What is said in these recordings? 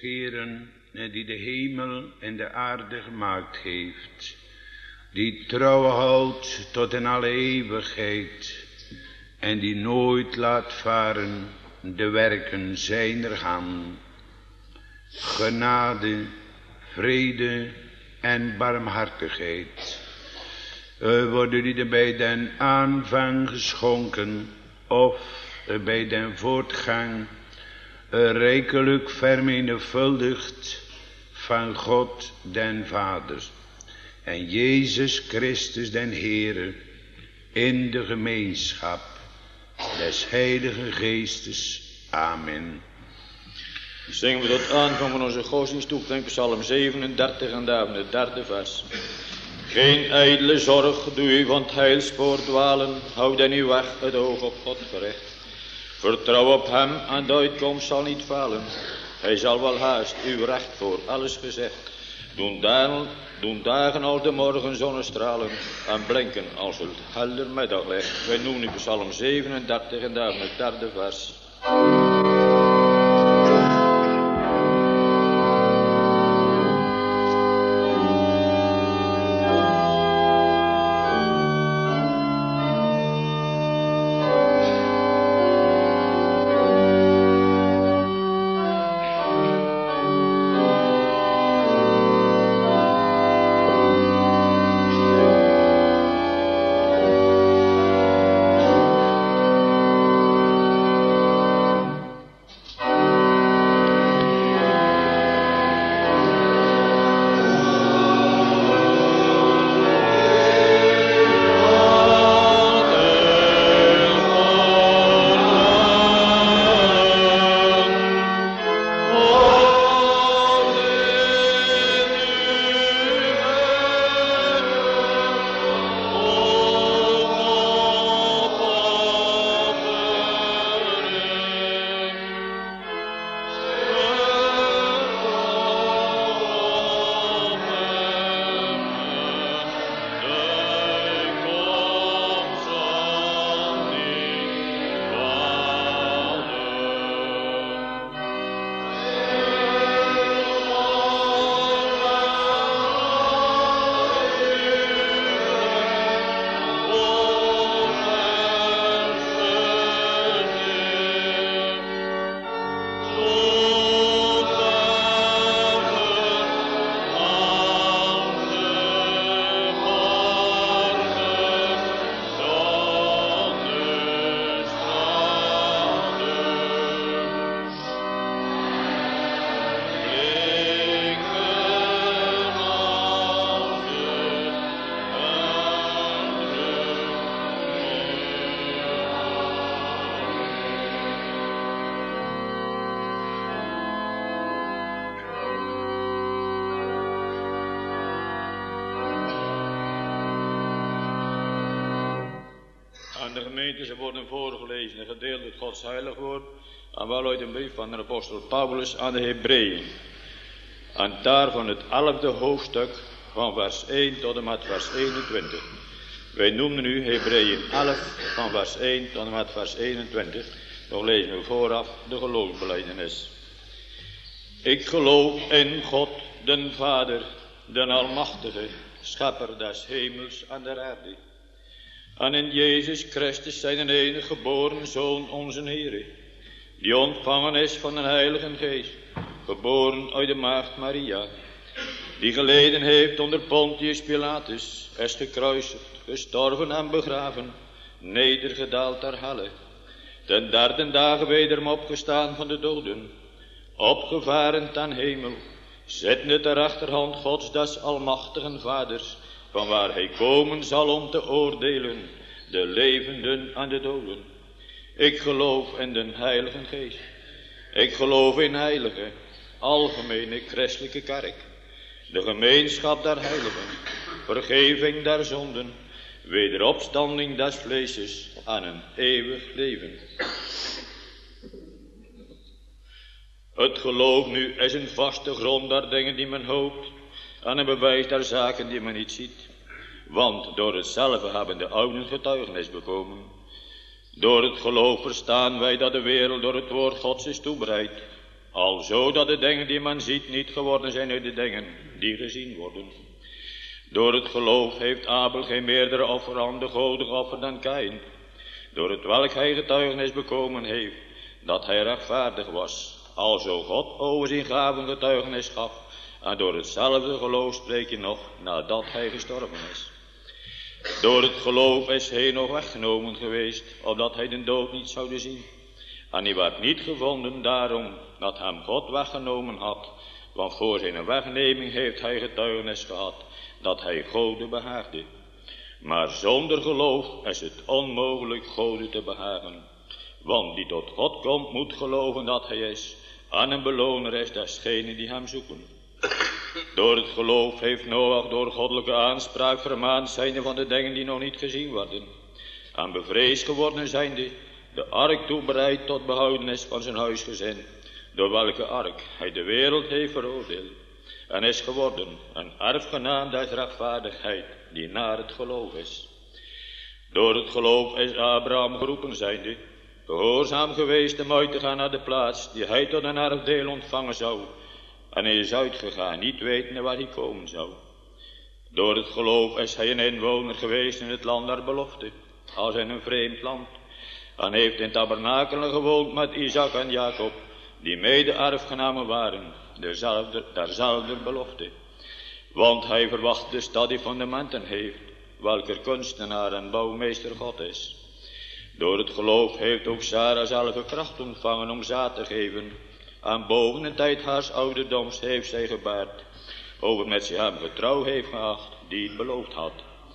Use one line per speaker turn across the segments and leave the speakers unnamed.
Heeren, die de hemel en de aarde gemaakt heeft, die trouw houdt tot in alle eeuwigheid en die nooit laat varen de werken zijner hand. Genade, vrede en barmhartigheid worden die bij den aanvang geschonken of bij den voortgang rijkelijk vermenigvuldigd van God den Vader en Jezus Christus den Heere in de gemeenschap des Heilige Geestes. Amen.
Zingen we tot aanvang van onze godsdienstoefening Psalm 37 en daarvan het derde vers. Geen ijdele zorg doe u van het heilspoor dwalen, houd in uw weg het oog op God gericht. Vertrouw op hem en de uitkomst zal niet falen. Hij zal wel haast uw recht voor alles gezegd. Doen dagen als de morgen zonnestralen en blinken als het helder middaglicht. Wij noemen nu Psalm 37 en daarvan het derde vers. Ze worden voorgelezen en gedeeld uit Gods heilig woord en wel uit een brief van de apostel Paulus aan de Hebreeën. En daarvan het 11e hoofdstuk van vers 1 tot en met vers 21. Wij noemen nu Hebreeën 11 van vers 1 tot en met vers 21. Dan lezen we vooraf de geloofsbelijdenis. Ik geloof in God, den Vader, den Almachtige, schepper des hemels en der aarde. En in Jezus Christus zijn enige geboren Zoon onze Heere, die ontvangen is van de Heilige Geest, geboren uit de maagd Maria, die geleden heeft onder Pontius Pilatus, is gekruisigd, gestorven en begraven, nedergedaald ter helle, ten derde dagen wederom opgestaan van de doden, opgevaren ten hemel, zittende ter rechterhand Gods des almachtigen Vaders, van waar hij komen zal om te oordelen, de levenden en de doden. Ik geloof in de Heilige Geest. Ik geloof in heilige, algemene christelijke kerk, de gemeenschap der heiligen, vergeving der zonden, wederopstanding des vleeses en een eeuwig leven. Het geloof nu is een vaste grond der dingen die men hoopt, en een bewijs der zaken die men niet ziet. Want door hetzelfde hebben de ouden getuigenis bekomen. Door het geloof verstaan wij dat de wereld door het woord Gods is toebereid, Alzo dat de dingen die men ziet niet geworden zijn uit de dingen die gezien worden. Door het geloof heeft Abel geen meerdere offer aan de goden geofferd dan Kaïn, door het welk hij getuigenis bekomen heeft dat hij rechtvaardig was, alzo God over zijn gaven getuigenis gaf, en door hetzelfde geloof spreek je nog nadat hij gestorven is. Door het geloof is hij nog weggenomen geweest, opdat hij de dood niet zou zien. En hij werd niet gevonden daarom dat hem God weggenomen had, want voor zijn wegneming heeft hij getuigenis gehad dat hij Gode behaagde. Maar zonder geloof is het onmogelijk Gode te behagen. Want die tot God komt moet geloven dat hij is, en een beloner is desgenen die hem zoeken. Door het geloof heeft Noach door goddelijke aanspraak vermaand zijnde van de dingen die nog niet gezien worden, en bevreesd geworden zijnde de ark toebereid tot behoudenis van zijn huisgezin, door welke ark hij de wereld heeft veroordeeld, en is geworden een erfgenaam der rechtvaardigheid die naar het geloof is. Door het geloof is Abraham geroepen zijnde, gehoorzaam geweest om uit te gaan naar de plaats die hij tot een erfdeel ontvangen zou, en hij is uitgegaan, niet wetende waar hij komen zou. Door het geloof is hij een inwoner geweest in het land der belofte, als in een vreemd land, en heeft in tabernakelen gewoond met Isaac en Jacob, die mede erfgenamen waren, derzelfde belofte. Want hij verwacht de stad die fundamenten heeft, welker kunstenaar en bouwmeester God is. Door het geloof heeft ook Sarah zelf kracht ontvangen om zaad te geven, en boven de tijd haars ouderdoms heeft zij gebaard, over met zij hem getrouw heeft geacht, die het beloofd had.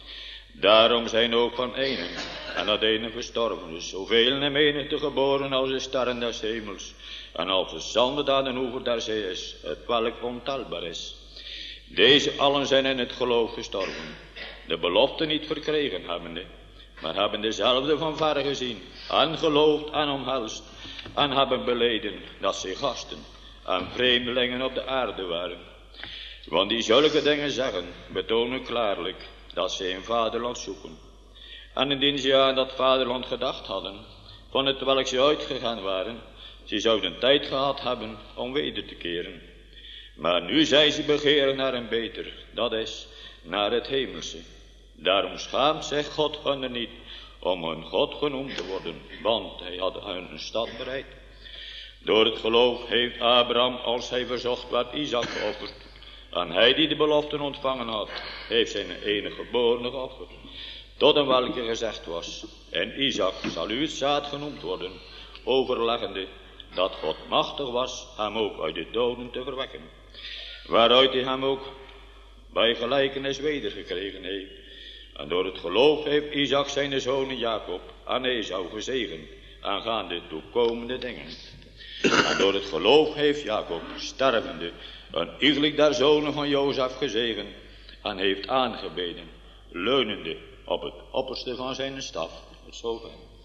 Daarom zijn ook van enen, en dat ene verstorven is, zoveel en menigte geboren als de sterren des hemels, en als de zanden aan de oever der zee is, het welk ontelbaar is. Deze allen zijn in het geloof gestorven, de belofte niet verkregen hebbende, maar hebben dezelfde van ver gezien, en geloofd en omhelst, en hebben beleden dat zij gasten en vreemdelingen op de aarde waren. Want die zulke dingen zeggen, betonen klaarlijk dat zij een vaderland zoeken. En indien ze aan dat vaderland gedacht hadden, van het welk ze uitgegaan waren, ze zouden tijd gehad hebben om weder te keren. Maar nu zijn ze begeren naar een beter, dat is, naar het hemelse. Daarom schaamt zich God hun niet om hun God genoemd te worden, want hij had hun een stad bereid. Door het geloof heeft Abraham, als hij verzocht werd, Isaac geofferd. En hij die de beloften ontvangen had, heeft zijn enige geborene geofferd, tot een welke gezegd was: en Isaac zal u het zaad genoemd worden, overleggende dat God machtig was hem ook uit de doden te verwekken, waaruit hij hem ook bij gelijkenis wedergekregen heeft. En door het geloof heeft Isaac zijn zonen Jacob en Esau gezegend aangaande toekomende dingen. En door het geloof heeft Jacob, stervende, een iegelijk der zonen van Jozef gezegend en heeft aangebeden, leunende op het opperste van zijn staf. Tot zover.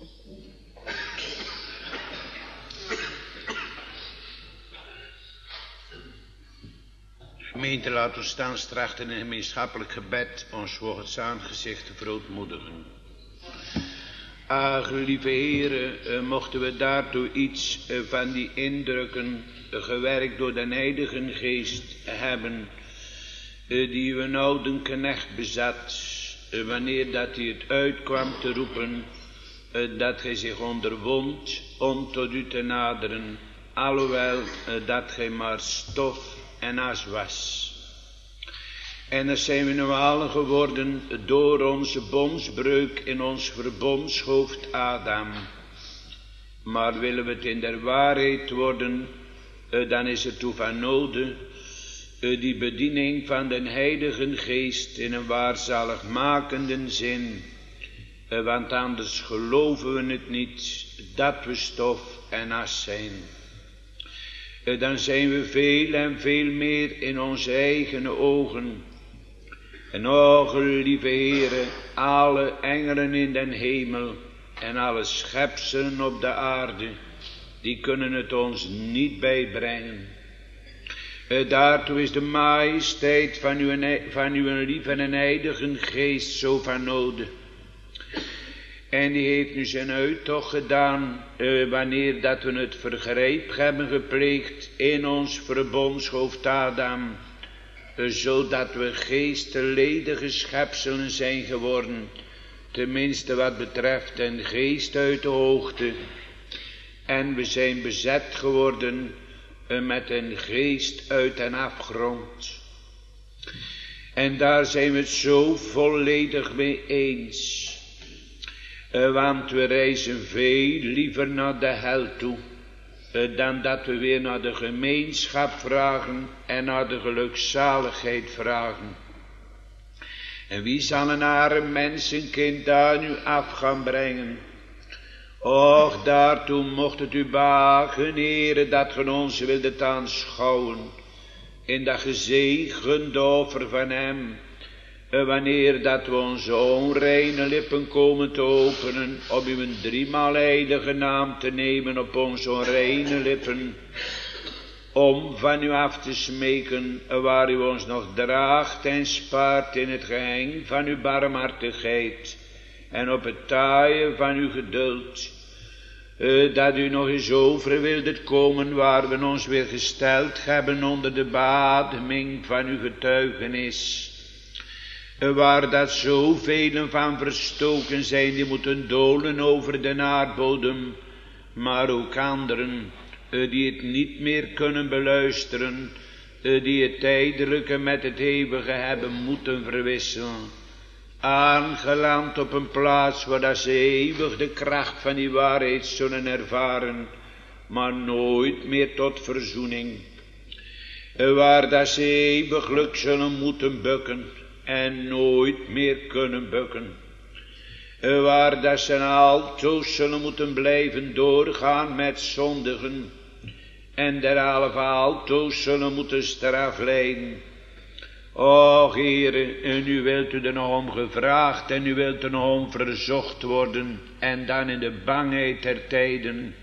Gemeente, laat ons staan strachten in een gemeenschappelijk gebed ons voor het aangezicht te verootmoedigen. Ach, lieve heren, mochten we daartoe iets van die indrukken, gewerkt door de Heilige Geest hebben, die een oude knecht bezat, wanneer dat hij het uitkwam te roepen, dat hij zich onderwond om tot u te naderen, alhoewel dat hij maar stof en as was. En dat zijn we nu allen geworden door onze bondsbreuk in ons verbondshoofd Adam. Maar willen we het in der waarheid worden, dan is het toe van nodig die bediening van den Heilige Geest in een waarzaligmakende zin. Want anders geloven we het niet dat we stof en as zijn. Dan zijn we veel en veel meer in onze eigen ogen. En o, lieve Heere, alle engelen in den hemel en alle schepselen op de aarde, die kunnen het ons niet bijbrengen. Daartoe is de majesteit van uw lieve en heilige Geest zo van nodig. En die heeft nu zijn uittocht gedaan, wanneer dat we het vergrijp hebben gepleegd in ons verbondshoofd Adam, zodat we geestledige schepselen zijn geworden, tenminste wat betreft een geest uit de hoogte. En we zijn bezet geworden met een geest uit een afgrond. En daar zijn we het zo volledig mee eens. Want we reizen veel liever naar de hel toe, dan dat we weer naar de gemeenschap vragen en naar de gelukzaligheid vragen. En wie zal een arm mensenkind daar nu af gaan brengen? Och, daartoe mocht het u behagen, Heere, dat ge ons wildet aanschouwen, in dat gezegende offer van hem, wanneer dat we onze onreine lippen komen te openen, om uw driemaal heilige naam te nemen op onze onreine lippen, om van u af te smeken, waar u ons nog draagt en spaart in het geheim van uw barmhartigheid, en op het taaien van uw geduld, dat u nog eens over wildet komen, waar we ons weer gesteld hebben onder de beademing van uw getuigenis. Waar dat zoveel van verstoken zijn, die moeten dolen over de aardbodem, maar ook anderen, die het niet meer kunnen beluisteren, die het tijdelijke met het eeuwige hebben moeten verwisselen. Aangeland op een plaats waar dat ze eeuwig de kracht van die waarheid zullen ervaren, maar nooit meer tot verzoening. Waar dat ze eeuwiglijk zullen moeten bukken en nooit meer kunnen bukken. Waar dat ze altoos zullen moeten blijven doorgaan met zondigen en derhalve altoos zullen moeten straf lijden. Och, Heere, en u wilt u er nog om gevraagd en u wilt er nog om verzocht worden, en dan in de bangheid der tijden,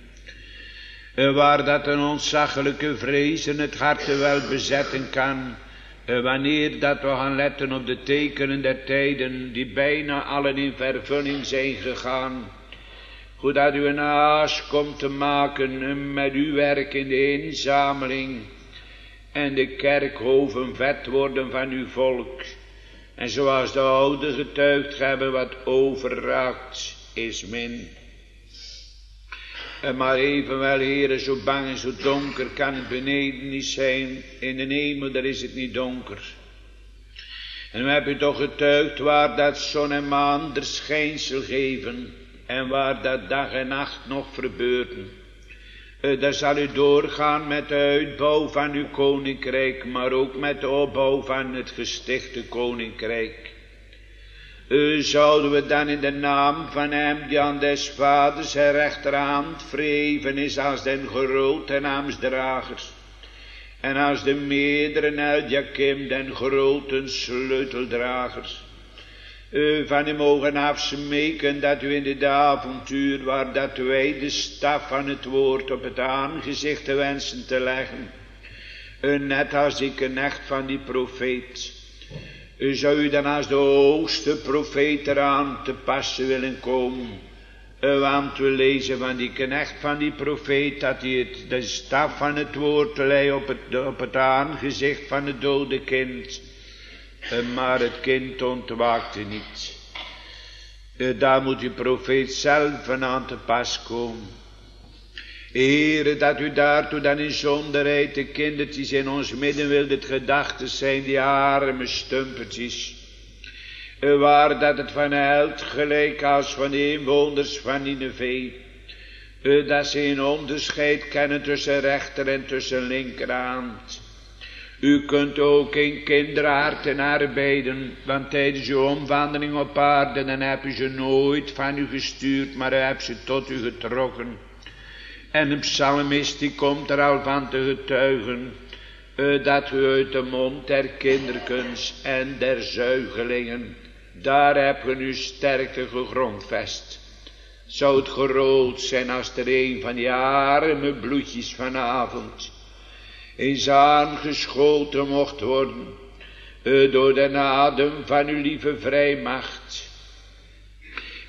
waar dat een ontzaglijke vrees in het hart wel bezetten kan, wanneer dat we gaan letten op de tekenen der tijden, die bijna allen in vervulling zijn gegaan, hoe dat u een haast komt te maken met uw werk in de inzameling, en de kerkhoven vet worden van uw volk. En zoals de oude getuigd hebben, wat overraakt is min. Maar evenwel, Heere, zo bang en zo donker kan het beneden niet zijn. In de hemel, daar is het niet donker. En we hebben toch getuigd waar dat zon en maan er schijnsel geven, en waar dat dag en nacht nog verbeurden. Daar zal u doorgaan met de uitbouw van uw koninkrijk, maar ook met de opbouw van het gestichte koninkrijk. Zouden we dan in de naam van hem die aan des vaders zijn rechterhand verheven is als den grote naamsdragers, en als de meerdere Eljakim den grote sleuteldragers, van u mogen afsmeken dat u in dit avontuur, waar dat wij de staf van het woord op het aangezicht te wensen te leggen, net als die knecht van die profeet, zou u dan als de hoogste profeet eraan te passen willen komen, want we lezen van die knecht van die profeet dat hij de staf van het woord lei op het aangezicht van het dode kind. Maar het kind ontwaakte niet. Daar moet die profeet zelf aan te pas komen. Heere, dat u daartoe dan in zonderheid de kindertjes in ons midden wildet gedachten zijn, die arme stumpertjes. Waar dat het van held gelijk als van de inwoners van Nineve. Dat ze een onderscheid kennen tussen rechter en tussen linkerhand. U kunt ook in kinderharten arbeiden, want tijdens uw omwandeling op aarde, dan heb u ze nooit van u gestuurd, maar u hebt ze tot u getrokken. En een psalmist die komt er al van te getuigen, dat u uit de mond der kinderkens en der zuigelingen, daar heb u uw sterkte gegrondvest. Zou het groot zijn als er een van die arme bloedjes vanavond eens aangeschoten mocht worden, door de adem van uw lieve vrijmacht.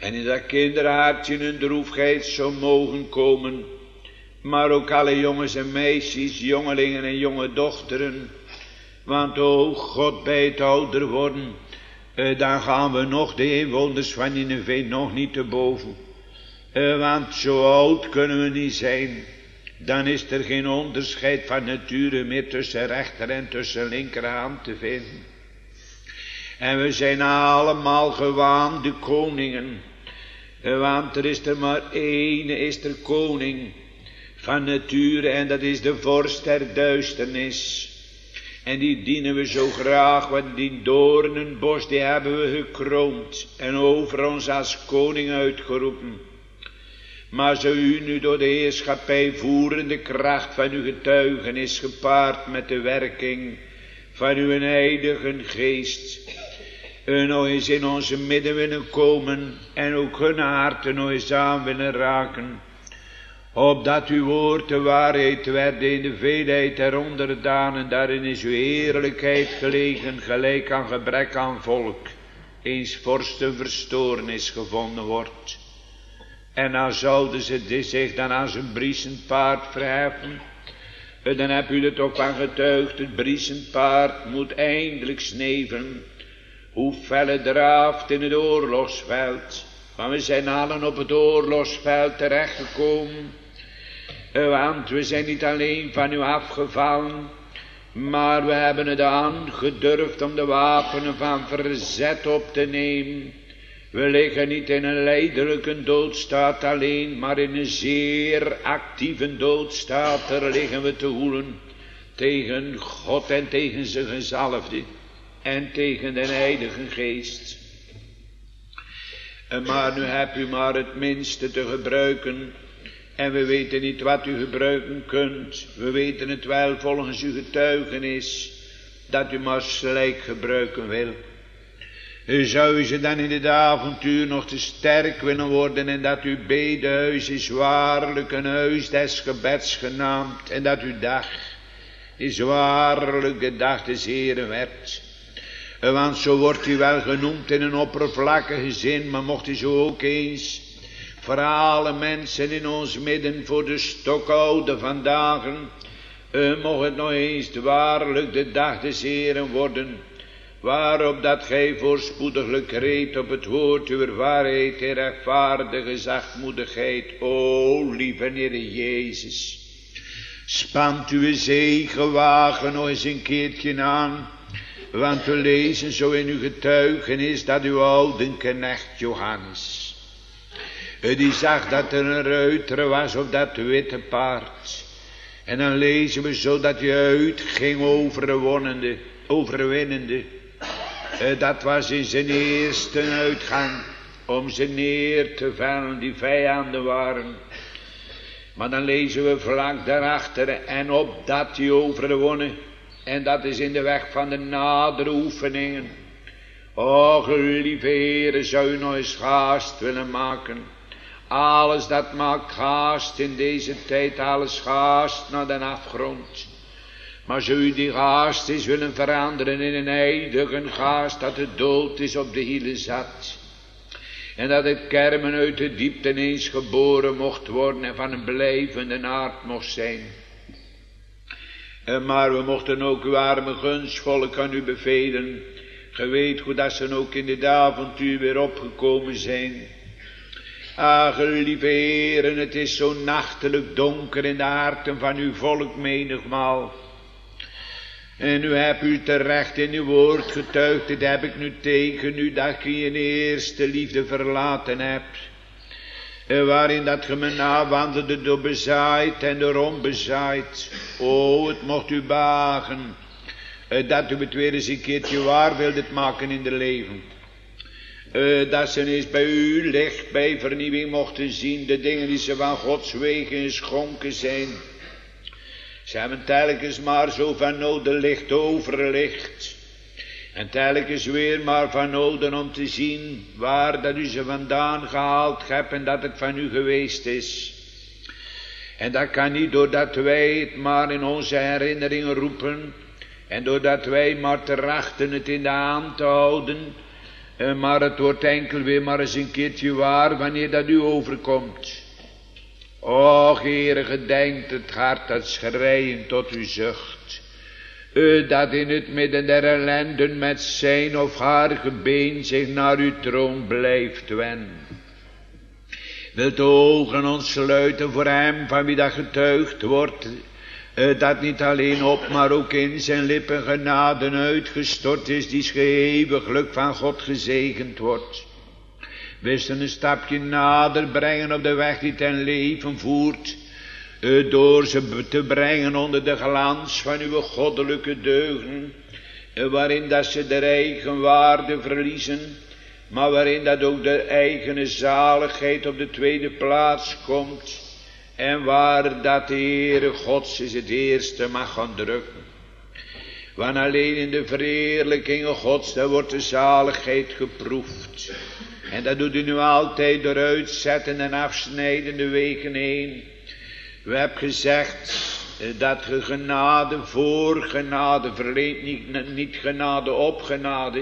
En in dat kinderhartje een droefheid zou mogen komen. Maar ook alle jongens en meisjes, jongelingen en jonge dochteren. Want o God, bij het ouder worden, dan gaan we nog de inwoners van Nineve nog niet te boven. Want zo oud kunnen we niet zijn. Dan is er geen onderscheid van nature meer tussen rechter en tussen linkerhand te vinden. En we zijn allemaal gewaande koningen. Want er is er maar één, is er koning van nature, en dat is de vorst der duisternis. En die dienen we zo graag, want die doornenbos die hebben we gekroond en over ons als koning uitgeroepen. Maar zo u nu door de heerschappij voerende kracht van uw getuigenis gepaard met de werking van uw heilige geest, nog eens in onze midden willen komen en ook hun harten nog eens aan willen raken, opdat uw woord de waarheid werd in de veelheid der onderdanen. Daarin is uw heerlijkheid gelegen, gelijk aan gebrek aan volk, eens vorsten verstoornis gevonden wordt. En dan zouden ze zich dan als een briesend paard verheffen. Dan heb u er toch van getuigd, het briesend paard moet eindelijk sneven. Hoe fel het draaft in het oorlogsveld. Want we zijn allen op het oorlogsveld terechtgekomen. Want we zijn niet alleen van u afgevallen, maar we hebben het aangedurfd om de wapenen van verzet op te nemen. We liggen niet in een lijdelijke doodstaat alleen, maar in een zeer actieve doodstaat. Daar liggen we te woelen tegen God en tegen zijn gezalfde en tegen de Heilige Geest. Maar nu hebt u maar het minste te gebruiken. En we weten niet wat u gebruiken kunt. We weten het wel volgens uw getuigenis, dat u maar slijk gebruiken wil. Zou u ze dan in het avontuur nog te sterk willen worden, en dat uw bedehuis is waarlijk een huis des gebeds genaamd, en dat uw dag is waarlijk de dag des Heren werd. Want zo wordt u wel genoemd in een oppervlakkige zin, maar mocht u zo ook eens voor alle mensen in ons midden, voor de stokoude vandaag, mocht het nog eens waarlijk de dag des Heren worden, waarop dat gij voorspoediglijk reed op het woord uw waarheid en rechtvaardige zachtmoedigheid. O lieve Heer Jezus, spant uw zegenwagen nog eens een keertje aan, want we lezen zo in uw getuigenis dat uw oude knecht Johannes, die zag dat er een ruiter was op dat witte paard. En dan lezen we zo dat hij uitging overwinnende. Dat was in zijn eerste uitgang om ze neer te vellen die vijanden waren. Maar dan lezen we vlak daarachter, en opdat hij overwonnen. En dat is in de weg van de nadere oefeningen. Och, lieve Heere, zou u nog eens haast willen maken. Alles dat maakt haast in deze tijd, alles haast naar de afgrond. Maar zou u die haast eens willen veranderen in een heilige haast, dat de dood is op de hielen zat. En dat het kermen uit de diepte eens geboren mocht worden en van een blijvende aard mocht zijn. Maar we mochten ook uw arme gunstvolk aan u bevelen. Ge weet goed dat ze ook in dit avontuur weer opgekomen zijn. Ach, lieve Heeren, het is zo nachtelijk donker in de harten van uw volk menigmaal. En nu heb u terecht in uw woord getuigd, dit heb ik nu tegen u, dat je je eerste liefde verlaten hebt. Waarin dat ge me nawandelde door bezaaid en door onbezaaid. O, het mocht u behagen, dat u het weer eens een keertje waar wildet maken in de leven. Dat ze eens bij u licht, bij vernieuwing mochten zien, de dingen die ze van Gods wegen geschonken zijn. Ze hebben telkens maar zo van noden licht overlicht. En telkens weer maar van noden om te zien waar dat u ze vandaan gehaald hebt en dat het van u geweest is. En dat kan niet doordat wij het maar in onze herinneringen roepen en doordat wij maar trachten het in de hand te houden. Maar het wordt enkel weer maar eens een keertje waar wanneer dat u overkomt. Och, Heere, gedenkt het hart dat schreien tot u zucht. Dat in het midden der ellenden met zijn of haar gebeen zich naar uw troon blijft wenden. Wilt de ogen ontsluiten voor hem van wie dat getuigd wordt. Dat niet alleen op, maar ook in zijn lippen genade uitgestort is, die eeuwiglijk van God gezegend wordt. Wisten een stapje nader brengen op de weg die ten leven voert, door ze te brengen onder de glans van uw goddelijke deugden, waarin dat ze de eigen waarde verliezen, maar waarin dat ook de eigene zaligheid op de tweede plaats komt, en waar dat de Heere Gods is het eerste mag gaan drukken. Want alleen in de verheerlijking Gods, daar wordt de zaligheid geproefd. En dat doet u nu altijd door uitzetten en afsnijdende wegen heen. We hebben gezegd dat ge genade voor genade verleent, niet genade op genade.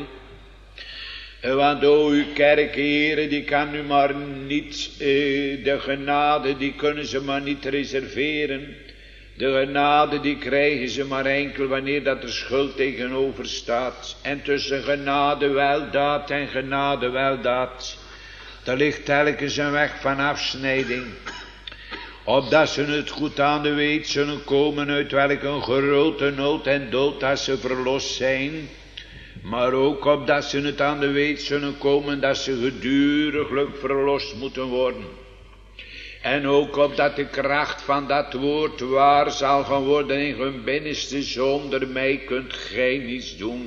Want uw kerk, Heere, die kan nu maar niet, de genade, die kunnen ze maar niet reserveren. De genade, die krijgen ze maar enkel wanneer dat er schuld tegenover staat. En tussen genade weldaad en genade weldaad, daar ligt telkens een weg van afsnijding. Opdat ze het goed aan de weet zullen komen uit welke grote nood en dood dat ze verlost zijn. Maar ook opdat ze het aan de weet zullen komen dat ze geduriglijk verlost moeten worden. En ook opdat de kracht van dat woord waar zal gaan worden in hun binnenste, zonder mij kunt gij niets doen.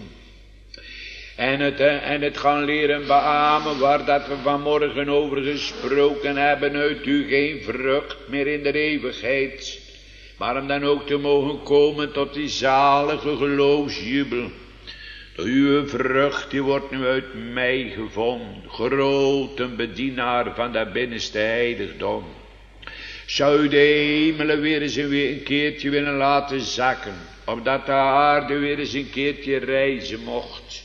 En het gaan leren beamen waar dat we vanmorgen over gesproken hebben, uit u geen vrucht meer in de eeuwigheid. Maar om dan ook te mogen komen tot die zalige geloofsjubel. Uw vrucht die wordt nu uit mij gevonden, grote bedienaar van dat binnenste heiligdom. Zou u de hemelen weer eens een keertje willen laten zakken, opdat de aarde weer eens een keertje reizen mocht.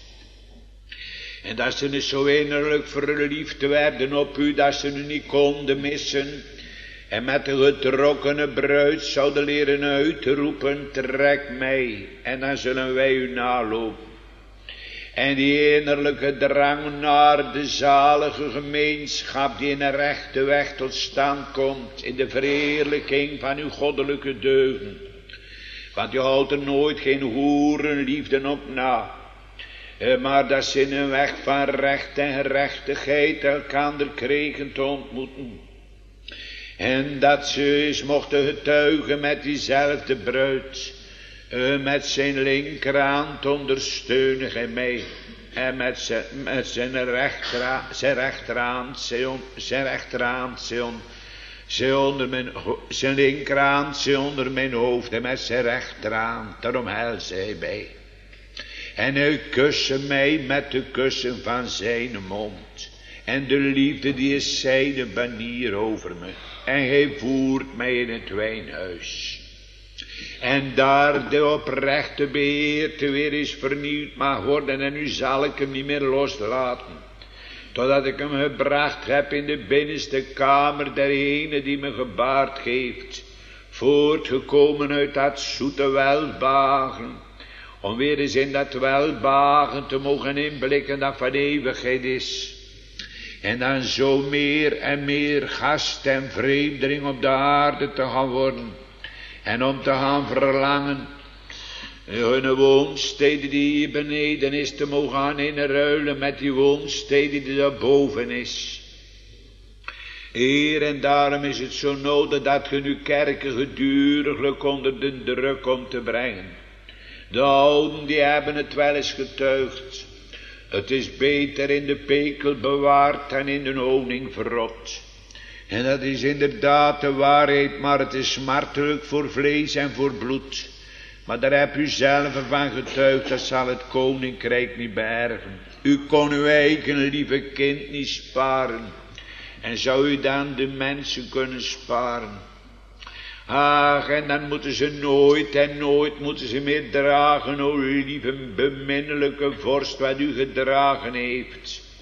En dat ze dus zo innerlijk verliefd werden op u, dat ze u niet konden missen. En met de getrokkene bruid zouden leren uitroepen, trek mij, en dan zullen wij u nalopen. En die innerlijke drang naar de zalige gemeenschap die in een rechte weg tot stand komt, in de verheerlijking van uw goddelijke deugden. Want u houdt er nooit geen hoerenliefde op na. Maar dat ze in een weg van recht en gerechtigheid elkander kregen te ontmoeten. En dat ze eens mochten getuigen met diezelfde bruid. Met zijn linkerhand ondersteunig en mij. En met zijn rechterhand, zijn linkerhand, onder mijn hoofd. En met zijn rechterhand, daarom omhelst hij mij. En hij kuste mij met de kussen van zijn mond. En de liefde die is zijn banier over me. En hij voert mij in het wijnhuis. En daar de oprechte beheerte weer eens vernieuwd mag worden. En nu zal ik hem niet meer loslaten. Totdat ik hem gebracht heb in de binnenste kamer der ene die me gebaard geeft. Voortgekomen uit dat zoete welbagen. Om weer eens in dat welbagen te mogen inblikken dat van eeuwigheid is. En dan zo meer en meer gast en vreemdeling op de aarde te gaan worden. En om te gaan verlangen. Hun woonstede die hier beneden is te mogen gaan inruilen met die woonstede die daar boven is. Heer, en daarom is het zo nodig dat je uw kerken geduriglijk onder de druk komt te brengen. De ouden die hebben het wel eens getuigd. Het is beter in de pekel bewaard dan in de honing verrot. En dat is inderdaad de waarheid, maar het is smartelijk voor vlees en voor bloed. Maar daar heb u zelf van getuigd, dat zal het koninkrijk niet beërven. U kon uw eigen lieve kind niet sparen. En zou u dan de mensen kunnen sparen? Ach, en dan moeten ze nooit en nooit moeten ze meer dragen, o lieve beminnelijke vorst, wat u gedragen heeft.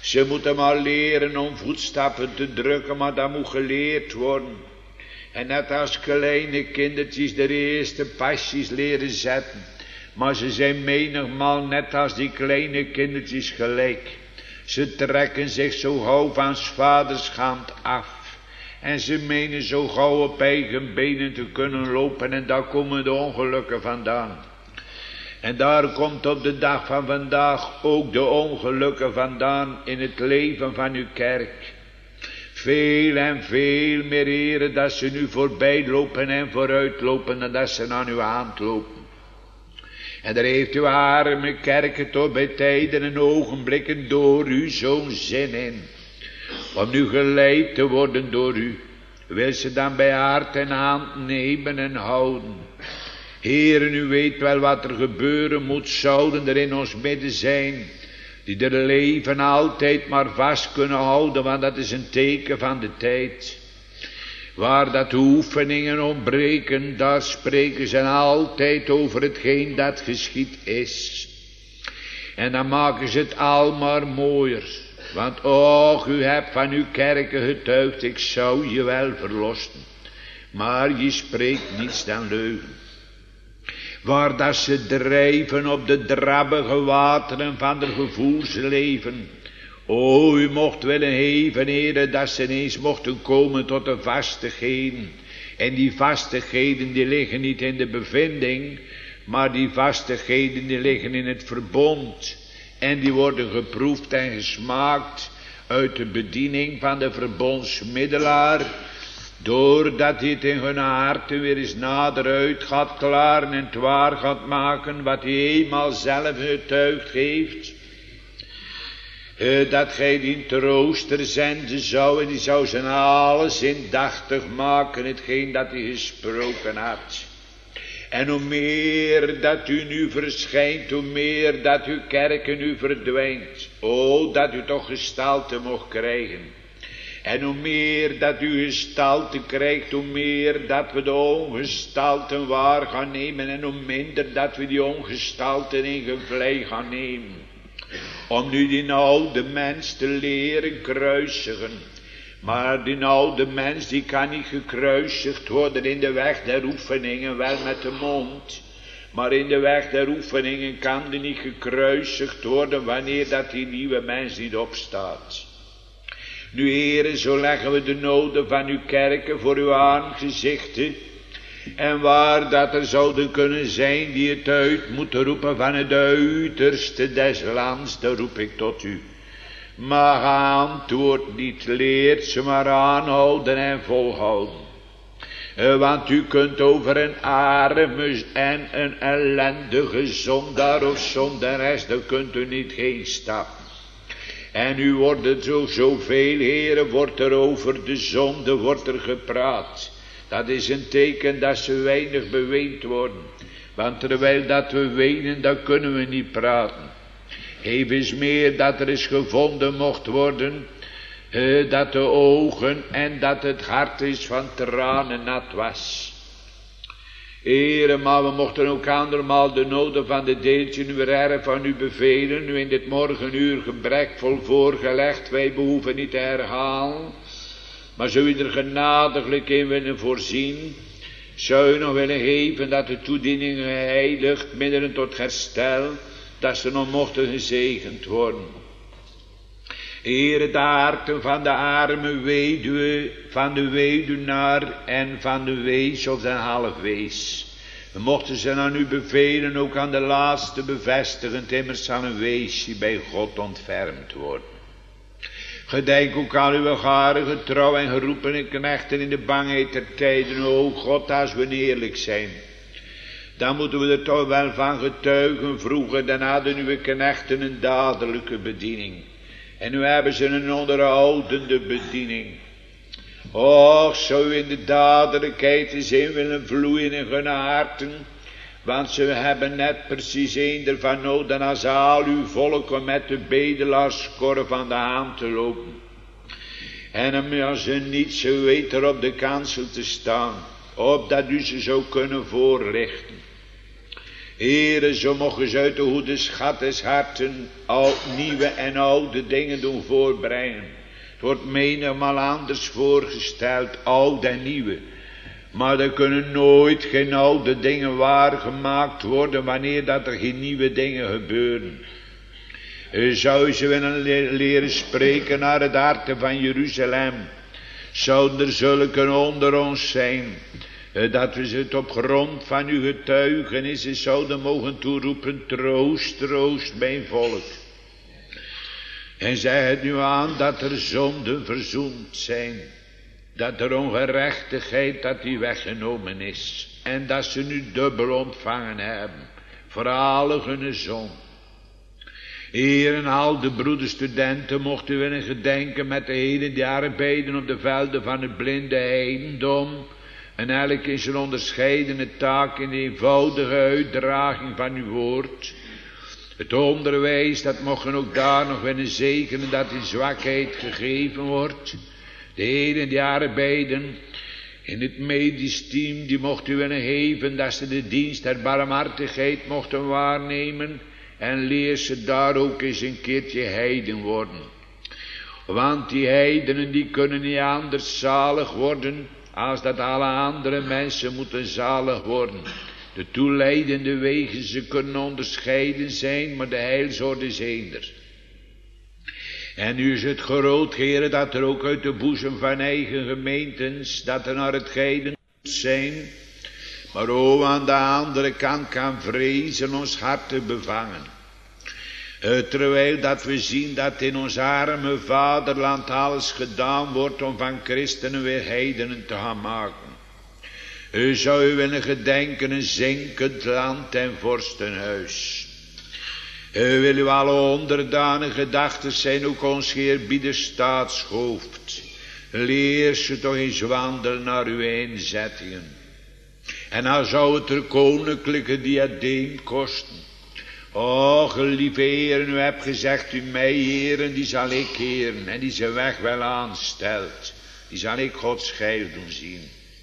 Ze moeten maar leren om voetstappen te drukken, maar dat moet geleerd worden. En net als kleine kindertjes de eerste pasjes leren zetten. Maar ze zijn menigmaal net als die kleine kindertjes gelijk. Ze trekken zich zo gauw van 's vaders hand af. En ze menen zo gauw op eigen benen te kunnen lopen. En daar komen de ongelukken vandaan. En daar komt op de dag van vandaag ook de ongelukken vandaan in het leven van uw kerk. Veel en veel meer heren dat ze nu voorbij lopen en vooruit lopen dan dat ze naar uw hand lopen. En daar heeft uw arme kerk toch bij tijden en ogenblikken door u zo'n zin in. Om nu geleid te worden door u. Wil ze dan bij hart en hand nemen en houden. Heren, u weet wel wat er gebeuren moet, zouden er in ons midden zijn. Die er leven altijd maar vast kunnen houden, want dat is een teken van de tijd. Waar dat de oefeningen ontbreken, daar spreken ze altijd over hetgeen dat geschied is. En dan maken ze het al maar mooier. Want och, u hebt van uw kerken getuigd, ik zou je wel verlossen. Maar je spreekt niets dan leugen. Waar dat ze drijven op de drabbige wateren van de gevoelsleven. O, u mocht willen heven, heren, dat ze ineens mochten komen tot de vastigheden. En die vastigheden die liggen niet in de bevinding, maar die vastigheden die liggen in het verbond. En die worden geproefd en gesmaakt uit de bediening van de verbondsmiddelaar. Doordat hij het in hun harten weer eens nader uit gaat klaren en het waar gaat maken wat hij eenmaal zelf getuigd heeft. Dat gij die trooster zenden zou en die zou zijn alles indachtig maken hetgeen dat hij gesproken had. En hoe meer dat u nu verschijnt, hoe meer dat uw kerk in u verdwijnt. O, dat u toch gestalte mocht krijgen. En hoe meer dat u gestalte krijgt, hoe meer dat we de ongestalten waar gaan nemen. En hoe minder dat we die ongestalten in gevlei gaan nemen. Om nu die oude mens te leren kruisigen. Maar die oude mens die kan niet gekruisigd worden in de weg der oefeningen, wel met de mond. Maar in de weg der oefeningen kan die niet gekruisigd worden wanneer dat die nieuwe mens niet opstaat. Nu heren, zo leggen we de noden van uw kerken voor uw aangezichten. En waar dat er zouden kunnen zijn die het uit moeten roepen van het uiterste des lands, dan roep ik tot u. Maar antwoord niet, leert ze maar aanhouden en volhouden. Want u kunt over een arme en een ellendige zondaar of zondares, daar kunt u niet heen stappen. En u wordt het zoveel, heren, wordt er over de zonde, wordt er gepraat. Dat is een teken dat ze weinig beweend worden. Want terwijl dat we wenen, dan kunnen we niet praten. Even meer dat er eens gevonden mocht worden, dat de ogen en dat het hart is van tranen nat was. Heren, maar we mochten ook andermaal de noden van de deeltje uw erf van u bevelen, nu in dit morgenuur gebrekvol voorgelegd, wij behoeven niet te herhalen. Maar zou u er genadiglijk in willen voorzien, zou u nog willen geven dat de toediening geheiligd, middelen tot herstel, dat ze nog mochten gezegend worden. Heere, de harten van de arme weduwe, van de weduwnaar en van de wees of den halfwees. We mochten ze aan u bevelen, ook aan de laatste bevestigend, immers zal een weesje bij God ontfermd worden. Gedenk ook aan uw gare getrouw en geroepene knechten in de bangheid der tijden. O God, als we eerlijk zijn, dan moeten we er toch wel van getuigen. Vroeger dan hadden uw knechten een dadelijke bediening. En nu hebben ze een onderhoudende bediening. Och, zou u in de dadelijkheid eens in willen vloeien in hun harten. Want ze hebben net precies een ervan nodig als al uw volk om met de bedelaarskorf aan de hand te lopen. En als ze niet zo weten op de kansel te staan, opdat u ze zou kunnen voorrichten. Heere, zo mogen ze uit de goede schat des harten al nieuwe en oude dingen doen voorbrengen. Het wordt menigmaal anders voorgesteld, oud en nieuwe. Maar er kunnen nooit geen oude dingen waargemaakt worden wanneer dat er geen nieuwe dingen gebeuren. Zou ze willen leren spreken naar het hart van Jeruzalem. Zouden er zulken onder ons zijn, dat we het op grond van uw getuigenissen zouden mogen toeroepen, troost, troost mijn volk. En zeg het nu aan dat er zonden verzoend zijn, dat er ongerechtigheid dat die weggenomen is, en dat ze nu dubbel ontvangen hebben, voor alle hun zon. Heer, en al de broederstudenten mochten willen gedenken met de heden die arbeiden op de velden van het blinde heidendom, en elk in zijn onderscheidene taak in de eenvoudige uitdraging van uw woord. Het onderwijs, dat mogen ook daar nog willen zegenen, dat in zwakheid gegeven wordt. De heden die arbeiden in het medisch team, die mochten willen geven, dat ze de dienst der barmhartigheid mochten waarnemen. En leer ze daar ook eens een keertje heiden worden. Want die heidenen die kunnen niet anders zalig worden, als dat alle andere mensen moeten zalig worden. De toeleidende wegen, ze kunnen onderscheiden zijn, maar de heilsorde is eender. En nu is het groot, heren, dat er ook uit de boezem van eigen gemeentes, dat er naar het geiden zijn. Maar ook aan de andere kant kan vrezen ons hart bevangen. Terwijl dat we zien dat in ons arme vaderland alles gedaan wordt om van christenen weer heidenen te gaan maken. Zou u willen gedenken een zinkend land en vorstenhuis. Wil u alle onderdanen gedachten zijn, ook ons eerbiedig staatshoofd. Leer ze toch eens wandelen naar uw inzettingen. En dan zou het er koninklijke diadeem kosten. O, gelieve heren, u hebt gezegd, u mij heren, die zal ik heren. En die zijn weg wel aanstelt. Die zal ik Gods heil doen zien.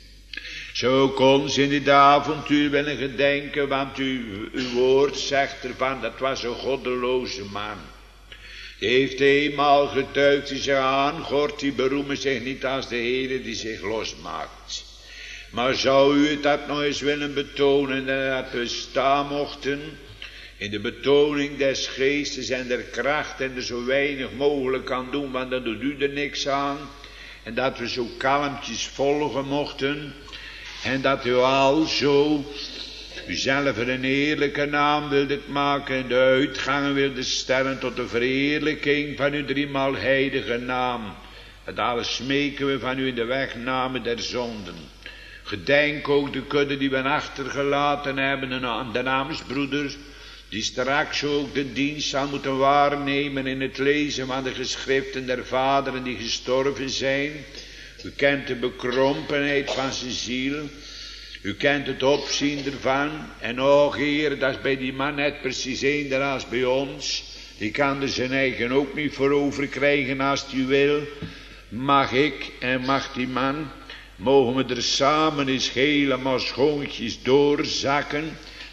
Zo ook ons in dit avontuur willen gedenken, want uw woord zegt ervan, dat was een goddeloze man. Die heeft eenmaal getuigd, die zich aangort, die beroemen zich niet als de Heere die zich losmaakt. Maar zou u dat nog eens willen betonen, dat we staan mochten in de betoning des geestes en der kracht en er zo weinig mogelijk kan doen, want dan doet u er niks aan. En dat we zo kalmpjes volgen mochten. En dat u al zo uzelf een eerlijke naam wilde maken en de uitgangen wilde stellen tot de verheerlijking van uw driemaal heilige naam. Dat alles smeken we van u in de wegname der zonden. Gedenk ook de kudde die we achtergelaten hebben en de namensbroeders, die straks ook de dienst zal moeten waarnemen in het lezen van de geschriften der vaderen die gestorven zijn. U kent de bekrompenheid van zijn ziel. U kent het opzien ervan. En o Heer, dat is bij die man net precies eender als bij ons. Die kan er zijn eigen ook niet voor over krijgen als hij wil. Mag ik en mag die man, mogen we er samen eens helemaal schoontjes doorzakken.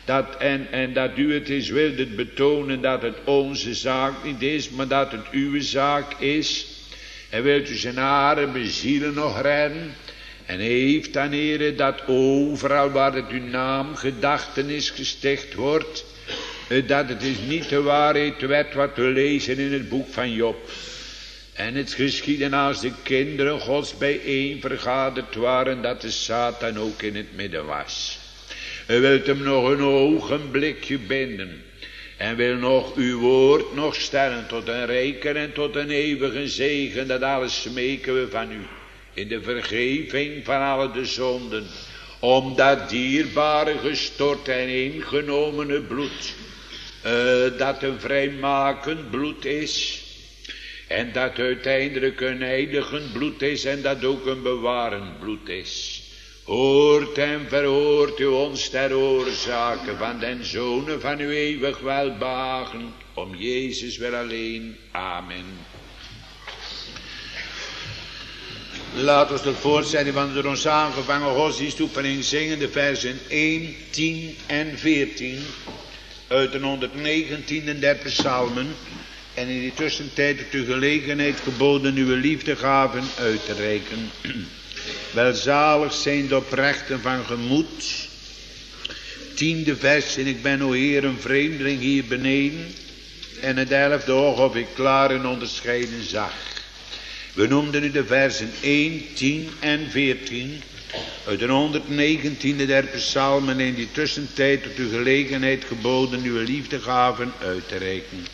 En dat u het eens wilde betonen dat het onze zaak niet is, maar dat het uw zaak is. En wilt u zijn arme zielen nog redden? En heeft dan, Heere, dat overal waar het uw naam gedachtenis gesticht wordt, dat het is niet de waarheid werd wat we lezen in het boek van Job. En het geschieden als de kinderen Gods bijeen vergaderd waren, dat de Satan ook in het midden was. U wilt hem nog een ogenblikje binden. En wil nog uw woord nog stellen tot een rijken en tot een eeuwige zegen. Dat alles smeken we van u. In de vergeving van alle de zonden. Om dat dierbare gestort en ingenomene bloed. Dat een vrijmakend bloed is. En dat uiteindelijk een heiligend bloed is. En dat ook een bewarend bloed is. Hoort en verhoort u ons ter oorzake van den Zonen van uw eeuwig welbehagen, om Jezus wel alleen. Amen. Laten we tot voortzetting van de door ons aangevangen godsdienstoefening zingen de versen 1, 10 en 14 uit de 119e der psalmen. En in die tussentijd hebt u gelegenheid geboden uw liefdegaven uit te reiken. Welzalig zijn de oprechten van gemoed. 10e vers, en ik ben o Heer een vreemdeling hier beneden. En het 11e oog of ik klaar en onderscheiden zag. We noemden u de versen 1, 10 en 14 uit de 119e der psalmen. En in die tussentijd hebt u gelegenheid geboden uw liefdegaven uit te reiken.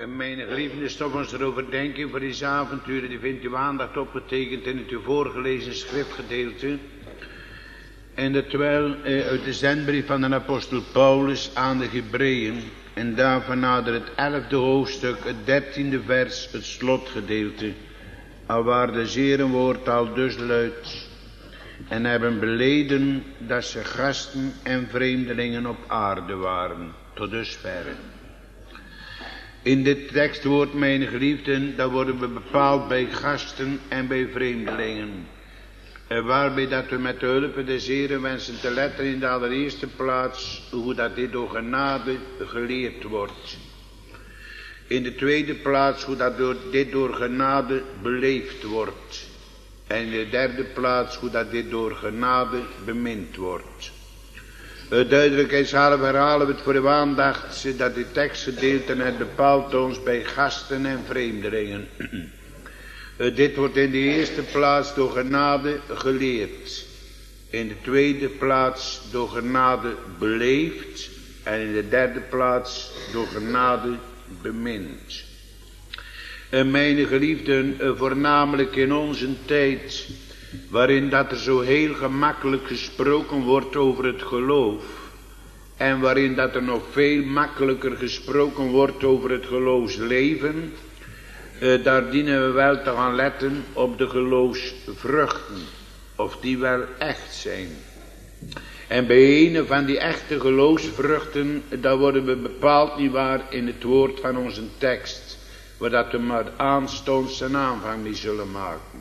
En mijn geliefde stof onze overdenking voor deze avonturen, die vindt uw aandacht opgetekend in het u voorgelezen schriftgedeelte. En dat terwijl uit de zendbrief van de apostel Paulus aan de Hebreeën. En daarvan nader het 11e hoofdstuk, het 13e vers, het slotgedeelte. Alwaar de Heerenwoord al dus luidt. En hebben beleden dat ze gasten en vreemdelingen op aarde waren. Tot dusverre. In dit tekstwoord, mijn geliefden, daar worden we bepaald bij gasten en bij vreemdelingen. Waarbij dat we met de hulp des Heeren wensen te letten in de allereerste plaats hoe dat dit door genade geleerd wordt. In de tweede plaats hoe dat dit door genade beleefd wordt. En in de derde plaats hoe dat dit door genade bemind wordt. Duidelijkheidshalve herhalen we het voor de aandacht dat dit tekstgedeelte het bepaalt ons bij gasten en vreemdelingen. Dit wordt in de eerste plaats door genade geleerd. In de tweede plaats door genade beleefd. En in de derde plaats door genade bemind. Mijn geliefden, voornamelijk in onze tijd, waarin dat er zo heel gemakkelijk gesproken wordt over het geloof. En waarin dat er nog veel makkelijker gesproken wordt over het geloofsleven. Daar dienen we wel te gaan letten op de geloofsvruchten. Of die wel echt zijn. En bij een van die echte geloofsvruchten, daar worden we bepaald niet waar in het woord van onze tekst. Waar dat we maar aanstonds een aanvang mee zullen maken.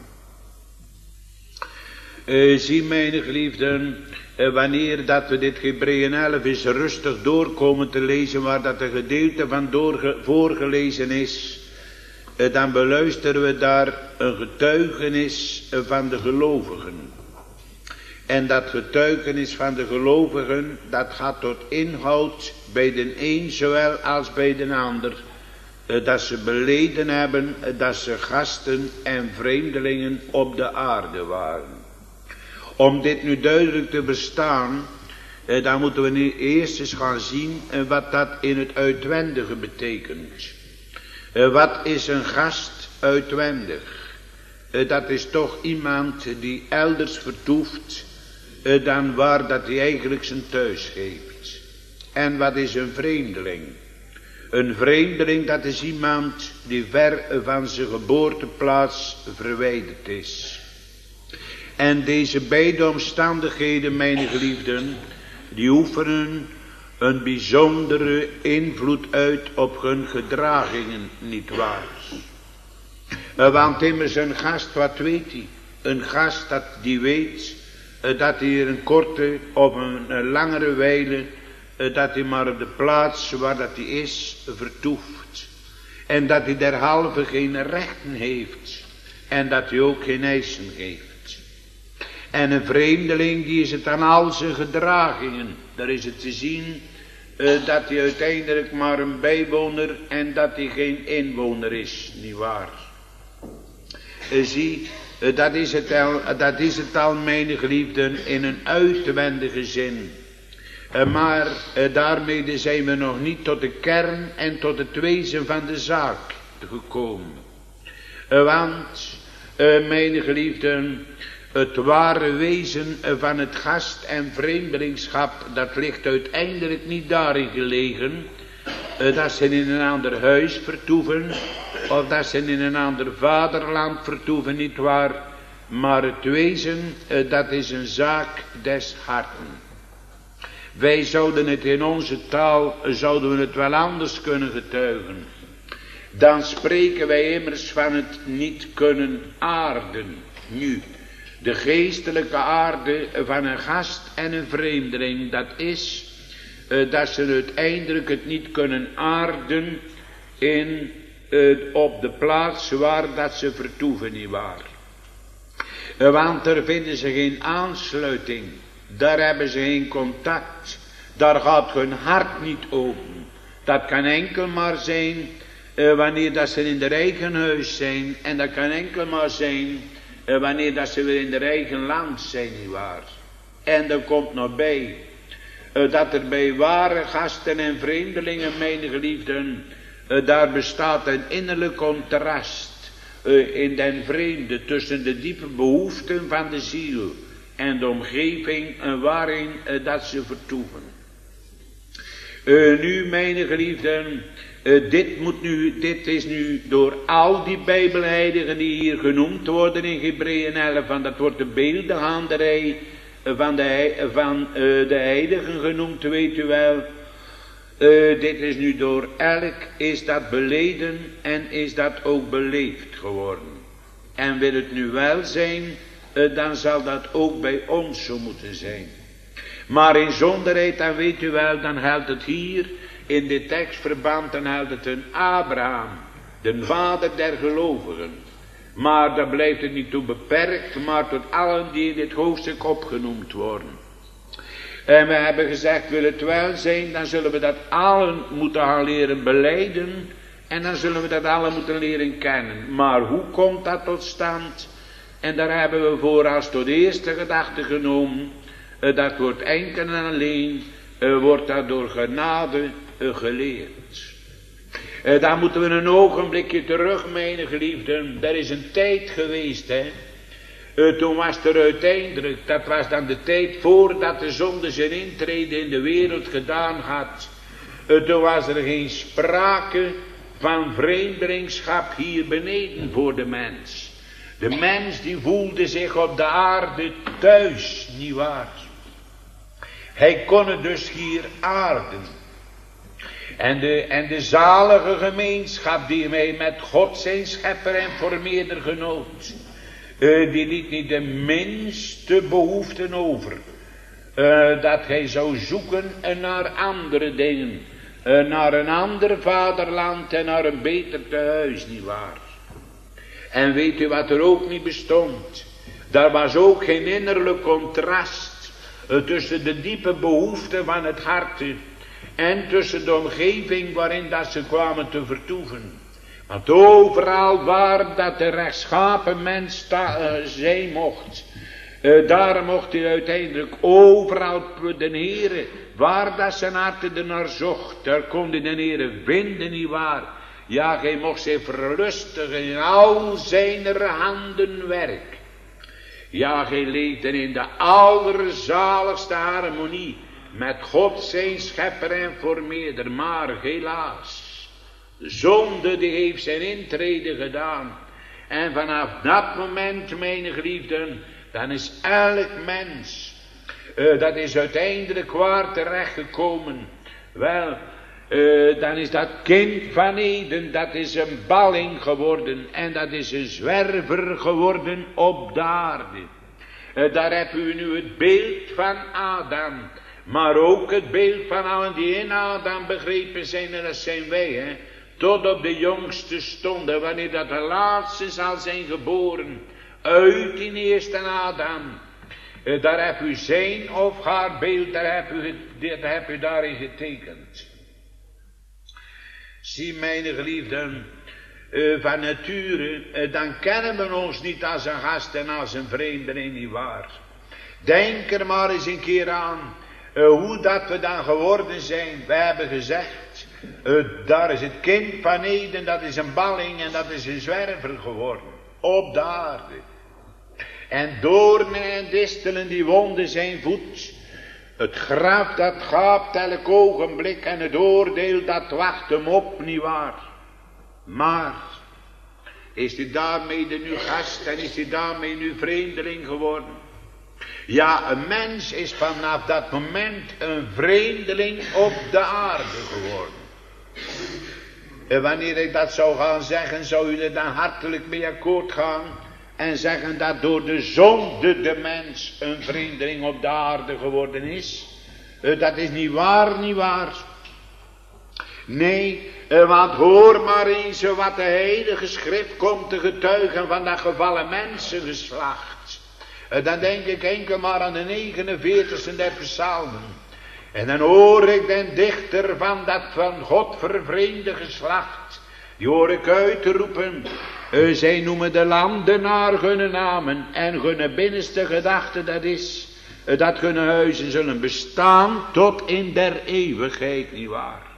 Zie mijn geliefden, wanneer dat we dit Hebreeën 11 eens rustig doorkomen te lezen, waar dat een gedeelte van voorgelezen is, dan beluisteren we daar een getuigenis van de gelovigen. En dat getuigenis van de gelovigen, dat gaat tot inhoud bij de een zowel als bij de ander. Dat ze beleden hebben dat ze gasten en vreemdelingen op de aarde waren. Om dit nu duidelijk te verstaan, dan moeten we nu eerst eens gaan zien wat dat in het uitwendige betekent. Wat is een gast uitwendig? Dat is toch iemand die elders vertoeft dan waar dat hij eigenlijk zijn thuis heeft. En wat is een vreemdeling? Een vreemdeling, dat is iemand die ver van zijn geboorteplaats verwijderd is. En deze beide omstandigheden, mijn geliefden, die oefenen een bijzondere invloed uit op hun gedragingen, nietwaar? Want immers een gast, wat weet hij? Een gast die weet dat hij hier een korte of een langere wijle, dat hij maar op de plaats waar dat hij is vertoeft. En dat hij derhalve geen rechten heeft. En dat hij ook geen eisen heeft. En een vreemdeling, die is het aan al zijn gedragingen. Daar is het te zien dat hij uiteindelijk maar een bijwoner en dat hij geen inwoner is, nietwaar? Zie, dat is het al, mijn geliefden, in een uitwendige zin. Maar daarmee zijn we nog niet tot de kern en tot het wezen van de zaak gekomen. Want, mijn geliefden, het ware wezen van het gast- en vreemdelingschap, dat ligt uiteindelijk niet daarin gelegen, dat ze in een ander huis vertoeven, of dat ze in een ander vaderland vertoeven, nietwaar. Maar het wezen, dat is een zaak des harten. Wij zouden het in onze taal, zouden we het wel anders kunnen getuigen. Dan spreken wij immers van het niet kunnen aarden. Nu, de geestelijke aarde van een gast en een vreemdeling, dat is dat ze uiteindelijk het niet kunnen aarden op de plaats waar dat ze vertoeven, nietwaar. Want daar vinden ze geen aansluiting. Daar hebben ze geen contact. Daar gaat hun hart niet open. Dat kan enkel maar zijn wanneer dat ze in de eigen huis zijn. En dat kan enkel maar zijn wanneer dat ze weer in de eigen land zijn, nietwaar. En er komt nog bij dat er bij ware gasten en vreemdelingen, mijn geliefden, Daar bestaat een innerlijk contrast in den vreemde tussen de diepe behoeften van de ziel en de omgeving waarin dat ze vertoeven. Nu, mijn geliefden, dit is nu door al die bijbelheiligen die hier genoemd worden in Hebreeën 11, van dat wordt de beeldenhaanderij van de heiligen genoemd, weet u wel. Dit is nu door elk, is dat beleden en is dat ook beleefd geworden. En wil het nu wel zijn, dan zal dat ook bij ons zo moeten zijn. Maar in zonderheid, dan weet u wel, dan geldt het hier in dit tekstverband, dan geldt het een Abraham, de vader der gelovigen. Maar daar blijft het niet toe beperkt, maar tot allen die in dit hoofdstuk opgenoemd worden. En we hebben gezegd, wil het wel zijn, dan zullen we dat allen moeten gaan leren belijden. En dan zullen we dat allen moeten leren kennen. Maar hoe komt dat tot stand? En daar hebben we voor als tot de eerste gedachte genomen. Dat wordt enkel en alleen, wordt dat door genade geleerd. Daar moeten we een ogenblikje terug, mijn geliefden. Er is een tijd geweest, hè. Toen was er uiteindelijk, dat was dan de tijd voordat de zonde zijn intrede in de wereld gedaan had. Toen was er geen sprake van vreemdelingschap hier beneden voor de mens. De mens die voelde zich op de aarde thuis, nietwaar. Hij kon het dus hier aarden. En de zalige gemeenschap die hij met God zijn schepper en formeerder genoot. Die liet niet de minste behoeften over. Dat hij zou zoeken naar andere dingen. Naar een ander vaderland en naar een beter tehuis, nietwaar. En weet u wat er ook niet bestond? Daar was ook geen innerlijk contrast tussen de diepe behoeften van het hart en tussen de omgeving waarin dat ze kwamen te vertoeven. Want overal waar dat de rechtschapen mens zijn mocht, daar mocht hij uiteindelijk overal de Heere, waar dat zijn hart er naar zocht, daar kon hij de Heere vinden, nietwaar. Ja, gij mocht zich verlustigen in al zijn handen werk. Ja, gij leefde in de allerzaligste harmonie met God zijn schepper en formeerder, maar helaas. De zonde die heeft zijn intrede gedaan. En vanaf dat moment, mijn geliefden, dan is elk mens, dat is uiteindelijk waar terechtgekomen. Wel, dan is dat kind van Eden, dat is een balling geworden. En dat is een zwerver geworden op de aarde. Daar heb u nu het beeld van Adam. Maar ook het beeld van allen die in Adam begrepen zijn, en dat zijn wij, hè. Tot op de jongste stunde, wanneer dat de laatste zal zijn geboren, uit die eerste Adam. Daar heb u zijn of haar beeld, daar heb u daarin getekend. Zie, mijn geliefden, van nature, dan kennen we ons niet als een gast en als een vreemdeling, nietwaar. Denk er maar eens een keer aan, hoe dat we dan geworden zijn. We hebben gezegd, daar is het kind van Eden, dat is een balling en dat is een zwerver geworden. Op de aarde. En doornen en distelen die wonden zijn voet. Het graf dat gaapt elk ogenblik en het oordeel dat wacht hem op, nietwaar. Maar, is hij daarmee nu gast en is hij daarmee nu vreemdeling geworden? Ja, een mens is vanaf dat moment een vreemdeling op de aarde geworden. En wanneer ik dat zou gaan zeggen, zou u er dan hartelijk mee akkoord gaan en zeggen dat door de zonde de mens een vreemdeling op de aarde geworden is? Dat is niet waar, niet waar. Nee, want hoor maar eens wat de heilige schrift komt te getuigen van dat gevallen mensengeslacht. Dan denk ik enkel maar aan de 49e der psalmen. En dan hoor ik den dichter van dat van God vervreemde geslacht. Die hoor ik uitroepen. Zij noemen de landen naar hun namen. En hun binnenste gedachte dat is. Dat hun huizen zullen bestaan tot in der eeuwigheid, nietwaar.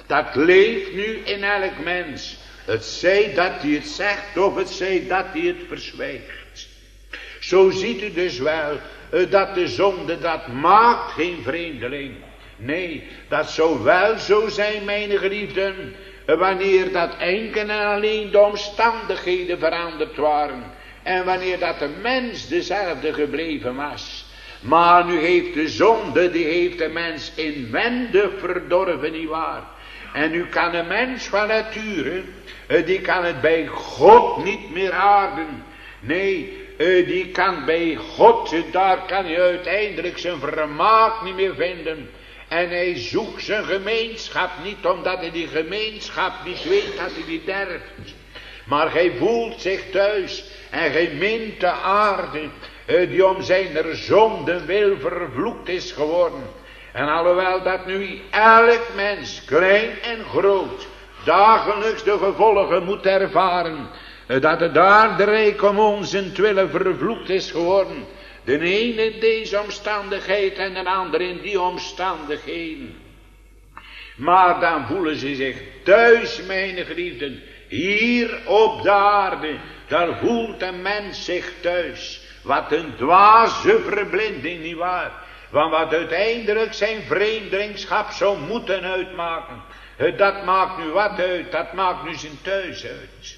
Dat leeft nu in elk mens. Het zij dat hij het zegt of het zij dat hij het verzwijgt. Zo ziet u dus wel dat de zonde dat maakt geen vreemdeling. Nee, dat zou wel zo zijn, mijn geliefden, wanneer dat enkel en alleen de omstandigheden veranderd waren. En wanneer dat de mens dezelfde gebleven was. Maar nu heeft de zonde, die heeft de mens inwendig verdorven, nietwaar. En nu kan een mens van nature, die kan het bij God niet meer aarden. Nee, die kan bij God, daar kan hij uiteindelijk zijn vermaak niet meer vinden. En hij zoekt zijn gemeenschap niet, omdat hij die gemeenschap niet weet dat hij die derft. Maar hij voelt zich thuis en hij mint de aarde, die om zijn zonde wil vervloekt is geworden. En alhoewel dat nu elk mens, klein en groot, dagelijks de gevolgen moet ervaren, dat het aardrijk om onzentwille vervloekt is geworden. De ene in deze omstandigheid en de andere in die omstandigheden. Maar dan voelen ze zich thuis, mijn geliefden, hier op de aarde. Daar voelt een mens zich thuis. Wat een dwaze verblinding, nietwaar. Want wat uiteindelijk zijn vreemdelingschap zou moeten uitmaken. Dat maakt nu wat uit, dat maakt nu zijn thuis uit.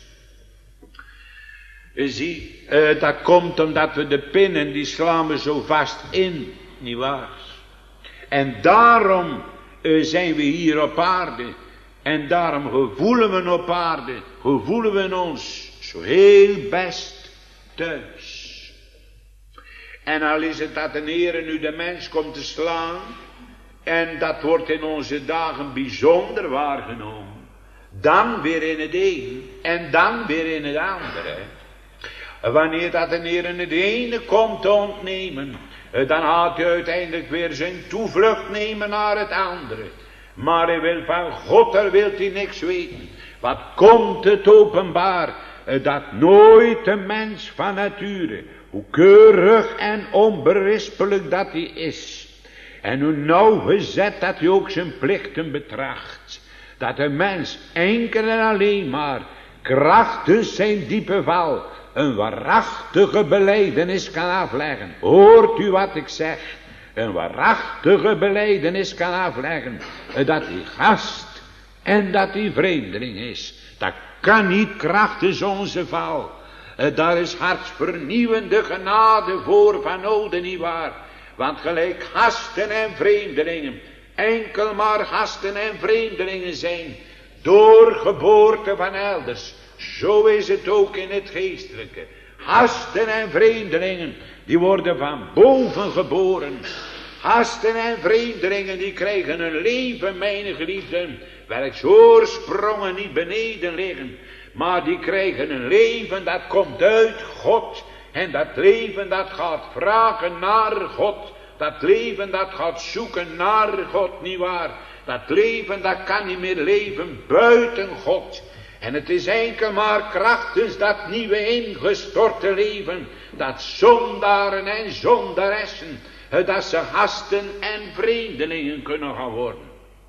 Zie, dat komt omdat we de pinnen, die slaan we zo vast in, nietwaar. En daarom zijn we hier op aarde. En daarom gevoelen we op aarde, gevoelen we ons zo heel best thuis. En al is het dat de Heere nu de mens komt te slaan, en dat wordt in onze dagen bijzonder waargenomen. Dan weer in het een en dan weer in het andere. Wanneer dat de Heere het ene komt te ontnemen, dan gaat hij uiteindelijk weer zijn toevlucht nemen naar het andere. Maar hij wil van God, daar wil hij niks weten. Wat komt het openbaar, dat nooit een mens van nature, hoe keurig en onberispelijk dat hij is, en hoe nauwgezet dat hij ook zijn plichten betracht, dat een mens enkel en alleen maar krachtens zijn diepe val een waarachtige belijdenis kan afleggen. Hoort u wat ik zeg? Een waarachtige belijdenis kan afleggen dat hij gast en dat hij vreemdeling is. Dat kan niet krachtens onze val. Daar is hartsvernieuwende genade voor van noden, nietwaar. Want gelijk gasten en vreemdelingen, enkel maar gasten en vreemdelingen zijn, door geboorte van elders. Zo is het ook in het geestelijke. Gasten en vreemdelingen, die worden van boven geboren. Gasten en vreemdelingen, die krijgen een leven, mijn geliefden, welks oorsprongen niet beneden liggen. Maar die krijgen een leven dat komt uit God. En dat leven dat gaat vragen naar God. Dat leven dat gaat zoeken naar God, nietwaar. Dat leven dat kan niet meer leven buiten God. En het is enkel maar krachtens dat nieuwe ingestorte leven. Dat zondaren en zondaressen, dat ze gasten en vreemdelingen kunnen gaan worden.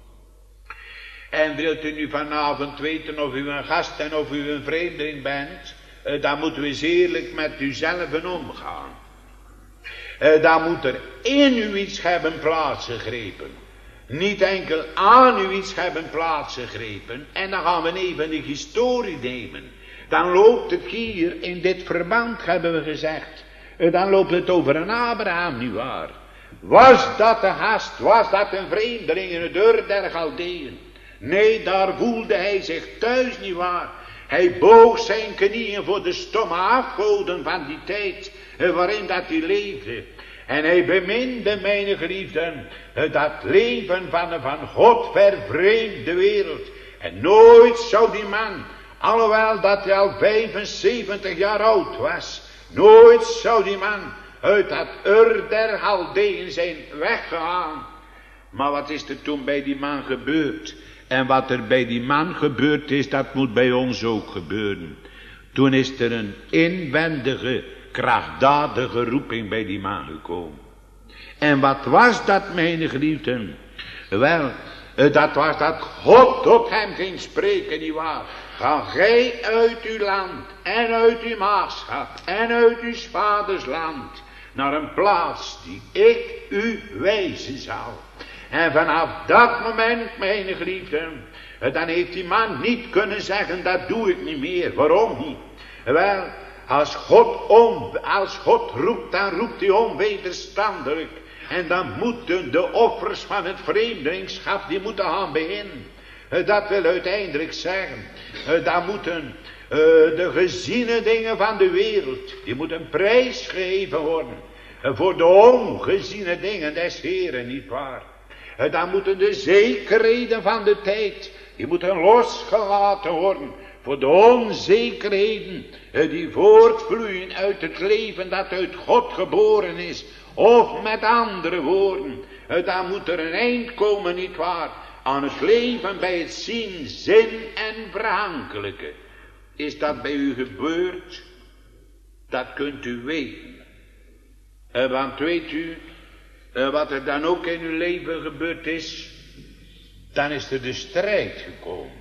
En wilt u nu vanavond weten of u een gast en of u een vreemdeling bent, dan moeten we eens eerlijk met uzelf omgaan. Dan moet er in u iets hebben plaatsgegrepen. Niet enkel aan u iets hebben plaatsgegrepen. En dan gaan we even de historie nemen. Dan loopt het hier in dit verband, hebben we gezegd. Dan loopt het over een Abraham, nietwaar. Was dat een gast, was dat een vreemdeling in het Ur der Galdeën? Nee, daar voelde hij zich thuis, nietwaar. Hij boog zijn knieën voor de stomme afgoden van die tijd waarin dat hij leefde. En hij beminde, mijn geliefden, dat leven van een van God vervreemde wereld. En nooit zou die man, alhoewel dat hij al 75 jaar oud was, nooit zou die man uit dat Ur der Galdeën zijn weggegaan. Maar wat is er toen bij die man gebeurd? En wat er bij die man gebeurd is, dat moet bij ons ook gebeuren. Toen is er een inwendige, krachtdadige roeping bij die man gekomen. En wat was dat, mijn geliefden? Wel, Dat was dat God tot hem ging spreken, nietwaar. Ga gij uit uw land en uit uw maagschap en uit uw vaders land naar een plaats die ik u wijzen zal. En vanaf dat moment, mijn geliefden, dan heeft die man niet kunnen zeggen, dat doe ik niet meer. Waarom niet? Wel, als God roept, dan roept hij onwederstandelijk. En dan moeten de offers van het vreemdelingschap, die moeten gaan beginnen. Dat wil uiteindelijk zeggen, dan moeten de geziene dingen van de wereld, die moeten prijsgegeven worden. Voor de ongeziene dingen des Heren, niet waar. Dan moeten de zekerheden van de tijd, die moeten losgelaten worden. Voor de onzekerheden die voortvloeien uit het leven dat uit God geboren is. Of met andere woorden, dan moet er een eind komen, nietwaar, aan het leven bij het zien, zin en verhankelijke. Is dat bij u gebeurd? Dat kunt u weten. Want weet u, wat er dan ook in uw leven gebeurd is, dan is er de strijd gekomen.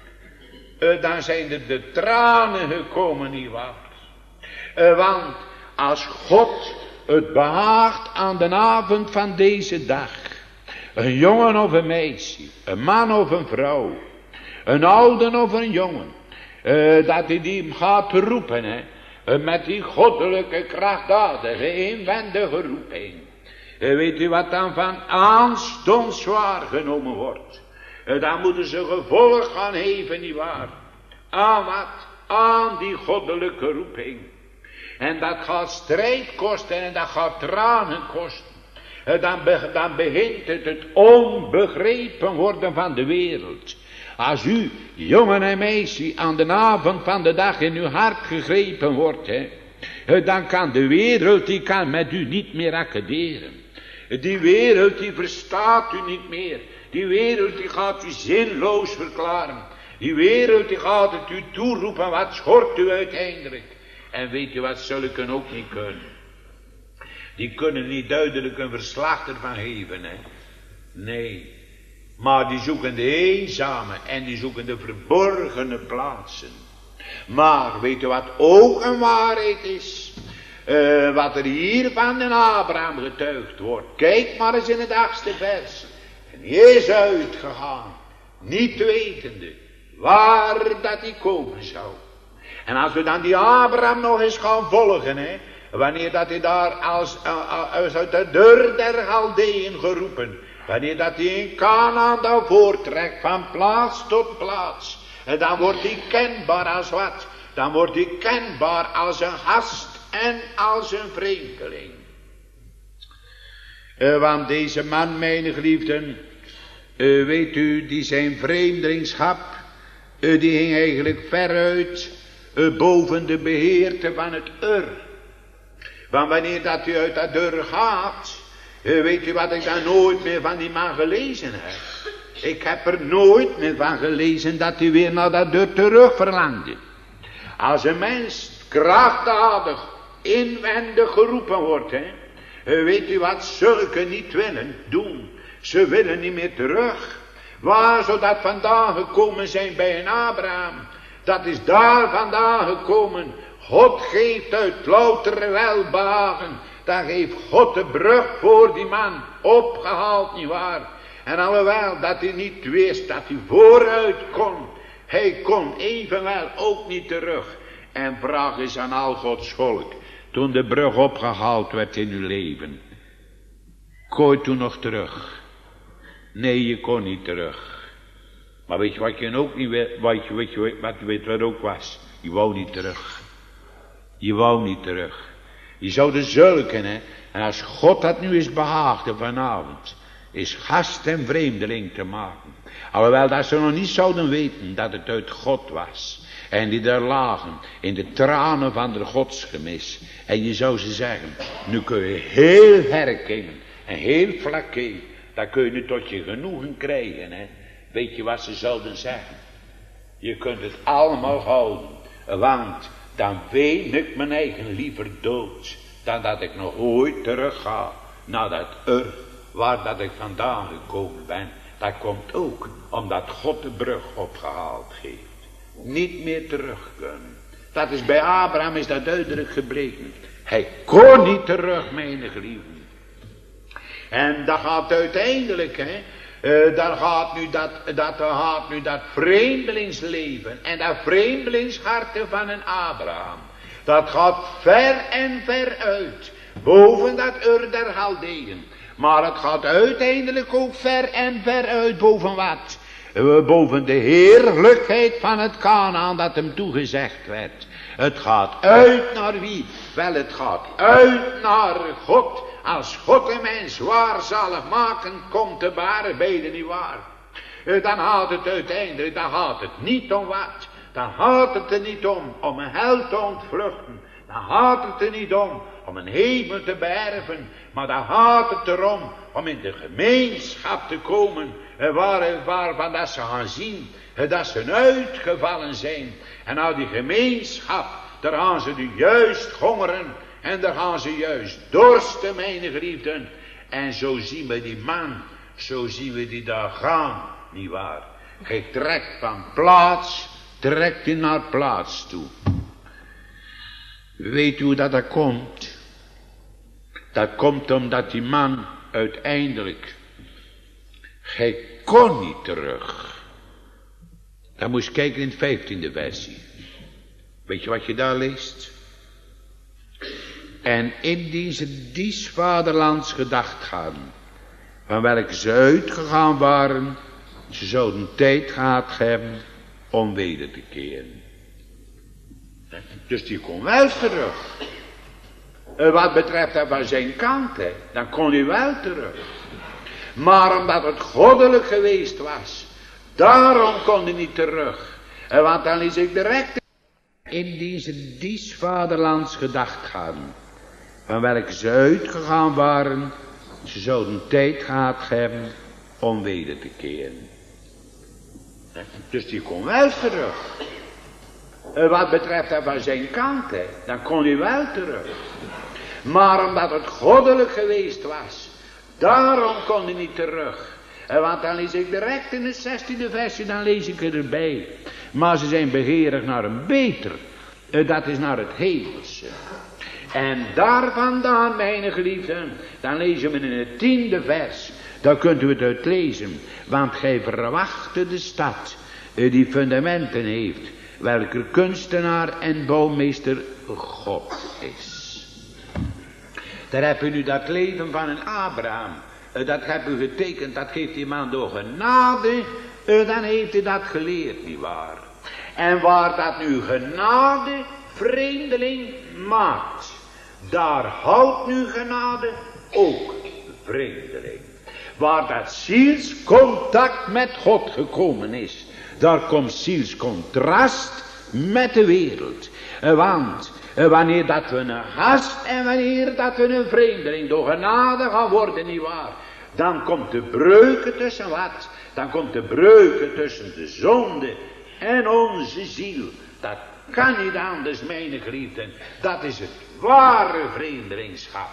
Dan zijn er de tranen gekomen, nietwaar. Want als God het behaagt aan de avond van deze dag, een jongen of een meisje, een man of een vrouw, een oude of een jongen, dat hij die gaat roepen, met die goddelijke krachtdadige inwendige roeping. Weet u wat dan van aanstonds waargenomen wordt? Dan moeten ze gevolg gaan geven, nietwaar? Aan wat? Aan die goddelijke roeping. En dat gaat strijd kosten en dat gaat tranen kosten. Dan begint het onbegrepen worden van de wereld. Als u, jongen en meisje, aan de avond van de dag in uw hart gegrepen wordt, dan kan de wereld, die kan met u niet meer accederen. Die wereld, die verstaat u niet meer. Die wereld, die gaat u zinloos verklaren. Die wereld, die gaat het u toeroepen, wat schort u uiteindelijk. En weet u wat zulken ook niet kunnen? Die kunnen niet duidelijk een verslag ervan geven, Nee. Maar die zoeken de eenzame en die zoeken de verborgene plaatsen. Maar weet u wat ook een waarheid is? Wat er hier van de Abraham getuigd wordt. Kijk maar eens in het 8e vers. En hij is uitgegaan, niet wetende waar dat hij komen zou. En als we dan die Abraham nog eens gaan volgen, wanneer dat hij daar als uit de deur der Galdeën geroepen, wanneer dat hij in Kanaan dan voortrekt van plaats tot plaats, en dan wordt hij kenbaar als wat? Dan wordt hij kenbaar als een gast en als een vreemdeling. Want deze man, mijn geliefden, weet u, die zijn vreemdelingschap, die ging eigenlijk veruit boven de beheerte van het Want wanneer dat u uit dat deur gaat, weet u wat ik daar nooit meer van die man gelezen heb? Ik heb er nooit meer van gelezen dat hij weer naar dat deur terug verlangde. Als een mens krachtdadig, inwendig geroepen wordt, weet u wat zulke niet willen doen? Ze willen niet meer terug. Waar zou dat vandaan gekomen zijn bij een Abraham? Dat is daar vandaan gekomen. God geeft uit louter welbehagen. Dan heeft God de brug voor die man opgehaald, nietwaar? En alhoewel dat hij niet wist dat hij vooruit kon, hij kon evenwel ook niet terug. En vraag is aan al Gods volk, toen de brug opgehaald werd in uw leven, kon je toen nog terug? Nee, je kon niet terug. Maar weet je wat je ook niet weet, wat ook was? Je wou niet terug. Je wou niet terug. Je zou de zulken, en als God dat nu is behaagde vanavond, is gast en vreemdeling te maken. Alhoewel dat ze nog niet zouden weten dat het uit God was. En die daar lagen in de tranen van de godsgemis. En je zou ze zeggen, nu kun je heel herkingen en heel vlakke, dan kun je nu tot je genoegen krijgen. Weet je wat ze zouden zeggen? Je kunt het allemaal houden, want dan ween ik mijn eigen liever dood, dan dat ik nog ooit terug ga naar dat waar dat ik vandaan gekomen ben. Dat komt ook omdat God de brug opgehaald heeft. Niet meer terug kunnen. Dat is bij Abraham is dat duidelijk gebleken. Hij kon niet terug, mijn geliefden. En dat gaat uiteindelijk, dat gaat nu dat vreemdelingsleven en dat vreemdelingsharten van een Abraham. Dat gaat ver en ver uit, boven dat Ur der Chaldeeën. Maar het gaat uiteindelijk ook ver en ver uit boven wat? Boven de heerlijkheid van het Kanaan dat hem toegezegd werd. Het gaat uit naar wie? Wel, het gaat uit naar God. Als God een mens waarzalig maken, komt de ware bede niet waar. Dan gaat het uiteindelijk, dan gaat het niet om wat. Dan gaat het er niet om een hel te ontvluchten. Dan gaat het er niet om een hemel te beërven. Maar dan gaat het erom om in de gemeenschap te komen. Waarvan dat ze gaan zien dat ze uitgevallen zijn. En uit die gemeenschap, daar gaan ze nu juist hongeren. En daar gaan ze juist dorsten, mijn geliefden. En zo zien we die man, zo zien we die daar gaan, nietwaar. Hij trekt van plaats, trekt hij naar plaats toe. Weet u hoe dat komt? Dat komt omdat die man uiteindelijk, hij kon niet terug. Dan moest je kijken in de 15e versie. Weet je wat je daar leest? En indien ze dies vaderlands gedacht hadden, van welke ze uitgegaan waren, ze zouden tijd gehad hebben om weder te keren. Dus die kon wel terug. Wat betreft dat van zijn kant, dan kon hij wel terug. Maar omdat het goddelijk geweest was, daarom kon hij niet terug. Want dan is ik direct. Indien ze dies vaderlands gedacht hadden, van welke ze uitgegaan waren, ze zouden tijd gehad hebben om weder te keren. Dus die kon wel terug. Wat betreft dat van zijn kant, dan kon hij wel terug. Maar omdat het goddelijk geweest was, daarom kon hij niet terug. Want dan lees ik direct in de 16e versie, dan lees ik erbij. Maar ze zijn begeerig naar een beter. Dat is naar het hemelse. En daar vandaan, mijn geliefden, dan lezen we in het 10e vers. Daar kunt u het uit lezen. Want gij verwachtte de stad, die fundamenten heeft, welke kunstenaar en bouwmeester God is. Daar heb u nu dat leven van een Abraham. Dat heb u getekend, dat geeft die man door genade. Dan heeft hij dat geleerd, nietwaar. En waar dat nu genade vreemdeling maakt, daar houdt nu genade ook vreemdeling. Waar dat zielscontact met God gekomen is, daar komt zielscontrast met de wereld. Want wanneer dat we een gast en wanneer dat we een vreemdeling door genade gaan worden, nietwaar, dan komt de breuken tussen wat? Dan komt de breuken tussen de zonde en onze ziel. Dat kan niet anders, mijn geliefden. Dat is het ware vreemdelingschap.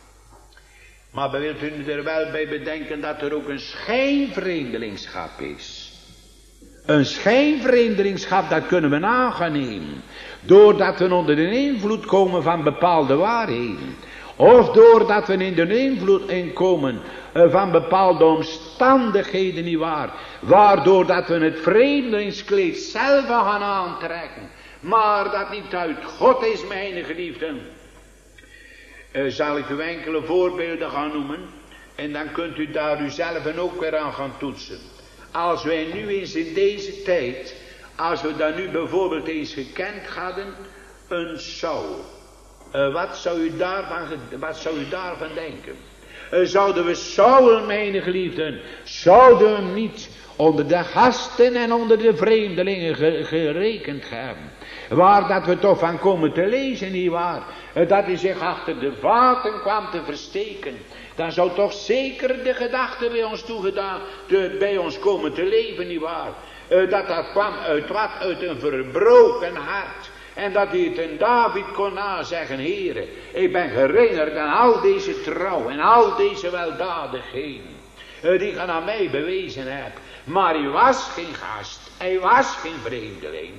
Maar wilt u er wel bij bedenken dat er ook een schijnvreemdelingschap is. Een schijnvreemdelingschap, dat kunnen we nagaan. Doordat we onder de invloed komen van bepaalde waarheden. Of doordat we in de invloed inkomen van bepaalde omstandigheden, nietwaar. Waardoor dat we het vreemdelingskleed zelf gaan aantrekken. Maar dat niet uit God is, mijn geliefden. Zal ik u enkele voorbeelden gaan noemen. En dan kunt u daar uzelf ook weer aan gaan toetsen. Als wij nu eens in deze tijd, als we dan nu bijvoorbeeld eens gekend hadden, een Saul. Wat zou u daarvan denken? Zouden we Saul, mijn geliefden, zouden we hem niet onder de gasten en onder de vreemdelingen gerekend hebben? Waar dat we toch van komen te lezen, nietwaar? Dat hij zich achter de vaten kwam te versteken. Dan zou toch zeker de gedachte bij ons toegedaan, bij ons komen te leven, nietwaar? Dat kwam uit wat? Uit een verbroken hart. En dat hij het in David kon nazeggen, Heere, ik ben herinnerd aan al deze trouw en al deze weldadigheden. die ik aan mij bewezen heb. Maar hij was geen gast. Hij was geen vreemdeling.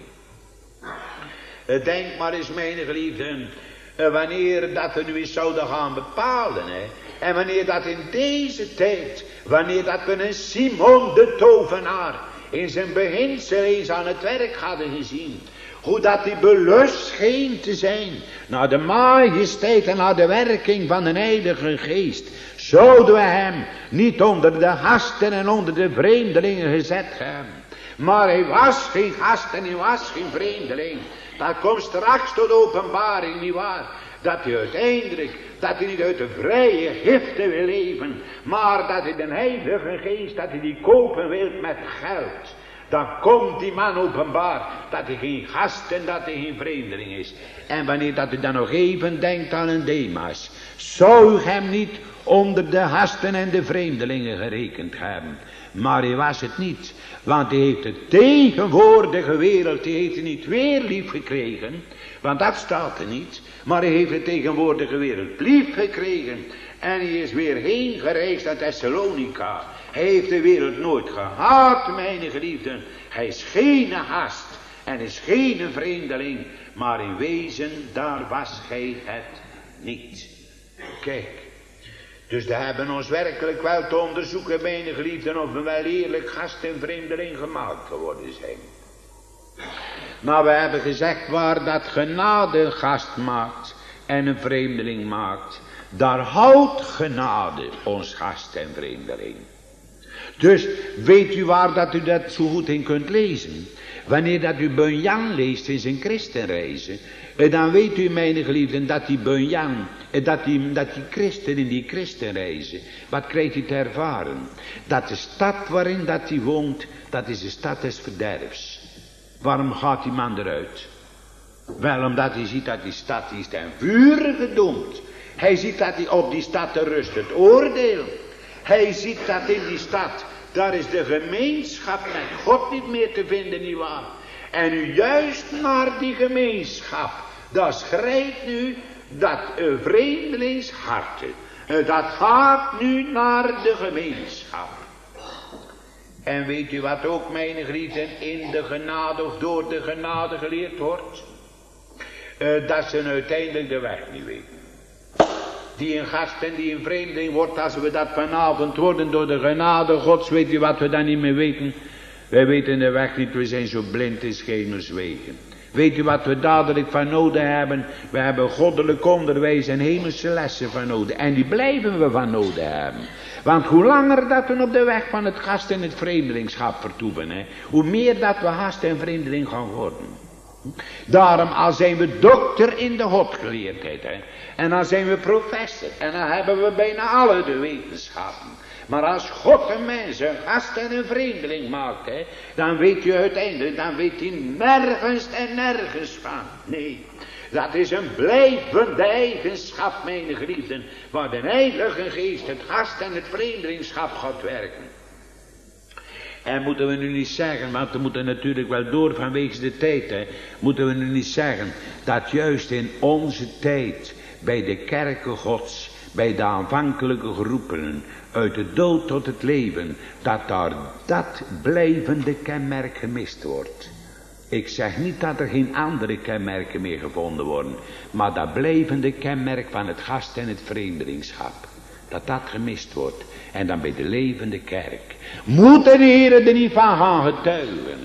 Denk maar eens, mijn geliefden, wanneer dat we nu eens zouden gaan bepalen. En wanneer dat in deze tijd, wanneer dat we een Simon de tovenaar in zijn beginsel eens aan het werk hadden gezien. Hoe dat hij belust scheen te zijn naar de majesteit en naar de werking van de Heilige Geest. Zouden we hem niet onder de gasten en onder de vreemdelingen gezet hebben. Maar hij was geen gast en hij was geen vreemdeling. Dat komt straks tot openbaring, nietwaar? Dat hij uiteindelijk, dat hij niet uit de vrije giften wil leven. Maar dat hij de Heilige Geest, dat hij die kopen wil met geld. Dan komt die man openbaar dat hij geen gast en dat hij geen vreemdeling is. En wanneer dat u dan nog even denkt aan een Demas. Zou hem niet onder de gasten en de vreemdelingen gerekend hebben. Maar hij was het niet. Want hij heeft de tegenwoordige wereld, die heeft hij niet weer lief gekregen. Want dat staat er niet. Maar hij heeft de tegenwoordige wereld lief gekregen. En hij is weer heen gereisd naar Thessalonica. Hij heeft de wereld nooit gehaat, mijn geliefden. Hij is geen gast en is geen vreemdeling. Maar in wezen, daar was hij het niet. Kijk. Dus we hebben ons werkelijk wel te onderzoeken, mijn geliefden, of we wel eerlijk gast en vreemdeling gemaakt geworden zijn. Maar we hebben gezegd, waar dat genade een gast maakt en een vreemdeling maakt, daar houdt genade ons gast en vreemdeling. Dus weet u waar dat u dat zo goed in kunt lezen? Wanneer dat u Bunyan leest in zijn christenreizen, dan weet u, mijn geliefden, dat die Bunyan, dat die christen in die christenreizen, wat krijgt hij te ervaren? Dat de stad waarin dat hij woont, dat is de stad des verderfs. Waarom gaat die man eruit? Wel, omdat hij ziet dat die stad is ten vuur gedoemd. Hij ziet dat hij op die stad rust het oordeel. Hij ziet dat in die stad, daar is de gemeenschap met God niet meer te vinden, nietwaar? En nu juist naar die gemeenschap, daar schrijft nu dat vreemdelingsharte. Dat gaat nu naar de gemeenschap. En weet u wat ook, mijn geliefden, in de genade of door de genade geleerd wordt? Dat ze uiteindelijk de weg niet weten. Die een gast en die een vreemdeling wordt, als we dat vanavond worden door de genade Gods, weet u wat we dan niet meer weten? Wij weten de weg niet, we zijn zo blind in schemelswegen. Weet u wat we dadelijk van nodig hebben? We hebben goddelijk onderwijs en hemelse lessen van nodig. En die blijven we van nodig hebben. Want hoe langer dat we op de weg van het gast en het vreemdelingschap vertoeven, hoe meer dat we gast en vreemdeling gaan worden. Daarom, al zijn we dokter in de godgeleerdheid, en dan zijn we professor, en dan hebben we bijna alle de wetenschappen. Maar als God een mens, een gast en een vreemdeling maakt, dan weet u uiteindelijk, dan weet hij nergens en nergens van. Nee, dat is een blijvende eigenschap, mijn geliefden, waar de Heilige Geest het gast en het vreemdelingschap gaat werken. En moeten we nu niet zeggen, want we moeten natuurlijk wel door vanwege de tijd, moeten we nu niet zeggen dat juist in onze tijd, bij de kerken Gods, bij de aanvankelijke geroepenen, uit de dood tot het leven, dat daar dat blijvende kenmerk gemist wordt. Ik zeg niet dat er geen andere kenmerken meer gevonden worden, maar dat blijvende kenmerk van het gast en het vreemdelingschap, dat gemist wordt. En dan bij de levende kerk moet de Heer er niet van gaan getuigen.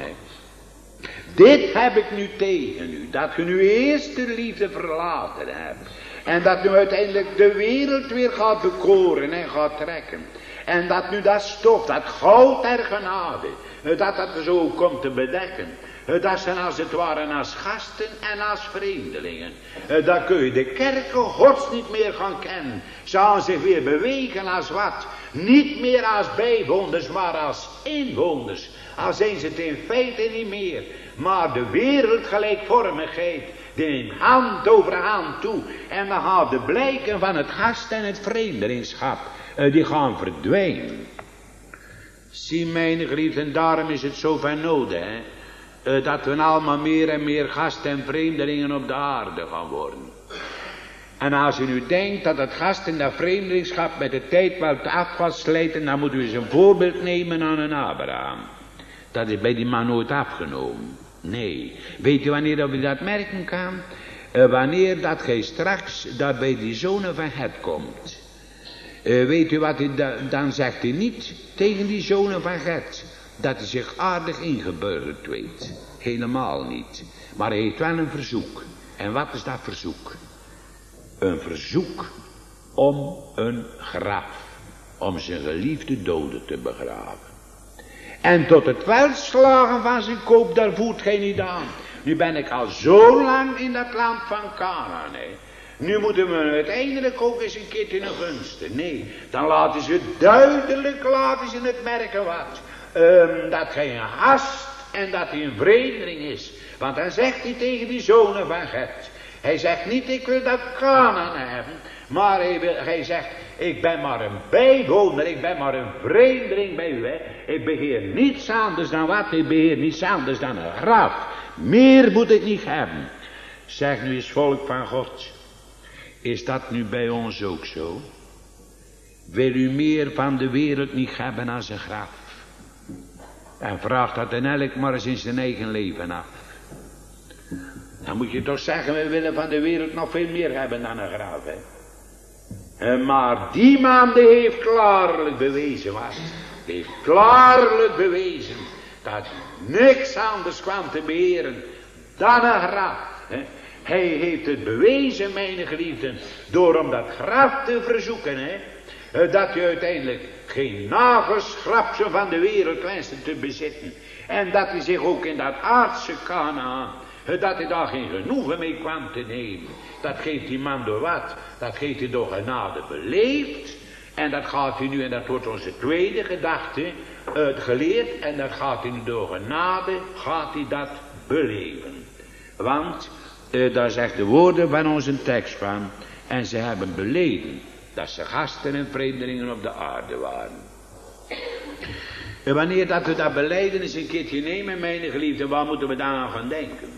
Dit heb ik nu tegen u, dat je nu eerst de liefde verlaten hebt. En dat nu uiteindelijk de wereld weer gaat bekoren en gaat trekken. En dat nu dat stof, dat goud der genade, dat er zo komt te bedekken. Dat zijn als het ware als gasten en als vreemdelingen. Dan kun je de kerken Gods niet meer gaan kennen. Ze gaan zich weer bewegen als wat? Niet meer als bijwoners, maar als inwoners. Al zijn ze het in feite niet meer. Maar de wereldgelijkvormigheid, die hand over hand toe. En dan gaan de blijken van het gast en het vreemdelingschap, die gaan verdwijnen. Zie mijn geliefden, daarom is het zo van nodig, dat we allemaal meer en meer gast en vreemdelingen op de aarde gaan worden. En als u nu denkt dat het gast in dat vreemdelingschap met de tijd wel te af was slijten, dan moet u eens een voorbeeld nemen aan een Abraham. Dat is bij die man nooit afgenomen. Nee. Weet u wanneer dat u dat merken kan? Wanneer dat gij straks dat bij die zonen van Het komt. Weet u wat hij dan zegt hij niet tegen die zonen van Het. Dat hij zich aardig ingeburgerd weet. Helemaal niet. Maar hij heeft wel een verzoek. En wat is dat verzoek? Een verzoek om een graf. Om zijn geliefde doden te begraven. En tot het welslagen van zijn koop, daar voelt gij niet aan. Nu ben ik al zo lang in dat land van Canaan. Nu moeten we uiteindelijk ook eens een keertje een gunsten. Nee, dan laten ze duidelijk het merken wat. Dat gij een gast en dat hij een vreemdeling is. Want dan zegt hij tegen die zonen van Het. Hij zegt niet ik wil dat Canaan hebben. Maar hij zegt ik ben maar een bijwoner. Ik ben maar een vreemdeling bij u. Ik beheer niets anders dan wat. Ik beheer niets anders dan een graf. Meer moet ik niet hebben. Zeg nu eens volk van God. Is dat nu bij ons ook zo? Wil u meer van de wereld niet hebben als een graf? En vraag dat in elk maar eens in zijn eigen leven af. Dan moet je toch zeggen, we willen van de wereld nog veel meer hebben dan een graf. Maar die man die heeft klaarlijk bewezen wat. Die heeft klaarlijk bewezen dat niks anders kwam te beheren dan een graf. Hij heeft het bewezen, mijn geliefden, door om dat graf te verzoeken. Dat je uiteindelijk geen nagelschrapsel van de wereld wenste te bezitten. En dat hij zich ook in dat aardse Kanaan, dat hij daar geen genoegen mee kwam te nemen. Dat geeft die man door wat? Dat geeft hij door genade beleefd. En dat gaat hij nu, en dat wordt onze tweede gedachte, geleerd. En dat gaat hij nu door genade, gaat hij dat beleven. Want, daar zegt de woorden van onze tekst van. En ze hebben beleden dat ze gasten en vreemdelingen op de aarde waren. En wanneer dat we dat belijden eens een keertje nemen, mijn geliefden, waar moeten we dan aan gaan denken?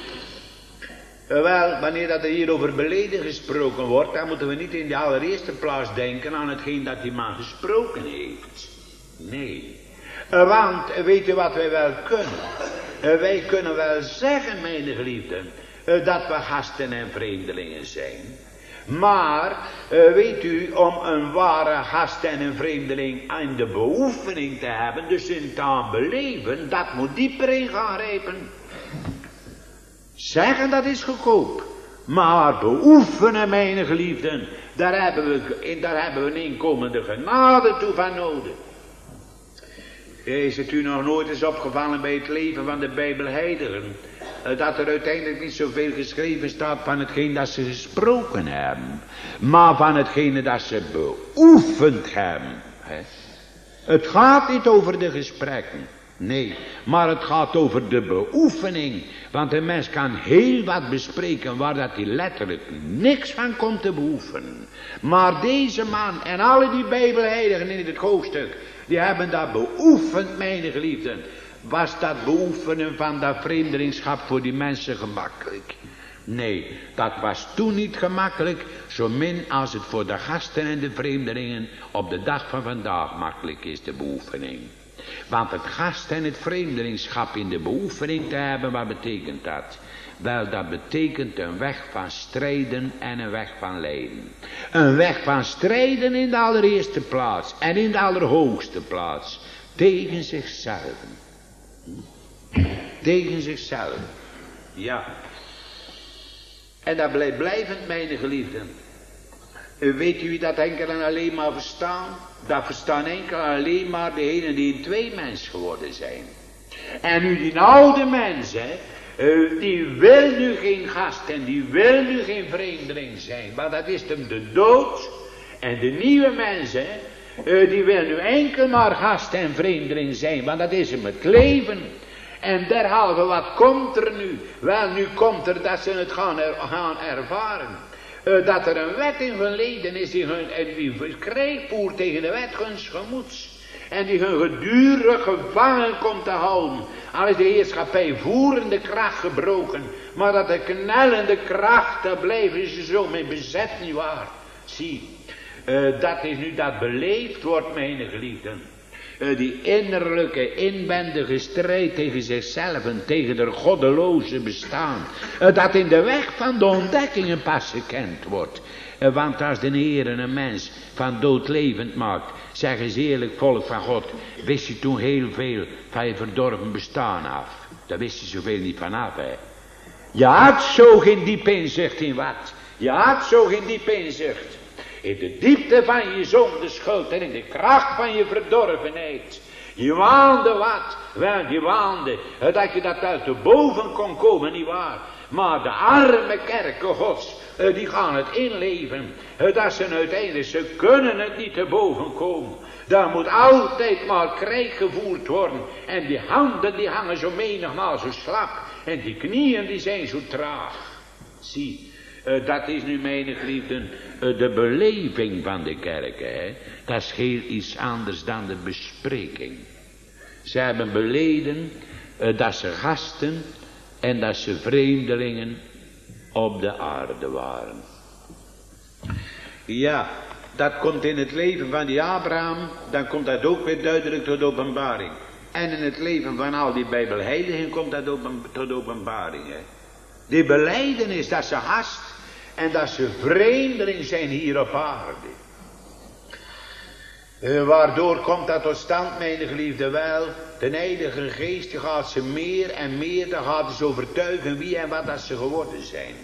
Wel, wanneer dat er hier over beleden gesproken wordt, dan moeten we niet in de allereerste plaats denken aan hetgeen dat die man gesproken heeft. Nee. Want, weet je wat wij wel kunnen? Wij kunnen wel zeggen, mijn geliefden, dat we gasten en vreemdelingen zijn. Maar, weet u, om een ware gast en een vreemdeling in de beoefening te hebben, dus in het aanbeleven, dat moet dieper in gaan rijpen. Zeggen, dat is goedkoop. Maar beoefenen, mijn geliefden, daar hebben we een inkomende genade toe van nodig. Is het u nog nooit eens opgevallen bij het leven van de Bijbelheiligen, dat er uiteindelijk niet zoveel geschreven staat van hetgeen dat ze gesproken hebben, maar van hetgene dat ze beoefend hebben. Het gaat niet over de gesprekken, nee, maar het gaat over de beoefening. Want een mens kan heel wat bespreken waar dat hij letterlijk niks van komt te beoefenen. Maar deze man en alle die Bijbelheiligen in dit hoofdstuk, die hebben dat beoefend, mijn geliefden. Was dat beoefenen van dat vreemdelingschap voor die mensen gemakkelijk? Nee, dat was toen niet gemakkelijk, zo min als het voor de gasten en de vreemdelingen op de dag van vandaag makkelijk is, de beoefening. Want het gast en het vreemdelingschap in de beoefening te hebben, wat betekent dat? Wel, dat betekent een weg van strijden en een weg van lijden. Een weg van strijden in de allereerste plaats en in de allerhoogste plaats. Tegen zichzelf. Tegen zichzelf. Ja. En dat blijft blijvend, mijn geliefden. Weet u dat enkel en alleen maar verstaan? Dat verstaan enkel en alleen maar degenen die een tweemens geworden zijn. En nu die oude mens, die wil nu geen gast en die wil nu geen vreemdeling zijn. Maar dat is hem de dood. En de nieuwe mens, die wil nu enkel maar gast en vreemdeling zijn. Want dat is hem het leven. En derhalve, wat komt er nu? Wel, nu komt er dat ze het gaan ervaren. Dat er een wet in hun leden is, die krijg voert tegen de wet guns gemoeds. en die hun gedurig gevangen komt te houden. Al is de heerschappij voerende kracht gebroken, maar dat de knellende kracht, daar blijven ze zo mee bezet, nietwaar. Zie, dat is nu dat beleefd wordt, mijn geliefden. Die innerlijke, inwendige strijd tegen zichzelf en tegen de goddeloze bestaan. Dat in de weg van de ontdekkingen pas gekend wordt. Want als de Heer een mens van dood levend maakt, zeggen ze eerlijk, volk van God, wist je toen heel veel van je verdorven bestaan af. Daar wist je zoveel niet vanaf, hè. Je had zo geen diepe inzicht in wat. Je had zo geen diepe inzicht. In de diepte van je zonde schuld en in de kracht van je verdorvenheid. Je waande wat? Wel, je waande dat je dat uit de boven kon komen, nietwaar. Maar de arme kerken gods, die gaan het inleven. Dat ze uiteindelijk, ze kunnen het niet te boven komen. Daar moet altijd maar krijg gevoerd worden. En die handen die hangen zo menigmaal zo slap. En die knieën die zijn zo traag. Zie. Dat is nu, mijn geliefden, de beleving van de kerken. Hè? Dat is heel iets anders dan de bespreking. Ze hebben beleden dat ze gasten en dat ze vreemdelingen op de aarde waren. Ja, dat komt in het leven van die Abraham, dan komt dat ook weer duidelijk tot openbaring. En in het leven van al die bijbelheiligen komt dat tot openbaring. Hè? Die belijdenis dat ze gast en dat ze vreemdeling zijn hier op aarde. Waardoor komt dat tot stand, mijn geliefde? Wel, de Heilige Geest die gaat ze meer en meer, dan gaat ze overtuigen wie en wat dat ze geworden zijn.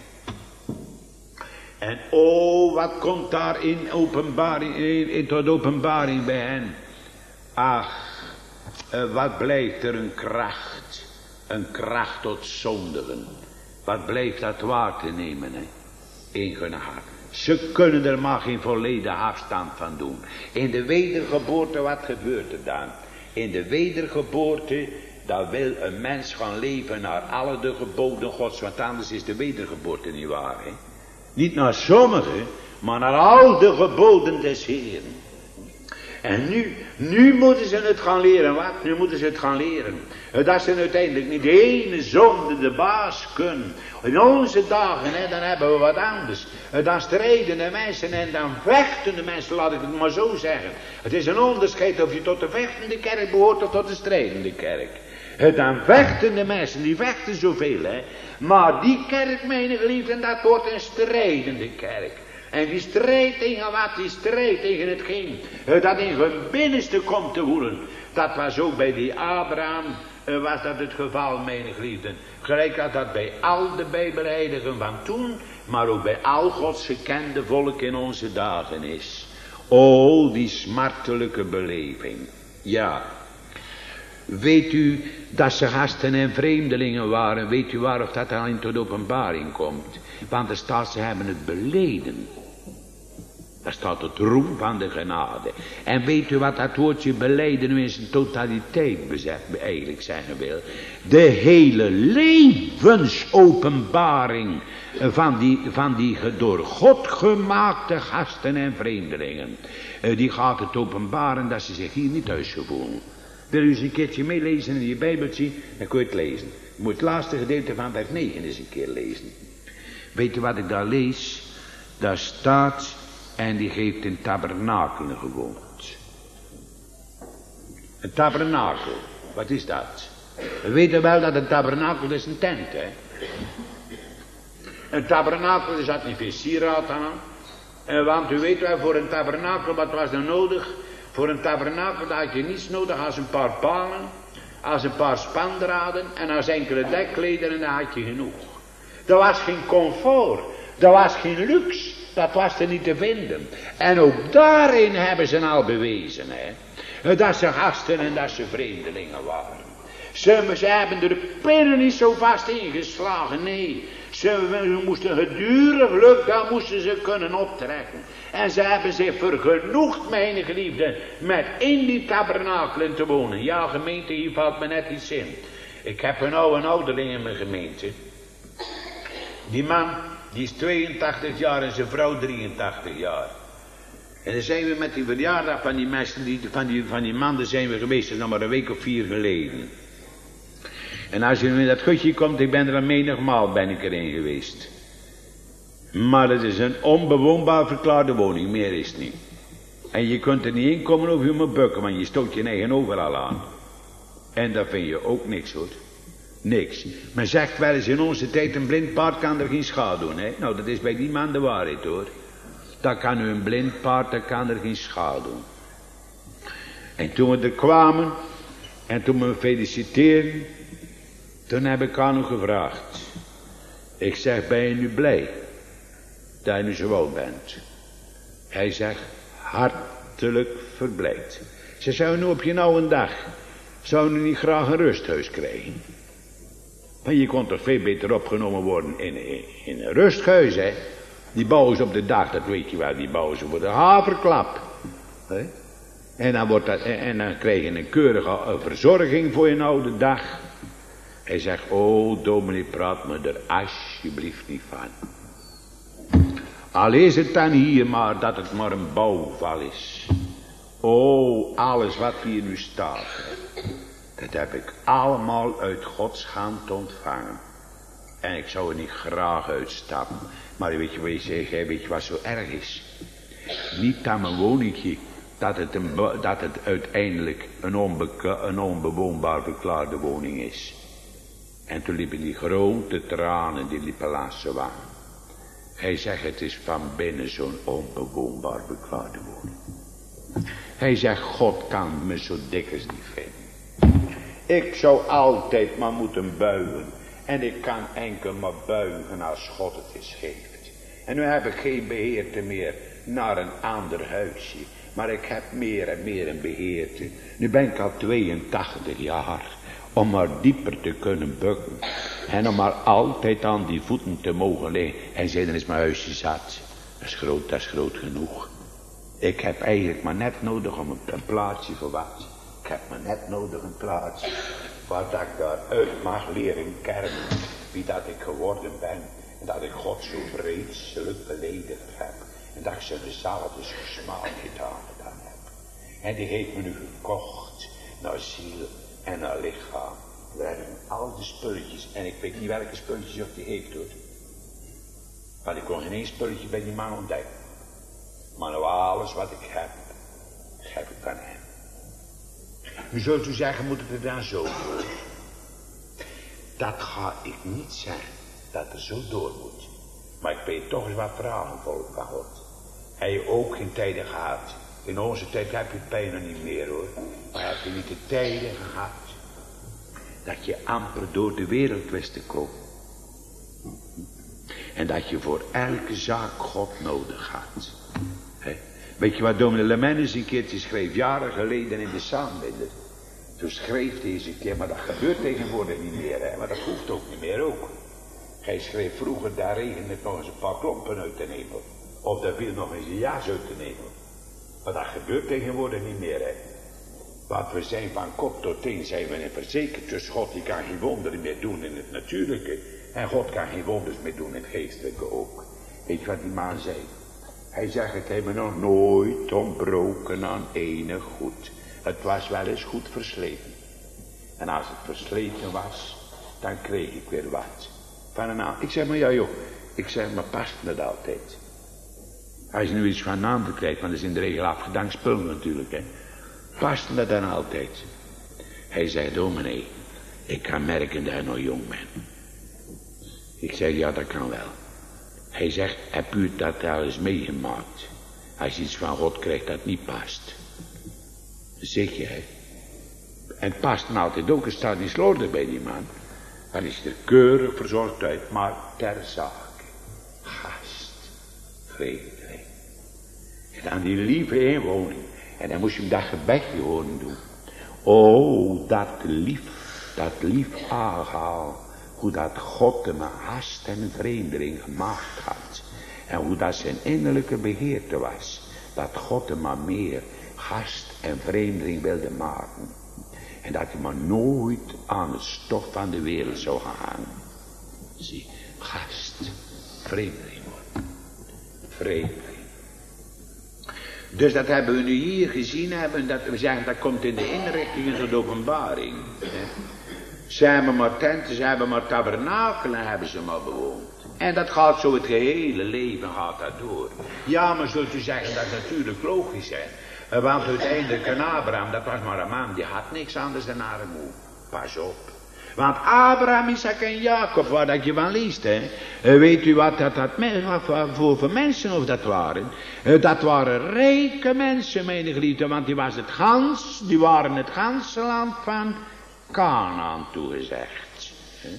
En oh, wat komt daar in openbaring, tot openbaring bij hen? Ach, wat blijft er een kracht tot zondigen. Wat blijft dat waar te nemen, hè? In genade. Ze kunnen er maar geen volledige afstand van doen. In de wedergeboorte, wat gebeurt er dan? In de wedergeboorte, daar wil een mens gaan leven naar alle de geboden gods. Want anders is de wedergeboorte niet waar, hè? Niet naar sommigen, maar naar al de geboden des Heeren. En nu moeten ze het gaan leren. Wat? Nu moeten ze het gaan leren. Dat ze uiteindelijk niet de ene zonde de baas kunnen. In onze dagen, hè, dan hebben we wat anders. Dan strijden de mensen en dan vechten de mensen, laat ik het maar zo zeggen. Het is een onderscheid of je tot de vechtende kerk behoort of tot de strijdende kerk. Dan vechten de mensen, die vechten zoveel, hè. Maar die kerk, mijn geliefden, dat wordt een strijdende kerk. En die strijdt tegen wat? Die strijdt tegen hetgeen dat in hun binnenste komt te woelen. Dat was ook bij die Abraham, was dat het geval, mijn geliefden. Gelijk dat bij al de bijbelheiligen van toen, maar ook bij al Gods gekende volk in onze dagen is. O, die smartelijke beleving. Ja. Weet u dat ze gasten en vreemdelingen waren? Weet u waar of dat al in tot openbaring komt? Want er staat, ze hebben het beleden. Daar staat het roem van de genade. En weet u wat dat woordje belijden nu in zijn totaliteit bezet, eigenlijk zeggen wil? De hele levensopenbaring van die door God gemaakte gasten en vreemdelingen. Die gaat het openbaren dat ze zich hier niet thuis voelen. Wil u eens een keertje meelezen in je Bijbeltje, dan kun je het lezen. Je moet het laatste gedeelte van vers 9 eens een keer lezen. Weet u wat ik daar lees? Daar staat, en die heeft in tabernakelen gewoond. Een tabernakel, wat is dat? We weten wel dat een tabernakel is een tent, hè. Een tabernakel is dat niet veel sieraad aan. Want u weet wel, voor een tabernakel, wat was er nodig? Voor een tabernakel had je niets nodig als een paar palen, als een paar spandraden en als enkele dekklederen, en dan had je genoeg. Er was geen comfort, er was geen luxe, dat was er niet te vinden. En ook daarin hebben ze al bewezen, hè, dat ze gasten en dat ze vreemdelingen waren. Ze hebben er pinnen niet zo vast ingeslagen, nee. Ze moesten gedurig lucht, dan moesten ze kunnen optrekken. En ze hebben zich vergenoegd, mijn geliefden, met in die tabernakelen te wonen. Ja, gemeente, hier valt me net iets in. Ik heb een ouderling in mijn gemeente. Die man, die is 82 jaar en zijn vrouw 83 jaar. En dan zijn we met die verjaardag van die mensen, van die mannen zijn we geweest, dat is nog maar een week of 4 geleden. En als je nu in dat hutje komt, ik ben er al menigmaal ben ik erin geweest. Maar het is een onbewoonbaar verklaarde woning, meer is het niet. En je kunt er niet in komen of je moet bukken, want je stoot je eigen overal aan. En dat vind je ook niks hoor. Niks. Men zegt wel eens in onze tijd, een blind paard kan er geen schade doen. Hè? Nou, dat is bij die man de waarheid hoor. Dat kan nu een blind paard, dat kan er geen schade doen. En toen we er kwamen, en toen we me feliciteerden, toen heb ik aan hem gevraagd. Ik zeg, ben je nu blij dat je nu zo oud bent? Hij zegt, hartelijk verblijd. Ze zou nu op je oude dag, zou nu niet graag een rusthuis krijgen? Maar je kon toch veel beter opgenomen worden in een rusthuis, hè? Die bouwen ze op de dag, dat weet je wel, die bouwen ze voor de haverklap. Hè? En dan krijg je een keurige verzorging voor je oude dag. Hij zegt, oh dominee, praat me er alsjeblieft niet van. Al is het dan hier maar dat het maar een bouwval is. Oh, alles wat hier nu staat, hè, dat heb ik allemaal uit Gods hand ontvangen. En ik zou er niet graag uitstappen. Maar weet je wat je zegt, weet je wat zo erg is? Niet aan mijn woningje, dat het uiteindelijk een onbewoonbaar verklaarde woning is. En toen liepen die grote tranen, die liepen langs zo aan. Hij zegt, het is van binnen zo'n onbewoonbaar verklaarde woning. Hij zegt, God kan me zo dikwijls niet vinden. Ik zou altijd maar moeten buigen. En ik kan enkel maar buigen als God het eens geeft. En nu heb ik geen beheerte meer naar een ander huisje. Maar ik heb meer en meer een beheerte. Nu ben ik al 82 jaar. Om maar dieper te kunnen bukken. En om maar altijd aan die voeten te mogen liggen. En zei, dan is mijn huisje zat. Dat is groot genoeg. Ik heb eigenlijk maar net nodig om een plaatsje voor wat. Ik heb maar net nodig een plaatsje. Waar dat ik daaruit mag leren kermen. Wie dat ik geworden ben. En dat ik God zo vreselijk beledigd heb. En dat ik zijn dezelfde smaak gedaan heb. En die heeft me nu gekocht. Naar ziel en naar lichaam. Daar hebben al die spulletjes. En ik weet niet welke spulletjes of die heeft hoor. Want ik kon geen één spulletje bij die man ontdekken. Maar nou alles wat ik heb ik van hem. Nu zult u zeggen, moet het er dan zo door? Dat ga ik niet zeggen, dat er zo door moet. Maar ik weet toch eens wat vragen volgen van God. Heb je ook geen tijden gehad? In onze tijd heb je het bijna niet meer hoor. Maar heb je niet de tijden gehad? Dat je amper door de wereld wist te komen. En dat je voor elke zaak God nodig had. He? Weet je wat dominee Lemennis een keertje schreef, jaren geleden in de Zaanbinder. Toen schreef hij eens een keer, maar dat gebeurt tegenwoordig niet meer, hè? Maar dat hoeft ook niet meer ook. Hij schreef vroeger, daar regende het nog eens een paar klompen uit de hemel. Of daar viel nog eens een jas uit de hemel. Maar dat gebeurt tegenwoordig niet meer, hè. Want we zijn van kop tot teen, zijn we in verzekerd. Dus God die kan geen wonderen meer doen in het natuurlijke. En God kan geen wonders meer doen in het geestelijke ook. Weet je wat die man zei? Hij zegt, het heeft me nog nooit ontbroken aan enig goed. Het was wel eens goed versleten. En als het versleten was, dan kreeg ik weer wat. Van een naam. Ik zeg maar, ja joh. Ik zeg maar, past dat altijd? Als je nu iets van naam krijgt, want dat is in de regel afgedankt spul natuurlijk, hè. Past dat dan altijd? Hij zegt, dominee, ik kan merken dat je nog jong bent. Ik zeg, ja dat kan wel. Hij zegt, heb u dat al eens meegemaakt? Als je iets van God krijgt dat niet past. Zeg je, hè? En het past dan altijd ook, er staat niet slordig bij die man. Dan is er keurig verzorgd uit, maar ter zake. Gast, vreemdeling. En dan die lieve inwoning. En dan moest je hem dat gebedje horen doen. Oh, dat lief aangehaal. Hoe dat God hem een gast en een vreemdeling gemaakt had. En hoe dat zijn innerlijke begeerte was. Dat God hem maar meer gast en vreemdeling wilde maken. En dat hij maar nooit aan het stof van de wereld zou gaan hangen. Zie, gast, vreemdeling worden. Vreemdeling. Dus dat hebben we nu hier gezien hebben. Dat we zeggen dat komt in de inrichtingen tot openbaring. Hè. Ze hebben maar tenten, ze hebben maar tabernakelen hebben ze maar bewoond. En dat gaat zo het gehele leven gaat dat door. Ja, maar zult u zeggen dat is natuurlijk logisch hè. Want uiteindelijk een Abraham, dat was maar een man, die had niks anders dan armoede. Pas op. Want Abraham, Isaac en Jacob, waar dat je van leest, hè. Weet u wat dat voor mensen of dat waren? Dat waren rijke mensen, mijn geliefde, want die waren het ganse land van Kanaan toegezegd.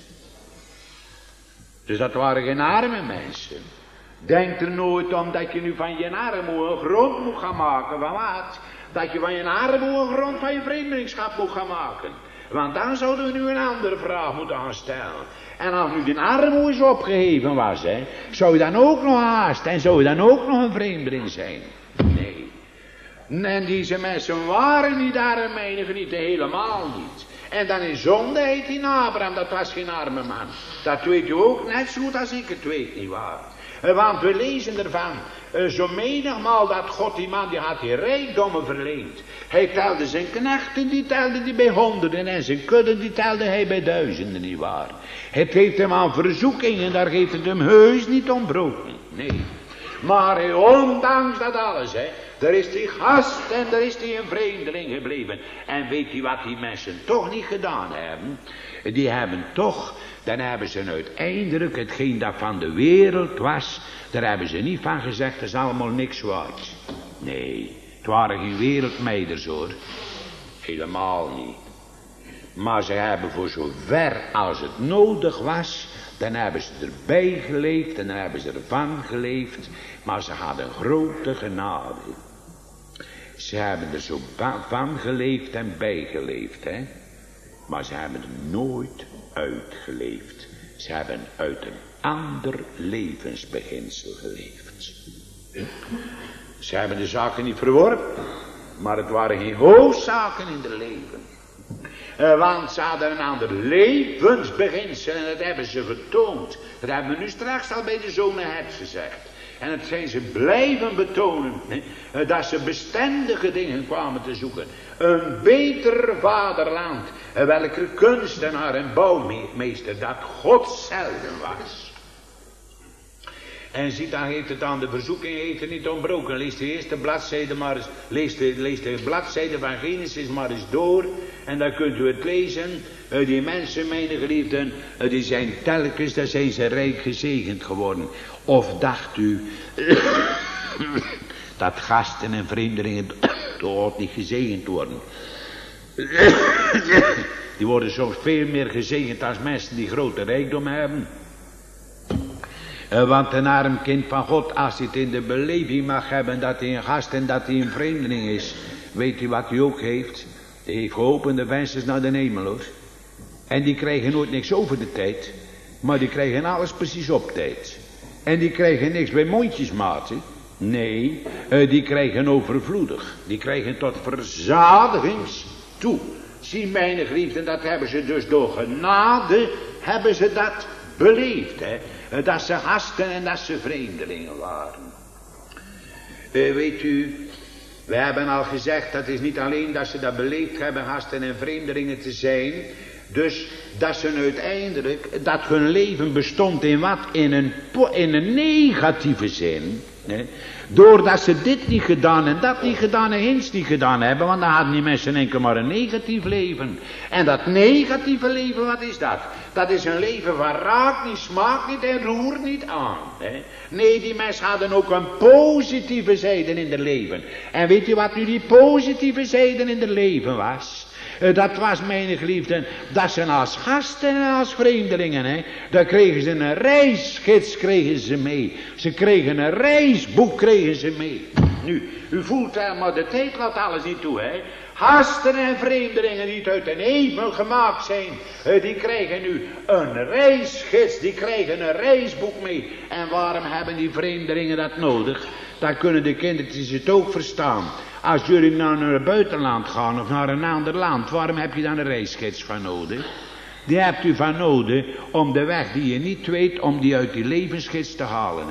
Dus dat waren geen arme mensen. Denk er nooit om dat je nu van je armoede een grond moet gaan maken. Van wat? Dat je van je armoede een grond van je vreemdelingschap moet gaan maken. Want dan zouden we nu een andere vraag moeten gaan stellen. En als nu die armoede is opgeheven was, hè, zou je dan ook nog haast en zou je dan ook nog een vreemdeling zijn? Nee. En deze mensen waren niet arm, menigen niet, helemaal niet. En dan in zonde heet die Abraham, dat was geen arme man. Dat weet u ook net zo goed als ik het weet, nietwaar? Want we lezen ervan, zo menigmaal dat God die man, die had die rijkdommen verleend. Hij telde zijn knechten, die telde die bij honderden en zijn kudden, die telde hij bij duizenden, nietwaar? Het heeft hem aan verzoekingen, daar heeft het hem heus niet ontbroken, nee. Maar ondanks dat alles, hè, daar is die gast en daar is die een vreemdeling gebleven. En weet u wat die mensen toch niet gedaan hebben? Die hebben toch, dan hebben ze uiteindelijk hetgeen dat van de wereld was, daar hebben ze niet van gezegd, dat is allemaal niks waard. Nee, het waren geen wereldmeiders hoor. Helemaal niet. Maar ze hebben voor zover als het nodig was, dan hebben ze erbij geleefd en dan hebben ze ervan geleefd. Maar ze hadden grote genade. Ze hebben er zo van geleefd en bijgeleefd, hè. Maar ze hebben er nooit uitgeleefd. Ze hebben uit een ander levensbeginsel geleefd. Ze hebben de zaken niet verworpen, maar het waren geen hoofdzaken in het leven. Want ze hadden een ander levensbeginsel en dat hebben ze getoond. Dat hebben we nu straks al bij de zonen het gezegd. En het zijn ze blijven betonen, dat ze bestendige dingen kwamen te zoeken. Een beter vaderland, welke kunstenaar en bouwmeester dat God zelden was. En ziet, dan heeft het aan de verzoeking heeft het niet ontbroken. Lees de eerste bladzijde maar eens, lees de bladzijde van Genesis maar eens door. En dan kunt u het lezen. Die mensen, mijn geliefden, die zijn telkens, daar zijn ze rijk gezegend geworden. Of dacht u dat gasten en vreemdelingen toch niet gezegend worden? Die worden soms veel meer gezegend als mensen die grote rijkdom hebben. Want een arm kind van God, als hij het in de beleving mag hebben dat hij een gast en dat hij een vreemdeling is, weet u wat hij ook heeft? Hij heeft geopende vensters naar de hemel hoor. En die krijgen nooit niks over de tijd, maar die krijgen alles precies op tijd. En die krijgen niks bij mondjesmaat, hè? Nee, die krijgen overvloedig. Die krijgen tot verzadigings toe. Zie mijn geliefden, dat hebben ze dus door genade, hebben ze dat beleefd, hè. Dat ze gasten en dat ze vreemdelingen waren. Weet u, we hebben al gezegd, dat is niet alleen dat ze dat beleefd hebben, gasten en vreemdelingen te zijn. Dus dat ze uiteindelijk, dat hun leven bestond in wat? In een negatieve zin. Hè? Doordat ze dit niet gedaan en dat niet gedaan en eens niet gedaan hebben. Want dan hadden die mensen enkel maar een negatief leven. En dat negatieve leven, wat is dat? Dat is een leven van raakt niet, smaakt niet en roert niet aan. Hè? Nee, die mensen hadden ook een positieve zijde in het leven. En weet je wat nu die positieve zijde in het leven was? Dat was, mijn geliefden, dat ze als gasten en als vreemdelingen, hè, daar kregen ze een reisgids kregen ze mee. Ze kregen een reisboek kregen ze mee. Nu, u voelt wel, maar de tijd laat alles niet toe, hè. Gasten en vreemdelingen die uit de hemel gemaakt zijn, die krijgen nu een reisgids, die krijgen een reisboek mee. En waarom hebben die vreemdelingen dat nodig? Dan kunnen de kindertjes het ook verstaan. Als jullie nou naar het buitenland gaan of naar een ander land, waarom heb je dan een reisgids van nodig? Die hebt u van nodig om de weg die je niet weet, om die uit die levensgids te halen, hè.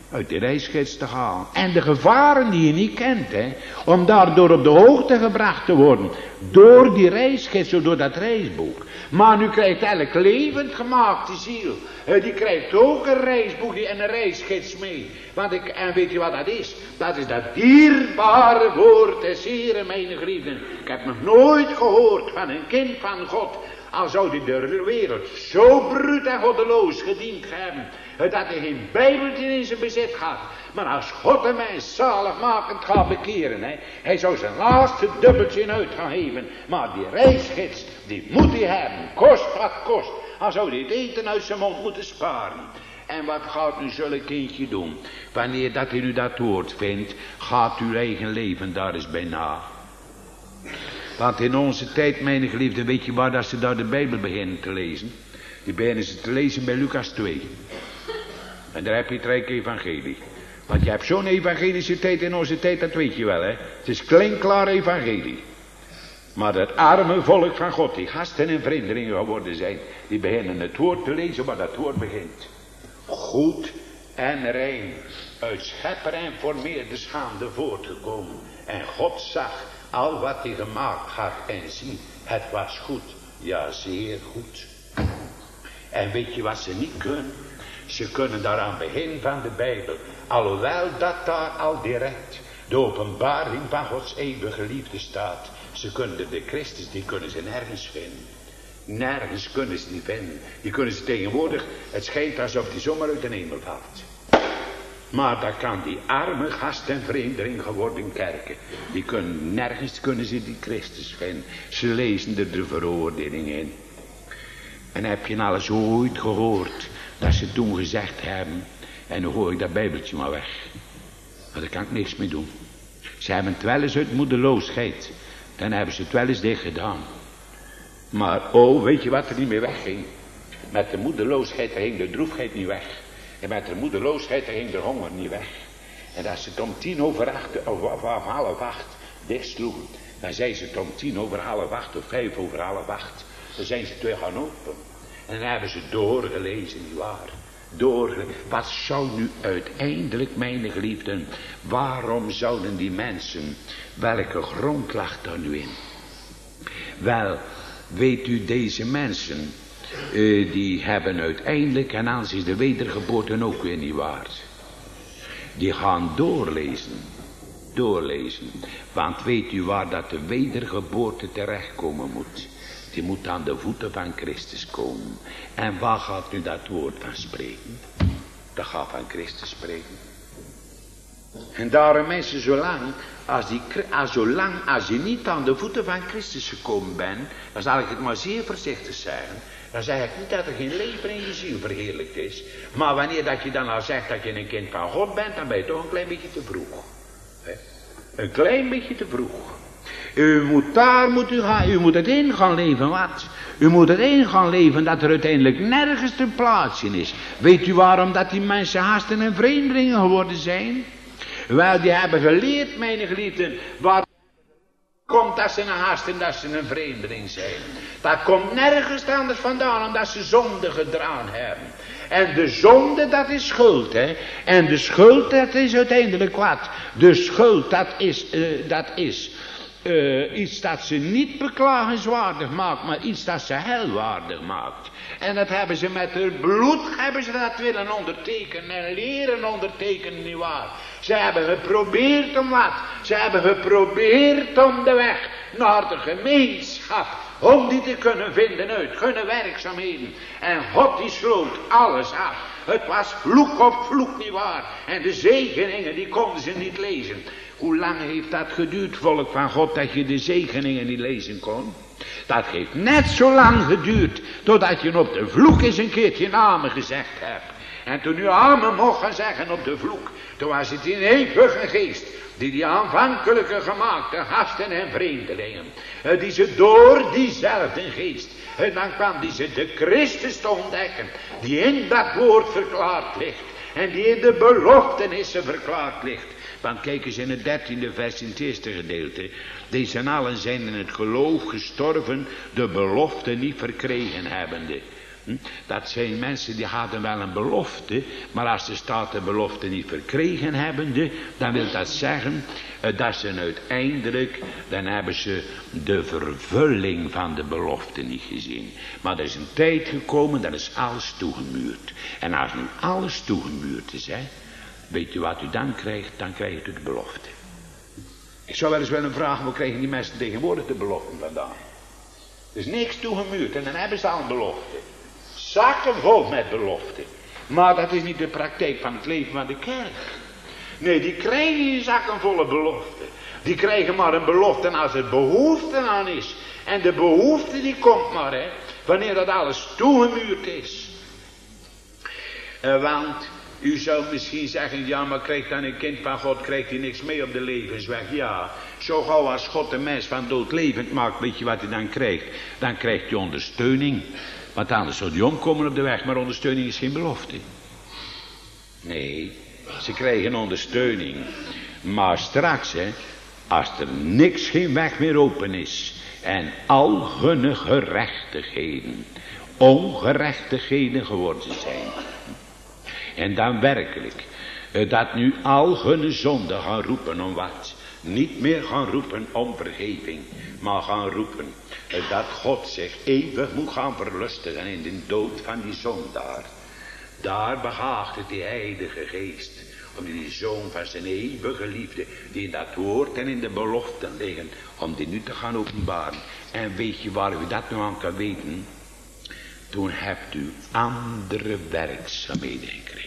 Uit de reisgids te halen. En de gevaren die je niet kent, hè. Om daardoor op de hoogte gebracht te worden. Door die reisgids of door dat reisboek. Maar nu krijgt elk levend gemaakte ziel. Die krijgt ook een reisboekje en een reisgids mee. En weet je wat dat is? Dat is dat dierbare woord des Heeren, mijn geliefden. Ik heb nog nooit gehoord van een kind van God. Al zou die de wereld zo bruut en goddeloos gediend hebben. Dat hij geen bijbeltje in zijn bezit gaat. Maar als God hem mens zaligmakend gaat bekeren. Hè, hij zou zijn laatste dubbeltje in uit gaan geven. Maar die reisgids, die moet hij hebben. Kost wat kost. Al zou hij het eten uit zijn mond moeten sparen. En wat gaat nu zulk kindje doen? Wanneer dat hij nu dat woord vindt. Gaat uw eigen leven daar eens bij na. Want in onze tijd, mijn geliefden, weet je waar dat ze daar de Bijbel beginnen te lezen? Die beginnen ze te lezen bij Lucas 2. En daar heb je het rijke evangelie. Want je hebt zo'n evangelische tijd in onze tijd, dat weet je wel, hè. Het is klinkklaar evangelie. Maar dat arme volk van God, die gasten en vreemdelingen geworden zijn, die beginnen het woord te lezen waar dat woord begint. Goed en rein, uit schepper en formeerder schaamde voortgekomen. En God zag al wat hij gemaakt had en zie, het was goed, ja zeer goed. En weet je wat ze niet kunnen? Ze kunnen daar aan het begin van de Bijbel, alhoewel dat daar al direct de openbaring van Gods eeuwige liefde staat. Ze kunnen de Christus, die kunnen ze nergens vinden. Nergens kunnen ze die vinden. Die kunnen ze tegenwoordig, het schijnt alsof die zomaar uit de hemel valt. Maar dat kan die arme gast en vreemdeling geworden kerken. Die kunnen, nergens kunnen ze die Christus vinden. Ze lezen er de veroordeling in. En heb je nou eens ooit gehoord dat ze toen gezegd hebben, en dan gooi ik dat bijbeltje maar weg. Maar daar kan ik niks mee doen. Ze hebben het wel eens uit moedeloosheid. Dan hebben ze het wel eens dicht gedaan. Maar oh, weet je wat er niet meer wegging? Met de moedeloosheid ging de droefheid niet weg. En met de moedeloosheid ging de honger niet weg. En als ze het om 7:50 of 7:30 dichtsloegen, dan zijn ze het om 7:50 of 7:05. Dan zijn ze twee gaan open. En dan hebben ze doorgelezen, nietwaar? Wat zou nu uiteindelijk, mijn geliefden, waarom zouden die mensen, welke grond lag daar nu in? Wel, weet u, deze mensen, die hebben uiteindelijk, en dan is de wedergeboorte ook weer niet waard. Die gaan doorlezen. Want weet u waar dat de wedergeboorte terechtkomen moet? Die moet aan de voeten van Christus komen. En waar gaat nu dat woord van spreken? Dat gaat van Christus spreken. En daarom mensen, zolang als je niet aan de voeten van Christus gekomen bent, dan zal ik het maar zeer voorzichtig zeggen. Dan zeg ik niet dat er geen leven in je ziel verheerlijkt is. Maar wanneer dat je dan al zegt dat je een kind van God bent, dan ben je toch een klein beetje te vroeg. Een klein beetje te vroeg. U moet het in gaan leven, wat? U moet het in gaan leven dat er uiteindelijk nergens te plaatsen is. Weet u waarom dat die mensen hasten en vreemdelingen geworden zijn? Wel, die hebben geleerd, mijn geliefden, waar komt dat ze een haast en dat ze een vreemdeling zijn. Dat komt nergens anders vandaan omdat ze zonde gedaan hebben. En de zonde, dat is schuld, hè. En de schuld, dat is uiteindelijk wat? De schuld, dat is iets dat ze niet beklagenswaardig maakt, maar iets dat ze helwaardig maakt. En dat hebben ze met hun bloed, hebben ze dat willen ondertekenen en leren ondertekenen, nietwaar. Ze hebben geprobeerd om wat? Ze hebben geprobeerd om de weg naar de gemeenschap, om die te kunnen vinden uit hun werkzaamheden. En God die sloot alles af. Het was vloek op vloek, nietwaar. En de zegeningen, die konden ze niet lezen. Hoe lang heeft dat geduurd, volk van God, dat je de zegeningen niet lezen kon? Dat heeft net zo lang geduurd, totdat je op de vloek eens een keertje amen gezegd hebt. En toen u amen mocht gaan zeggen op de vloek, toen was het in eeuwige geest, die aanvankelijke gemaakte gasten en vreemdelingen, die ze door diezelfde geest, en dan kwam die ze de Christus te ontdekken, die in dat woord verklaard ligt, en die in de beloftenissen verklaard ligt. Want kijk eens in het 13e vers in het eerste gedeelte. Deze allen zijn in het geloof gestorven, de belofte niet verkregen hebbende. Dat zijn mensen die hadden wel een belofte, maar als de staat de belofte niet verkregen hebbende, dan wil dat zeggen dat ze uiteindelijk, dan hebben ze de vervulling van de belofte niet gezien. Maar er is een tijd gekomen, dan is alles toegemuurd. En als nu alles toegemuurd is, weet u wat u dan krijgt? Dan krijgt u de belofte. Ik zou wel eens willen vragen, hoe krijgen die mensen tegenwoordig de belofte vandaan? Er is niks toegemuurd en dan hebben ze al een belofte. Zakken vol met belofte. Maar dat is niet de praktijk van het leven van de kerk. Nee, die krijgen geen zakken volle belofte. Die krijgen maar een belofte als er behoefte aan is. En de behoefte die komt maar, wanneer dat alles toegemuurd is. Want u zou misschien zeggen, ja, maar krijgt dan een kind van God, krijgt hij niks mee op de levensweg? Ja, zo gauw als God de mens van dood levend maakt, weet je wat hij dan krijgt? Dan krijgt hij ondersteuning. Want anders zou hij omkomen op de weg, maar ondersteuning is geen belofte. Nee, ze krijgen ondersteuning. Maar straks, als er niks, geen weg meer open is, en al hun gerechtigheden ongerechtigheden geworden zijn. En dan werkelijk, dat nu al hun zonden gaan roepen om wat? Niet meer gaan roepen om vergeving, maar gaan roepen dat God zich eeuwig moet gaan verlustigen in de dood van die zondaar. Daar behaagt het die heilige geest, om die zoon van zijn eeuwige liefde, die in dat woord en in de beloften liggen, om die nu te gaan openbaren. En weet je waar u dat nou aan kan weten? Toen hebt u andere werkzaamheden gekregen.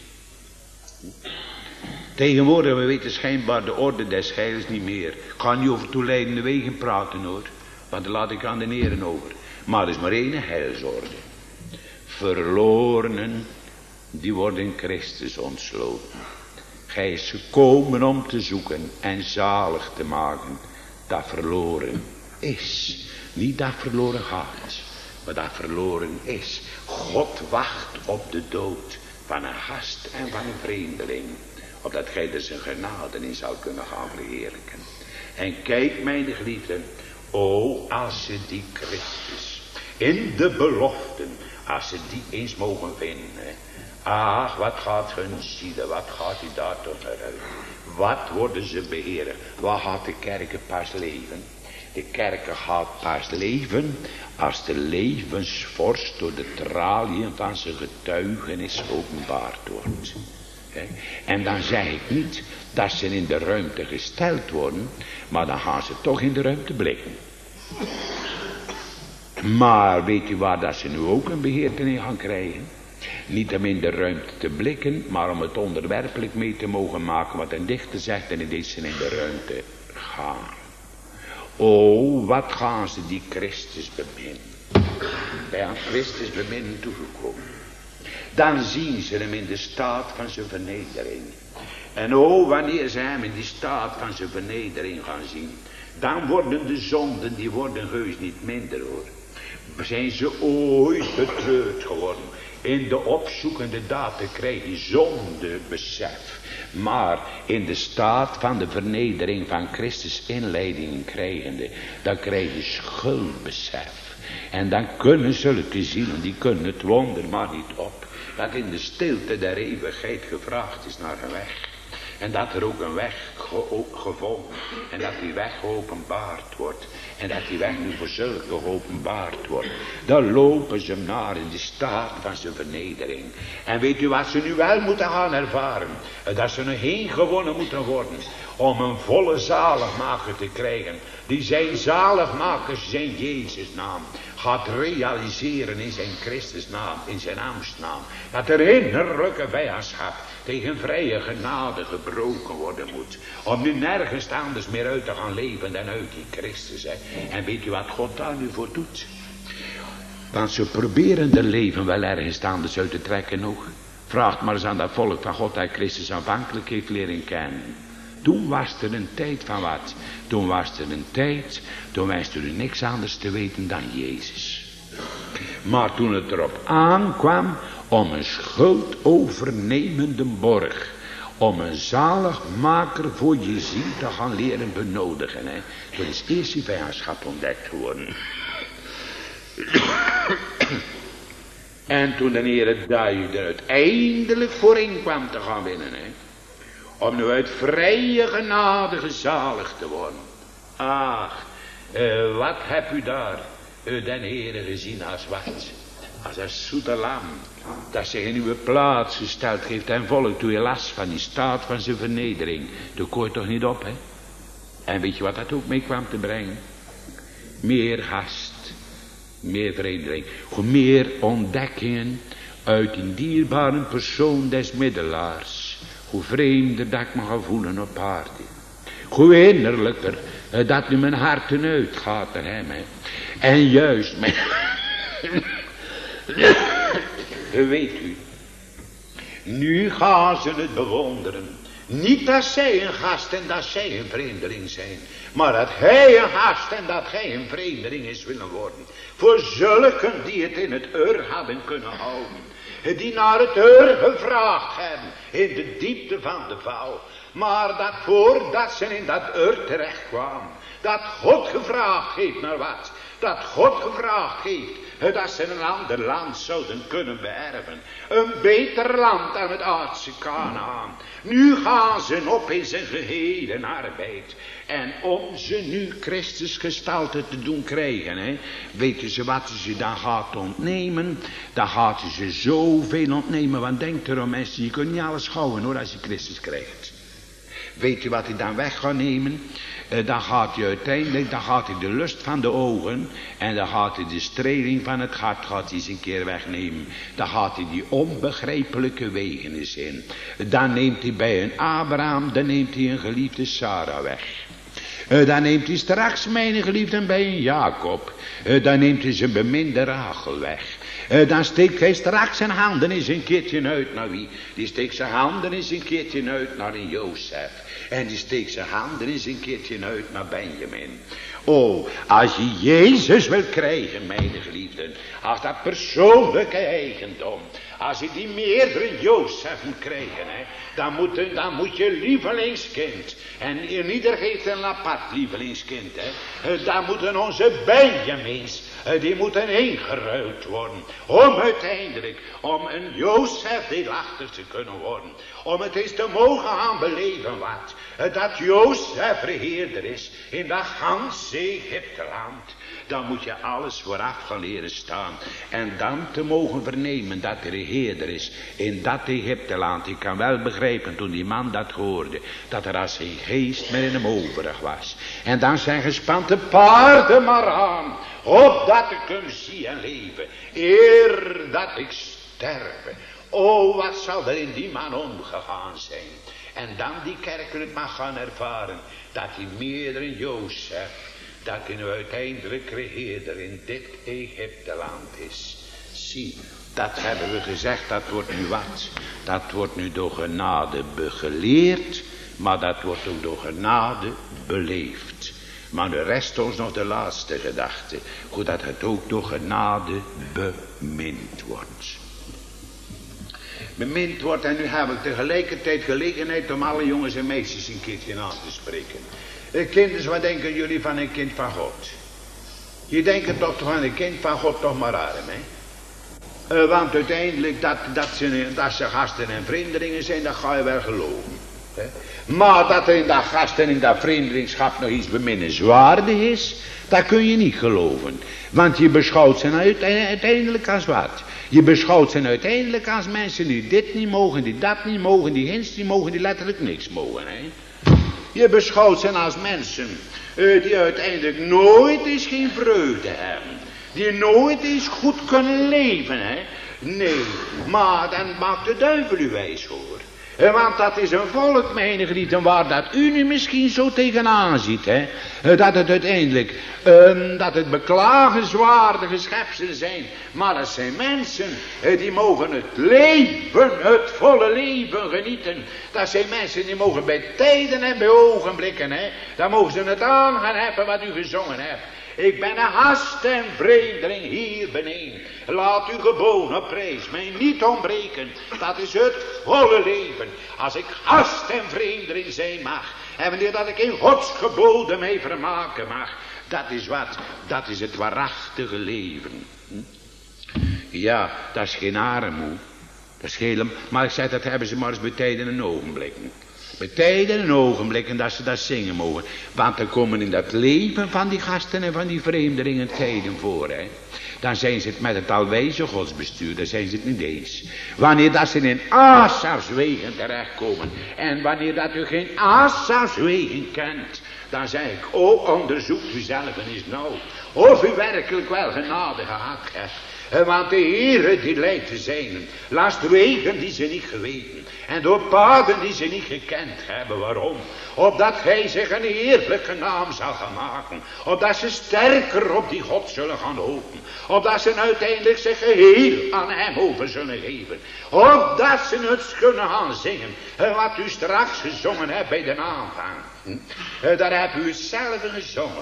Tegenwoordig, we weten schijnbaar de orde des heils niet meer. Ik ga niet over toeleidende wegen praten hoor, want daar laat ik aan de heren over. Maar er is maar één heilsorde. Verlorenen, die worden in Christus ontsloten. Gij is gekomen om te zoeken en zalig te maken dat verloren is. Niet dat verloren gaat, maar dat verloren is. God wacht op de dood van een gast en van een vreemdeling, opdat gij er zijn genade in zou kunnen gaan verheerlijken. En kijk, mijn geliefden, als ze die Christus in de beloften, als ze die eens mogen vinden, ach, wat gaat hun zielen, wat gaat die daar toch naar uit? Wat worden ze beheren? Wat gaat de kerken pas leven? De kerken gaat pas leven als de levensvorst door de traliën van zijn getuigenis openbaard wordt. En dan zeg ik niet dat ze in de ruimte gesteld worden, maar dan gaan ze toch in de ruimte blikken. Maar weet u waar dat ze nu ook een beheertenis gaan krijgen? Niet om in de ruimte te blikken, maar om het onderwerpelijk mee te mogen maken wat een dichter zegt, en het is ze in de ruimte gaan. Wat gaan ze die Christus beminnen. Bij aan Christus beminnen toegekomen. Dan zien ze hem in de staat van zijn vernedering. En wanneer ze hem in die staat van zijn vernedering gaan zien, dan worden de zonden, die worden heus niet minder hoor. Zijn ze ooit betreurd geworden. In de opzoekende daad te krijgen zondebesef. Maar in de staat van de vernedering van Christus inleiding krijgende, dan krijg je schuldbesef. En dan kunnen zulke zielen, die kunnen het wonder maar niet op, dat in de stilte der eeuwigheid gevraagd is naar een weg. En dat er ook een weg gevonden. En dat die weg geopenbaard wordt. En dat die weg nu voor zulke geopenbaard wordt. Dan lopen ze naar in de staat van zijn vernedering. En weet u wat ze nu wel moeten gaan ervaren? Dat ze er heen gewonnen moeten worden. Om een volle zaligmaker te krijgen. Die zijn zaligmakers zijn Jezus naam gaat realiseren in zijn Christus naam, in zijn Amstnaam. Dat er innerlijke vijandschap tegen vrije genade gebroken worden moet. Om nu nergens anders meer uit te gaan leven dan uit die Christus. En weet u wat God daar nu voor doet? Want ze proberen de leven wel ergens anders uit te trekken nog. Vraag maar eens aan dat volk van God dat Christus aanvankelijk heeft leren kennen. Toen was er een tijd van wat? Toen was er een tijd, toen wist u niks anders te weten dan Jezus. Maar toen het erop aankwam om een schuldovernemende borg, om een zaligmaker voor je ziel te gaan leren benodigen, toen is eerst die vijandschap ontdekt geworden. En toen de Heer Duij er uiteindelijk voorin kwam te gaan winnen. Hè? Om nu uit vrije genade gezaligd te worden. Ach, wat heb u daar den Heere gezien als wat? Als een zoete lam. Dat zich in uw plaats gesteld heeft en volk. Toen je last van die staat van zijn vernedering. Toen kon je toch niet op, hè? En weet je wat dat ook mee kwam te brengen? Meer gast. Meer vreemdeling. Meer ontdekkingen uit die dierbare persoon des middelaars. Hoe vreemder dat ik me ga voelen op aarde. Hoe innerlijker dat nu mijn hart eruit gaat naar hem. Hè. En juist mijn... Weet u. Nu gaan ze het bewonderen. Niet dat zij een gast en dat zij een vreemdeling zijn. Maar dat hij een gast en dat hij een vreemdeling is willen worden. Voor zulken die het in het ur hadden kunnen houden. Die naar het ur gevraagd hebben. In de diepte van de val. Maar dat voordat ze in dat ur terecht kwamen. Dat God gevraagd heeft naar wat? Dat God gevraagd heeft. Dat ze een ander land zouden kunnen beërven. Een beter land dan het aardse Kanaan. Nu gaan ze op in zijn gehele arbeid. En om ze nu Christus gestalte te doen krijgen. Hè, weten ze wat ze dan gaat ontnemen. Dan gaat ze zoveel ontnemen. Want denk erom mensen, je kunt niet alles houden hoor als je Christus krijgt. Weet je wat hij dan weg gaat nemen? Dan gaat hij uiteindelijk, dan gaat hij de lust van de ogen. En dan gaat hij de streling van het hart gaat hij eens een keer wegnemen. Dan gaat hij die onbegrijpelijke wegen eens in. Dan neemt hij bij een Abraham, dan neemt hij een geliefde Sarah weg. Dan neemt hij straks mijn geliefde bij een Jacob. Dan neemt hij zijn beminde Rachel weg. Dan steekt hij straks zijn handen eens een keertje uit naar wie? Die steekt zijn handen eens een keertje uit naar een Jozef. En die steekt zijn handen eens een keertje uit naar Benjamin. Oh, als je Jezus wil krijgen, mijn geliefden. Als dat persoonlijke eigendom. Als je die meerdere Jozefen krijgen, hè, dan moet je lievelingskind. En ieder heeft een apart lievelingskind. Hè. Dan moeten onze Benjamins, die moeten ingeruild worden. Om uiteindelijk, om een Jozef deelachtig te kunnen worden. Om het eens te mogen gaan beleven wat. Dat Jozef regeerder is in dat ganse Egypteland. Dan moet je alles vooraf gaan leren staan. En dan te mogen vernemen dat de regeerder is in dat Egypteland. Ik kan wel begrijpen toen die man dat hoorde. Dat er als geen geest meer in hem overig was. En dan zijn gespante paarden maar aan. Opdat ik hem zie en leven. Eer dat ik sterven. Oh, wat zal er in die man omgegaan zijn. En dan die kerkelijk mag gaan ervaren. Dat hij meer dan Jozef. Dat hij nu uiteindelijk regeerder in dit Egypteland is. Zie, dat hebben we gezegd, dat wordt nu wat. Dat wordt nu door genade begeleerd. Maar dat wordt ook door genade beleefd. Maar nu rest ons nog de laatste gedachte. Hoe dat het ook door genade bemind wordt. Bemind wordt, en nu heb ik tegelijkertijd gelegenheid om alle jongens en meisjes een keertje aan te spreken. Kinders, wat denken jullie van een kind van God? Je denkt toch van een kind van God toch maar arm, hè? Want uiteindelijk dat ze gasten en vreemdelingen zijn, dat ga je wel geloven. Hè? Maar dat er in dat gasten in dat vreemdelingschap nog iets beminnenswaardig is, dat kun je niet geloven. Want je beschouwt ze uiteindelijk als wat? Je beschouwt ze uiteindelijk als mensen die dit niet mogen, die dat niet mogen, die hints niet mogen, die letterlijk niks mogen, hè? Je beschouwt ze als mensen die uiteindelijk nooit eens geen vreugde hebben. Die nooit eens goed kunnen leven, hè. Nee, maar dan maakt de duivel u wijs, hoor. Want dat is een volk, mijn geliefden, waar dat u nu misschien zo tegenaan ziet, hè. Dat het uiteindelijk, dat het beklagenswaardige schepselen zijn. Maar dat zijn mensen, die mogen het leven, het volle leven genieten. Dat zijn mensen die mogen bij tijden en bij ogenblikken, hè. Dan mogen ze het aan gaan hebben wat u gezongen hebt. Ik ben een gast en vreemdeling hier beneden. Laat uw geboden prijs mij niet ontbreken. Dat is het volle leven. Als ik gast en vreemdeling zijn mag. En wanneer dat ik in Gods geboden mij vermaken mag. Dat is wat? Dat is het waarachtige leven. Ja, dat is geen armoe. Dat is helemaal, maar ik zeg, dat hebben ze maar eens bij tijden en ogenblikken. Bij tijden en ogenblikken dat ze dat zingen mogen. Want er komen in dat leven van die gasten en van die vreemdelingen tijden voor. Hè. Dan zijn ze het met het alwijze godsbestuur. Dan zijn ze het niet eens. Wanneer dat ze in Asa's wegen terechtkomen. En wanneer dat u geen Asa's wegen kent. Dan zeg ik, onderzoekt u zelf eens nou. Of u werkelijk wel genade gehad hebt. Want de Heere die leidt te zijnen. Langs de wegen die ze niet geweten. En door paden die ze niet gekend hebben. Waarom? Opdat hij zich een eerlijke naam zal gaan maken. Opdat ze sterker op die God zullen gaan hopen. Opdat ze uiteindelijk zich geheel aan hem over zullen geven. Opdat ze het kunnen gaan zingen. Wat u straks gezongen hebt bij de aanvang. Daar hebt u het zelf gezongen.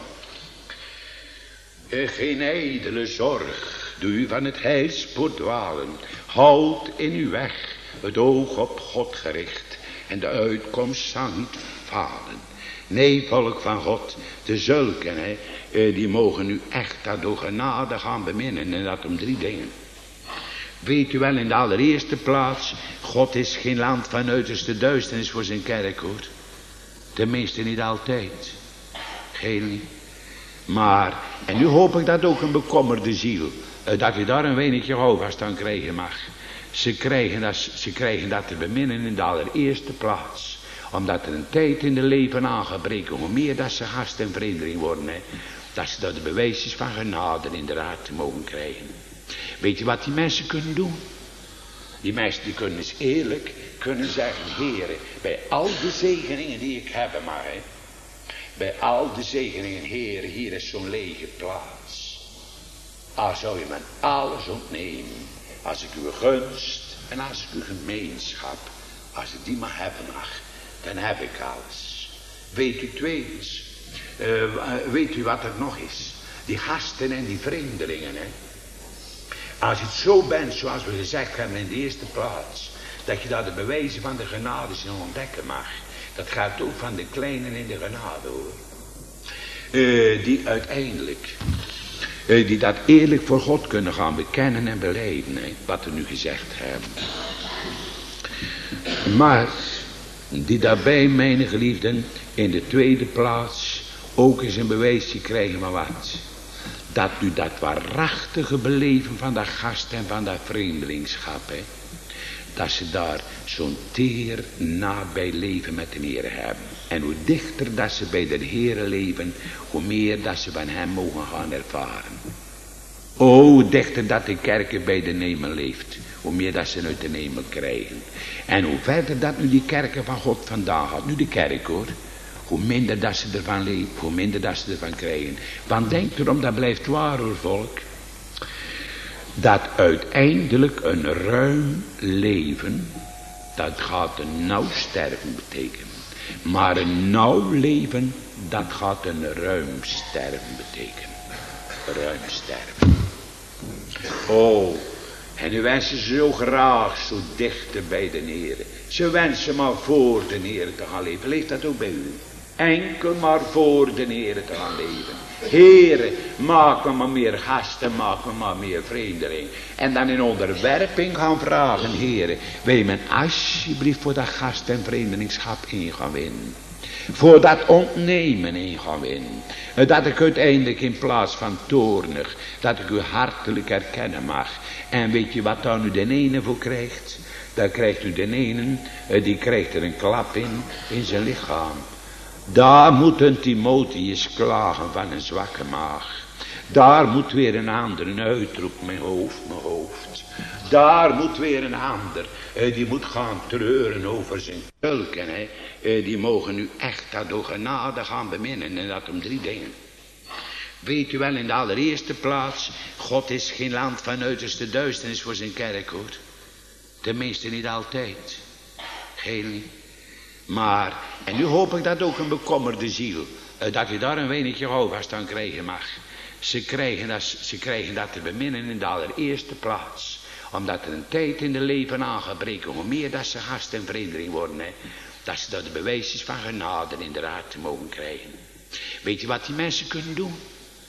Geen ijdele zorg. Doe u van het heilspoor dwalen. Houd in uw weg het oog op God gericht. En de uitkomst zal niet falen. Nee, volk van God, de zulken, die mogen u echt dat door genade gaan beminnen. En dat om 3 dingen. Weet u wel, in de allereerste plaats, God is geen land van uiterste duisternis voor zijn kerk, hoor. Tenminste niet altijd. Geheel niet. Maar, en nu hoop ik dat ook een bekommerde ziel, dat u daar een wenigje houvast aan krijgen mag. Ze krijgen dat te beminnen in de allereerste plaats. Omdat er een tijd in de leven aangebreken, hoe meer dat ze gast en vreemdeling worden, dat ze dat de bewijsjes van genade inderdaad te mogen krijgen. Weet je wat die mensen kunnen doen? Die mensen die kunnen eens eerlijk kunnen zeggen, Heere, bij al de zegeningen die ik heb, maar bij al de zegeningen, Heere, hier is zo'n lege plaats. Als zou je me alles ontnemen, als ik uw gunst en als ik uw gemeenschap, als ik die maar hebben mag, dan heb ik alles. Weet u tweedens, weet u wat er nog is? Die gasten en die vreemdelingen, Als je het zo bent, zoals we gezegd hebben in de eerste plaats, dat je daar de bewijzen van de genade in ontdekken mag. Dat gaat ook van de kleinen in de genade, hoor. Die uiteindelijk, die dat eerlijk voor God kunnen gaan bekennen en beleiden, wat we nu gezegd hebben. Maar, die daarbij, mijn geliefden, in de tweede plaats ook eens een bewijsje krijgen van wat? Dat u dat waarachtige beleven van dat gast en van dat vreemdelingschap, dat ze daar zo'n teer nabij leven met de Heer hebben. En hoe dichter dat ze bij de Heer leven, hoe meer dat ze van hem mogen gaan ervaren. Hoe dichter dat de kerk bij de hemel leeft, hoe meer dat ze uit de hemel krijgen. En hoe verder dat nu die kerken van God vandaan gaat, nu de kerk hoor, hoe minder dat ze ervan leven, hoe minder dat ze ervan krijgen. Want denk erom, dat blijft waar hoor volk. Dat uiteindelijk een ruim leven, dat gaat een nauw sterven betekenen. Maar een nauw leven, dat gaat een ruim sterven betekenen. Ruim sterven. Oh, en nu wensen ze zo graag zo dichter bij de Heer. Ze wensen maar voor de Heer te gaan leven. Leeft dat ook bij u? Enkel maar voor de Heer te gaan leven. Heere, maak me maar meer gasten, maak me maar meer vreemdeling. En dan in onderwerping gaan vragen, Heere, wil je me alsjeblieft voor dat gast- en vreemdelingschap in gaan winnen. Voor dat ontnemen in gaan winnen. Dat ik uiteindelijk in plaats van toornig, dat ik u hartelijk herkennen mag. En weet je wat dan u de ene voor krijgt? Dan krijgt u de ene, die krijgt er een klap in zijn lichaam. Daar moet een Timotheus klagen van een zwakke maag. Daar moet weer een ander een uitroep, mijn hoofd. Daar moet weer een ander, die moet gaan treuren over zijn kulken. Die mogen nu echt dat door genade gaan beminnen en dat om 3 dingen. Weet u wel, in de allereerste plaats, God is geen land van uiterste duisternis voor zijn kerk, hoor. Tenminste niet altijd. Geheel niet. Maar, en nu hoop ik dat ook een bekommerde ziel, dat je daar een wenigje houvast aan krijgen mag. Ze krijgen dat te beminnen in de allereerste plaats. Omdat er een tijd in de leven aangebreken, hoe meer dat ze gast en vreemdeling worden, dat ze daar de bewijsjes van genade inderdaad te mogen krijgen. Weet je wat die mensen kunnen doen?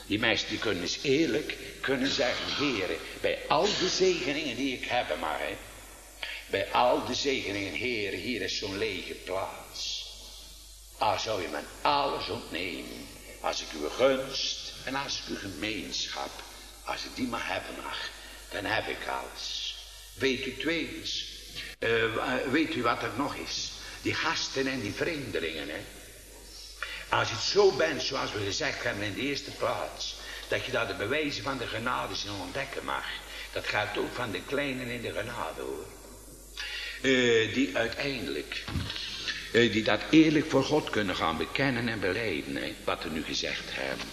Die mensen die kunnen eens eerlijk kunnen zeggen, Heere, bij al de zegeningen die ik hebben mag, hè, bij al de zegeningen, Heere, hier is zo'n lege plaats. Als zou je me alles ontnemen, als ik uw gunst en als ik uw gemeenschap, als ik die maar hebben mag, dan heb ik alles. Weet u tweedens, weet u wat er nog is? Die gasten en die vreemdelingen, hè. Als je het zo bent, zoals we gezegd hebben in de eerste plaats, dat je daar de bewijzen van de genade in ontdekken mag. Dat gaat ook van de kleinen in de genade, hoor. Die uiteindelijk, die dat eerlijk voor God kunnen gaan bekennen en belijden, hè, wat we nu gezegd hebben.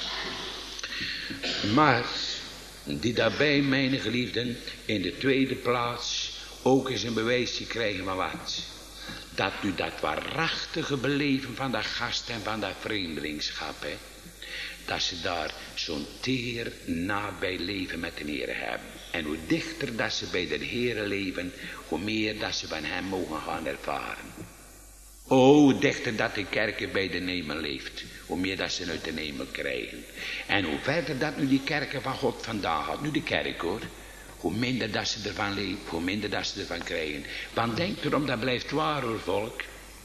Maar die daarbij, mijn geliefden, in de tweede plaats ook eens een bewijsje krijgen van wat? Dat u dat waarachtige beleven van dat gast en van dat vreemdelingschap, hè, dat ze daar zo'n teer nabij leven met de Heer hebben. En hoe dichter dat ze bij de Heer leven, hoe meer dat ze van hem mogen gaan ervaren. Hoe dichter dat de kerk bij de hemel leeft, hoe meer dat ze uit de hemel krijgen. En hoe verder dat nu die kerken van God vandaan gaat, nu de kerk hoor, hoe minder dat ze ervan leven, hoe minder dat ze ervan krijgen. Want denk erom, dat blijft waar hoor volk,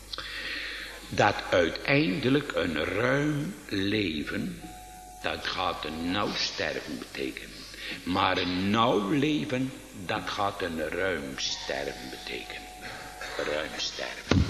dat uiteindelijk een ruim leven, dat gaat een nauw sterven betekenen. Maar een nauw leven, dat gaat een ruim sterven betekenen. Ruim sterven.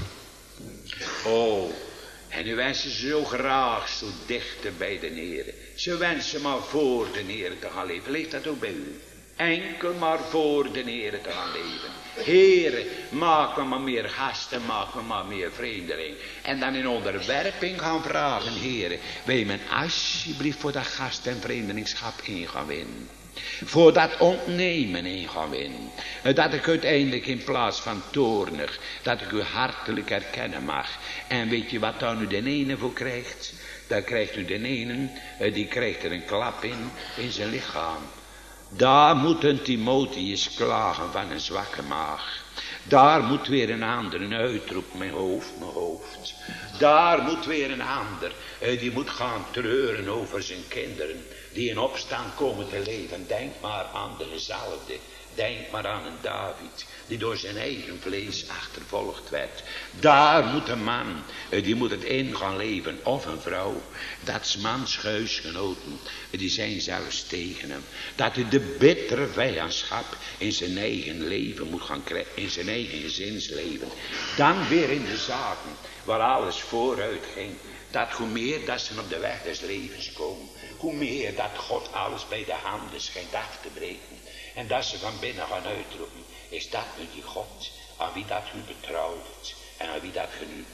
Oh, en nu wensen ze zo graag zo dichter bij de Heer. Ze wensen maar voor de Heer te gaan leven. Leeft dat ook bij u? Enkel maar voor de Heer te gaan leven. Heere, maak me maar meer gasten, maak me maar meer vreemdeling. En dan in onderwerping gaan vragen, Heere, wil je me alsjeblieft voor dat gast- en vreemdelingschap in gaan winnen. Voor dat ontnemen in gaan winnen. Dat ik uiteindelijk in plaats van toornig, dat ik u hartelijk herkennen mag. En weet je wat daar nu de ene voor krijgt? Daar krijgt u de ene, die krijgt er een klap in zijn lichaam. Daar moet een Timotheus klagen van een zwakke maag. Daar moet weer een ander een uitroep, mijn hoofd. Daar moet weer een ander, die moet gaan treuren over zijn kinderen, die in opstand komen te leven. Denk maar aan de gezalfde. Denk maar aan een David, die door zijn eigen vlees achtervolgd werd. Daar moet een man, die moet het in gaan leven, of een vrouw. Dat 's mans huisgenoten, die zijn zelfs tegen hem. Dat hij de bittere vijandschap in zijn eigen leven moet gaan krijgen, in zijn eigen gezinsleven. Dan weer in de zaken, waar alles vooruit ging. Dat hoe meer dat ze op de weg des levens komen, hoe meer dat God alles bij de handen schijnt af te breken. En dat ze van binnen gaan uitroepen, is dat nu die God, aan wie dat u betrouwt, en aan wie dat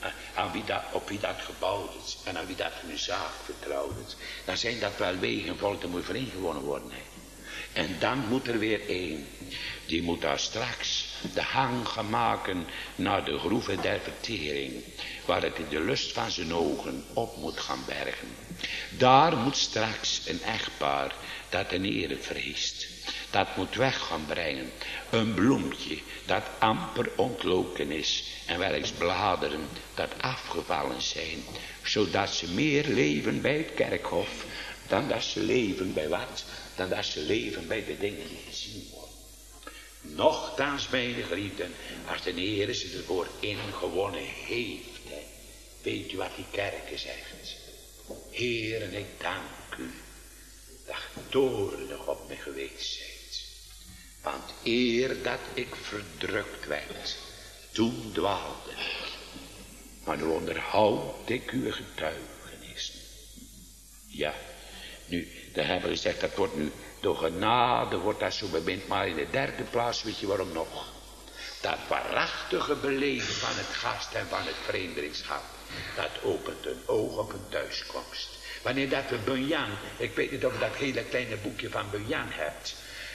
op wie dat gebouwd is, en aan wie dat uw zaak vertrouwt. Dan zijn dat wel wegen, volk, dat moet voor ingewonnen worden. Hè. En dan moet er weer één, die moet daar straks de hang gaan maken naar de groeven der vertering, waar het in de lust van zijn ogen op moet gaan bergen. Daar moet straks een echtpaar dat de Heere vreest, dat moet weg gaan brengen. Een bloempje dat amper ontloken is en welks bladeren dat afgevallen zijn, zodat ze meer leven bij het kerkhof dan dat ze leven bij wat? Dan dat ze leven bij de dingen die gezien worden. Nochtans, mijn geliefden, als de Heere ze ervoor ingewonnen heeft, hè, weet u wat die kerken zegt? Heere, ik dank u dat ge toornig op me geweest zijt. Want eer dat ik verdrukt werd, toen dwaalde ik. Maar nu onderhoud ik uw getuigenissen. Ja, nu, de hebben gezegd, dat wordt nu door genade, wordt dat zo bemind. Maar in de derde plaats, weet je waarom nog? Dat waarachtige beleven van het gast en van het vreemdelingschap, dat opent een oog op een thuiskomst. Wanneer dat we Bunyan, ik weet niet of je dat hele kleine boekje van Bunyan hebt,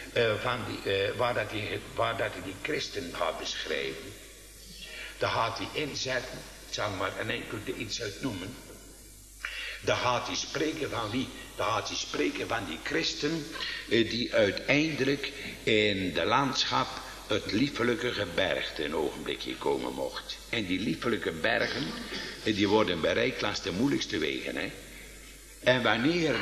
waar dat hij die christen gaat beschrijven. Daar gaat hij inzetten, ik zal maar een enkel iets uit noemen. Daar gaat hij spreken van wie? Daar gaat hij spreken van die christen die uiteindelijk in de landschap het liefelijke gebergte een ogenblikje komen mocht. En die liefelijke bergen, die worden bereikt langs de moeilijkste wegen. Hè? En wanneer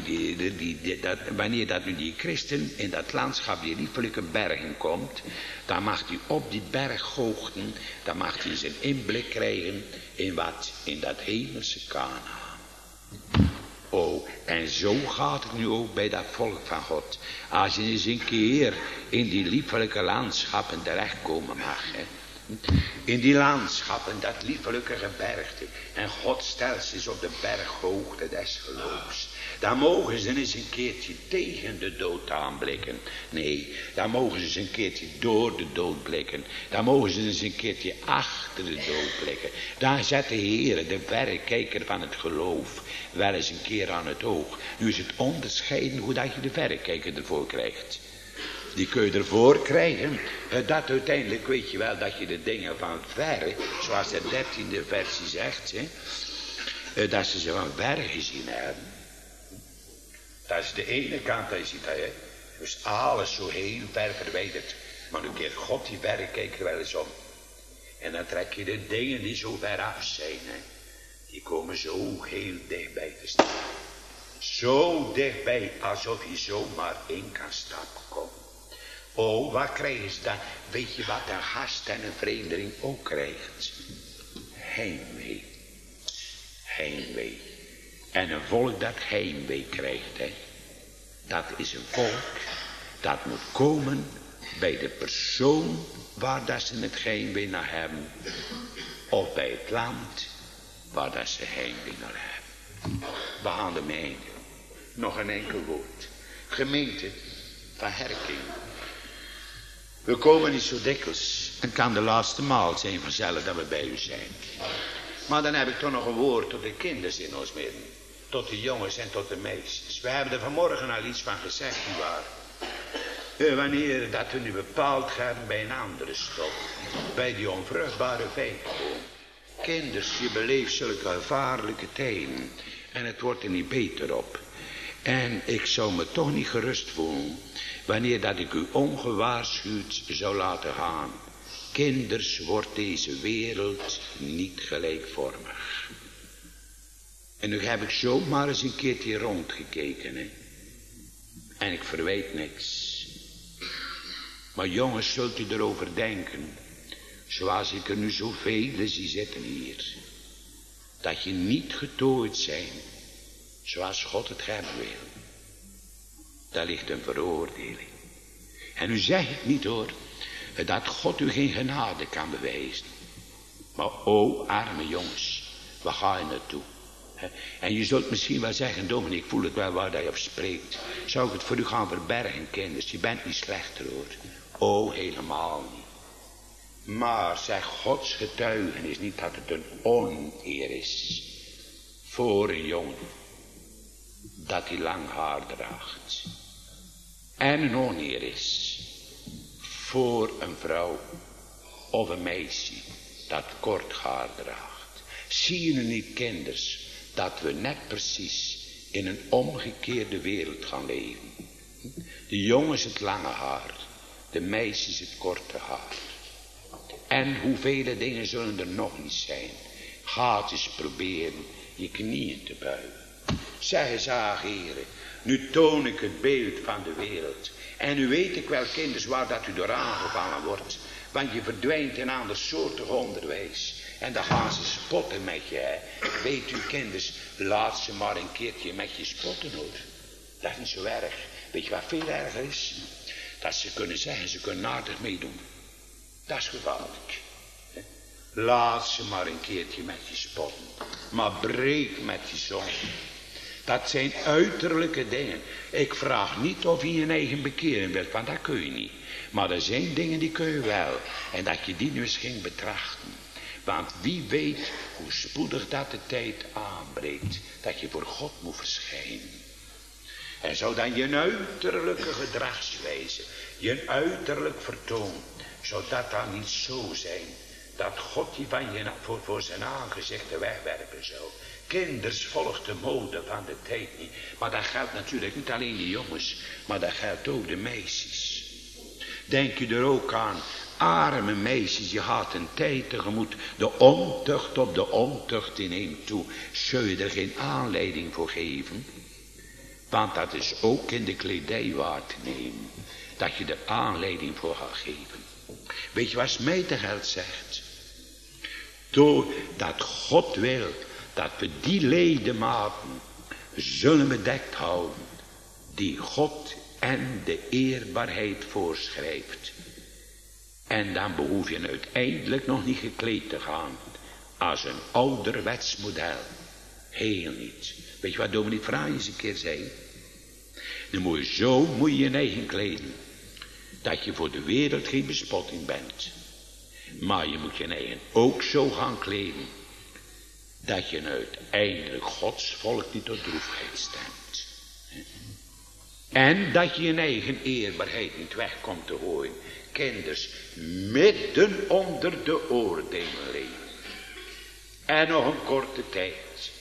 dat nu die christen in dat landschap die liefelijke bergen komt, dan mag hij op die berghoogten, dan mag hij zijn inblik krijgen in wat? In dat hemelse Kanaan. Oh, en zo gaat het nu ook bij dat volk van God. Als je eens een keer in die liefelijke landschappen terechtkomen mag, hè. In die landschappen, dat liefelijke gebergte. En God stelt ze eens op de berghoogte des geloofs. Dan mogen ze eens een keertje tegen de dood aanblikken. Nee, dan mogen ze eens een keertje door de dood blikken. Dan mogen ze eens een keertje achter de dood blikken. Dan zet de Heer, de verrekijker van het geloof, wel eens een keer aan het oog. Nu is het onderscheiden hoe dat je de verrekijker ervoor krijgt. Die kun je ervoor krijgen, dat uiteindelijk weet je wel dat je de dingen van verre, zoals de 13e versie zegt, dat ze ze van verre gezien hebben. Dat is de ene kant, dat je ziet, dus alles zo heel ver verwijderd. Maar nu keert God die verrekijker wel eens om. En dan trek je de dingen die zo ver af zijn, die komen zo heel dichtbij te staan. Zo dichtbij, alsof je zomaar in kan stappen komen. Oh, wat krijgen ze dan? Weet je wat een gast en een vreemdeling ook krijgt? Heimwee. Heimwee. En een volk dat heimwee krijgt, dat is een volk dat moet komen bij de persoon waar dat ze het heimwee naar hebben. Of bij het land waar dat ze heimwee naar hebben. We gaan ermee eindigen. Nog een enkel woord. Gemeente van Herking. We komen niet zo dikwijls. Het kan de laatste maal zijn vanzelf dat we bij u zijn. Maar dan heb ik toch nog een woord tot de kinders in ons midden. Tot de jongens en tot de meisjes. We hebben er vanmorgen al iets van gezegd, nietwaar? Wanneer dat we nu bepaald gaan bij een andere stof. Bij die onvruchtbare vijgenboom. Kinders, je beleeft zulke gevaarlijke tijden. En het wordt er niet beter op. En ik zou me toch niet gerust voelen wanneer dat ik u ongewaarschuwd zou laten gaan. Kinders, wordt deze wereld niet gelijkvormig. En nu heb ik zomaar eens een keertje rondgekeken. En ik verwijt niks. Maar jongens, zult u erover denken, zoals ik er nu zoveel zie zitten hier, dat je niet getooid zijn zoals God het hebben wil. Daar ligt een veroordeling. En nu zeg ik niet hoor, dat God u geen genade kan bewijzen. Maar o arme jongens, waar ga je naartoe? En je zult misschien wel zeggen, dominee, ik voel het wel waar je op spreekt. Zou ik het voor u gaan verbergen, kinders? Je bent niet slechter hoor. O, helemaal niet. Maar zeg, Gods getuigenis niet dat het een oneer is voor een jongen dat hij lang haar draagt. En een oneer is voor een vrouw of een meisje dat kort haar draagt. Zie je nu niet, kinders, dat we net precies in een omgekeerde wereld gaan leven? De jongens het lange haar, de meisjes het korte haar. En hoeveel dingen zullen er nog niet zijn? Ga eens proberen je knieën te buigen. Zeg eens, heren, nu toon ik het beeld van de wereld. En nu weet ik wel, kinders, waar dat u door aangevallen wordt. Want je verdwijnt in andersoortig onderwijs. En dan gaan ze spotten met je. Hè. Weet u, kinders, laat ze maar een keertje met je spotten hoor. Dat is niet zo erg. Weet je wat veel erger is? Dat ze kunnen zeggen, ze kunnen aardig meedoen. Dat is gevaarlijk. Laat ze maar een keertje met je spotten. Maar breek met je zonde. Dat zijn uiterlijke dingen. Ik vraag niet of je je eigen bekeren wilt, want dat kun je niet. Maar er zijn dingen die kun je wel. En dat je die nu eens ging betrachten. Want wie weet hoe spoedig dat de tijd aanbreekt. Dat je voor God moet verschijnen. En zou dan je uiterlijke gedragswijze, je uiterlijk vertoon, zou dat dan niet zo zijn, dat God die van je voor zijn aangezicht wegwerpen zou. Kinders, volgt de mode van de tijd niet. Maar dat geldt natuurlijk niet alleen de jongens, maar dat geldt ook de meisjes. Denk je er ook aan, arme meisjes, je gaat een tijd tegemoet, de ontucht op de ontucht neemt toe. Zul je er geen aanleiding voor geven? Want dat is ook in de kledij waar te nemen, dat je er aanleiding voor gaat geven. Weet je wat Smijtegeld zegt? Doordat God wil dat we die ledematen zullen bedekt houden, die God en de eerbaarheid voorschrijft. En dan behoef je uiteindelijk nog niet gekleed te gaan als een ouderwets model. Heel niet. Weet je wat dominee Fraai eens een keer zei? Dan moet je je eigen kleden, dat je voor de wereld geen bespotting bent. Maar je moet je eigen ook zo gaan kleden, dat je uiteindelijk Gods volk niet tot droefheid stemt. En dat je je eigen eerbaarheid niet weg komt te gooien. Kinders, midden onder de oordelen leven. En nog een korte tijd.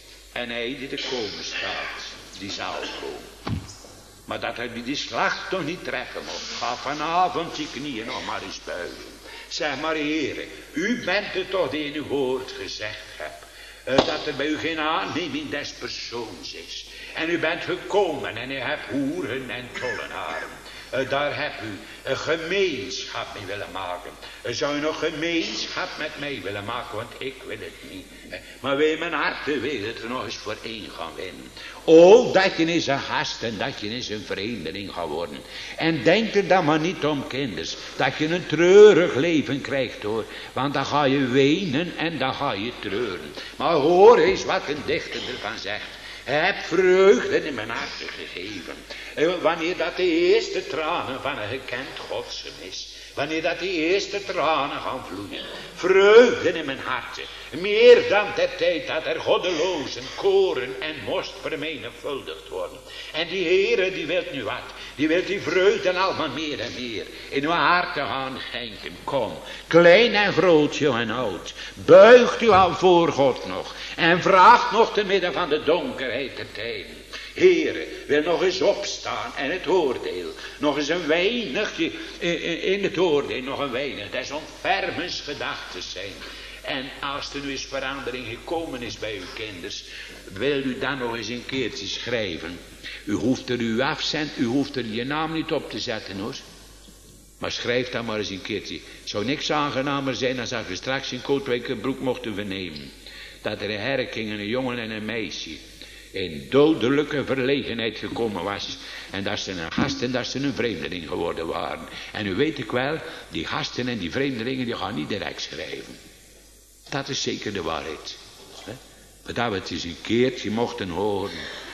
En hij die er komen staat, die zal komen. Maar dat hij die slag toch niet treffen moet. Ga vanavond die knieën nog maar eens buigen. Zeg maar, heren, u bent het toch die in uw woord gezegd hebt. Dat er bij u geen aanneming des persoons is. En u bent gekomen en u hebt hoeren en tollenaren. Daar heb u een gemeenschap mee willen maken. Zou u nog gemeenschap met mij willen maken, want ik wil het niet. Maar wil mijn hart wil het er nog eens voor één gaan winnen. Oh, dat je eens een gast en dat je eens een vreemdeling gaat worden. En denk er dan maar niet om, kinders, dat je een treurig leven krijgt, hoor. Want dan ga je wenen en dan ga je treuren. Maar hoor eens wat een dichter ervan zegt. Heb vreugde in mijn hart gegeven. Wanneer dat de eerste tranen van een gekend godsem is. Wanneer dat de eerste tranen gaan vloeien. Vreugde in mijn hart. Meer dan ter tijd dat er goddelozen koren en most vermenigvuldigd worden. En die Heere die wilt nu wat. Die wilt die vreugde allemaal meer en meer in uw harten gaan schenken. Kom, klein en groot, jong en oud. Buigt u al voor God nog. En vraagt nog te midden van de donkerheid der tijden. Heere, wil nog eens opstaan en het oordeel, nog eens een weinigje in het oordeel, nog een weinig des ontfermens gedachten zijn. En als er nu eens verandering gekomen is bij uw kinders, wil u dan nog eens een keertje schrijven. U hoeft er uw afzend, u hoeft er je naam niet op te zetten, hoor. Maar schrijf dan maar eens een keertje. Het zou niks aangenamer zijn als we straks in Kootwijkerbroek mochten vernemen dat er een herking, een jongen en een meisje in dodelijke verlegenheid gekomen was. En dat ze een gast en dat ze een vreemdeling geworden waren. En u weet ik wel, die gasten en die vreemdelingen die gaan niet direct schrijven. Dat is zeker de waarheid. Maar dat we het eens een keertje mochten horen.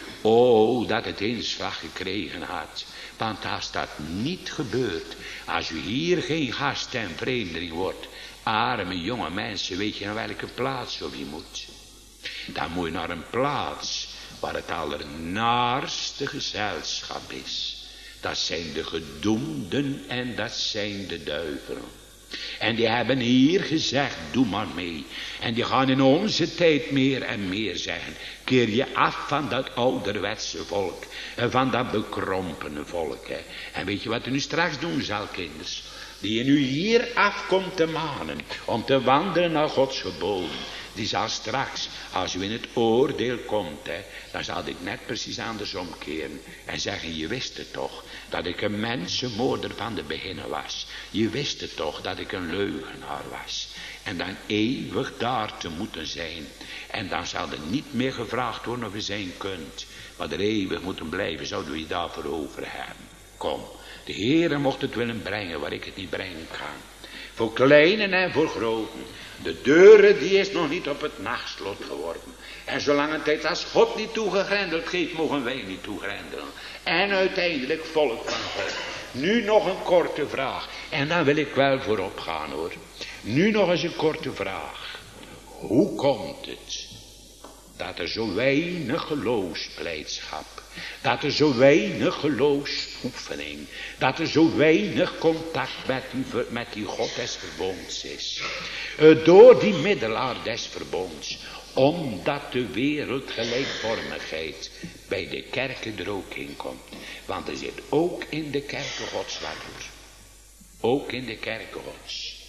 Oh, dat het inslag gekregen had. Want als dat niet gebeurt, als u hier geen gast en vreemdeling wordt, arme jonge mensen, weet je naar welke plaats of je moet? Dan moet je naar een plaats waar het allernaarste gezelschap is. Dat zijn de gedoemden en dat zijn de duivelen. En die hebben hier gezegd, doe maar mee. En die gaan in onze tijd meer en meer zeggen. Keer je af van dat ouderwetse volk. En van dat bekrompene volk. Hè. En weet je wat u nu straks doen zal, kinders? Die je nu hier afkomt te manen. Om te wandelen naar Gods geboden. Die zal straks, als u in het oordeel komt, hè, dan zal ik net precies andersom keren. En zeggen, je wist het toch, dat ik een mensenmoorder van de beginnen was. Je wist het toch, dat ik een leugenaar was. En dan eeuwig daar te moeten zijn. En dan zal er niet meer gevraagd worden of je zijn kunt. Maar er eeuwig moeten blijven, zouden we je daarvoor over hebben. Kom, de Heere mocht het willen brengen waar ik het niet brengen kan. Voor kleinen en voor groten. De deuren die is nog niet op het nachtslot geworden. En zolang een tijd als God niet toegegrendeld geeft, mogen wij niet toegrendelen. En uiteindelijk volk van God. Nu nog een korte vraag. En dan wil ik wel voorop gaan, hoor. Nu nog eens een korte vraag. Hoe komt het dat er zo weinig geloofsblijdschap, dat er zo weinig geloofsoefening, dat er zo weinig contact met die God des verbonds is? Door die middelaar des verbonds. Omdat de wereldgelijkvormigheid bij de kerken er ook in komt. Want er zit ook in de kerken Gods wat. Ook in de kerken Gods.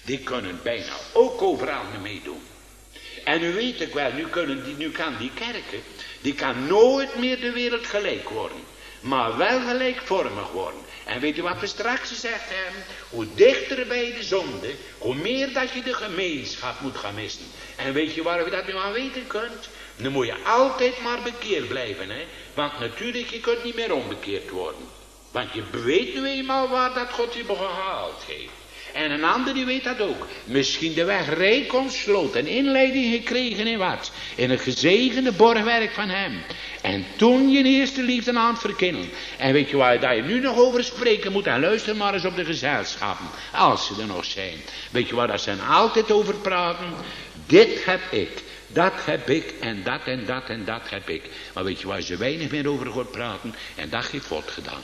Die kunnen bijna ook overal meedoen. En u weet ook wel, nu kan die kerken, die kan nooit meer de wereld gelijk worden. Maar wel gelijkvormig worden. En weet u wat we straks gezegd hebben? Hoe dichter bij de zonde, hoe meer dat je de gemeenschap moet gaan missen. En weet je waar we dat nu aan weten kunt? Dan moet je altijd maar bekeerd blijven. Hè? Want natuurlijk, je kunt niet meer onbekeerd worden. Want je weet nu eenmaal waar dat God je gehaald heeft. En een ander die weet dat ook. Misschien de weg rijk ontsloten en inleiding gekregen in wat? In het gezegende borgwerk van hem. En toen je eerste liefde aan het verkennen. En weet je waar je nu nog over spreken moet? En luister maar eens op de gezelschappen. Als ze er nog zijn. Weet je waar dat ze altijd over praten? Dit heb ik. Dat heb ik en dat en dat en dat heb ik. Maar weet je waar ze weinig meer over gaat praten? En dat heeft God gedaan.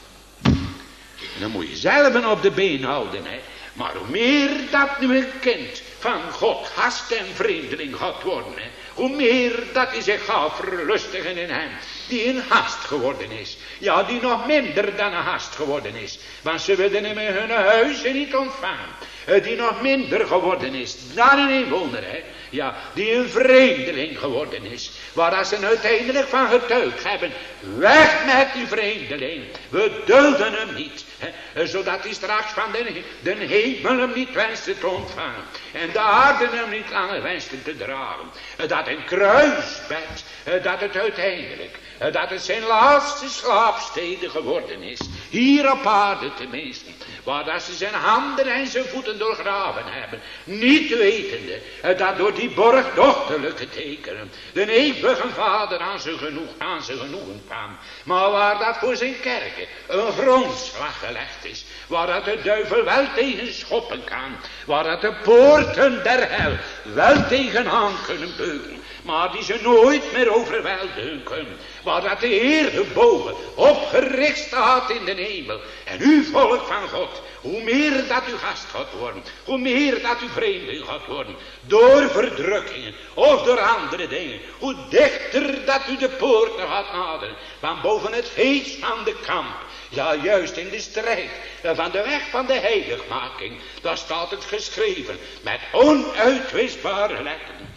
En dan moet je zelf op de been houden. Hè? Maar hoe meer dat nu een kind van God gast en vreemdeling gaat worden. Hè? Hoe meer dat hij zich gaat verlustigen in hem. Die een gast geworden is. Ja, die nog minder dan een gast geworden is. Want ze willen hem in hun huizen niet ontvangen. Die nog minder geworden is dan een inwoner. Hè? Ja, die een vreemdeling geworden is. Waar ze uiteindelijk van getuigd hebben. Weg met die vreemdeling. We dulden hem niet. Hè, zodat hij straks van de hemel hem niet wenste te ontvangen. En de aarde hem niet langer wenste te dragen. Dat een kruisbed. Dat het uiteindelijk. Dat het zijn laatste slaapstede geworden is. Hier op aarde tenminste. Waar dat ze zijn handen en zijn voeten doorgraven hebben. Niet wetende dat door die borgdochterlijke tekenen de eeuwige vader aan zijn genoegen kwam. Maar waar dat voor zijn kerken een grondslag gelegd is. Waar dat de duivel wel tegen schoppen kan. Waar dat de poorten der hel wel tegenaan kunnen beuken. Maar die ze nooit meer overweldigen kunnen. Waar dat de Heer boven opgericht staat in de hemel. En u volk van God. Hoe meer dat u gast gaat worden. Hoe meer dat u vreemdeling gaat worden. Door verdrukkingen. Of door andere dingen. Hoe dichter dat u de poorten gaat naderen. Want boven het feest van de kamp. Ja, juist in de strijd van de weg van de heiligmaking. Daar staat het geschreven. Met onuitwisbare letteren.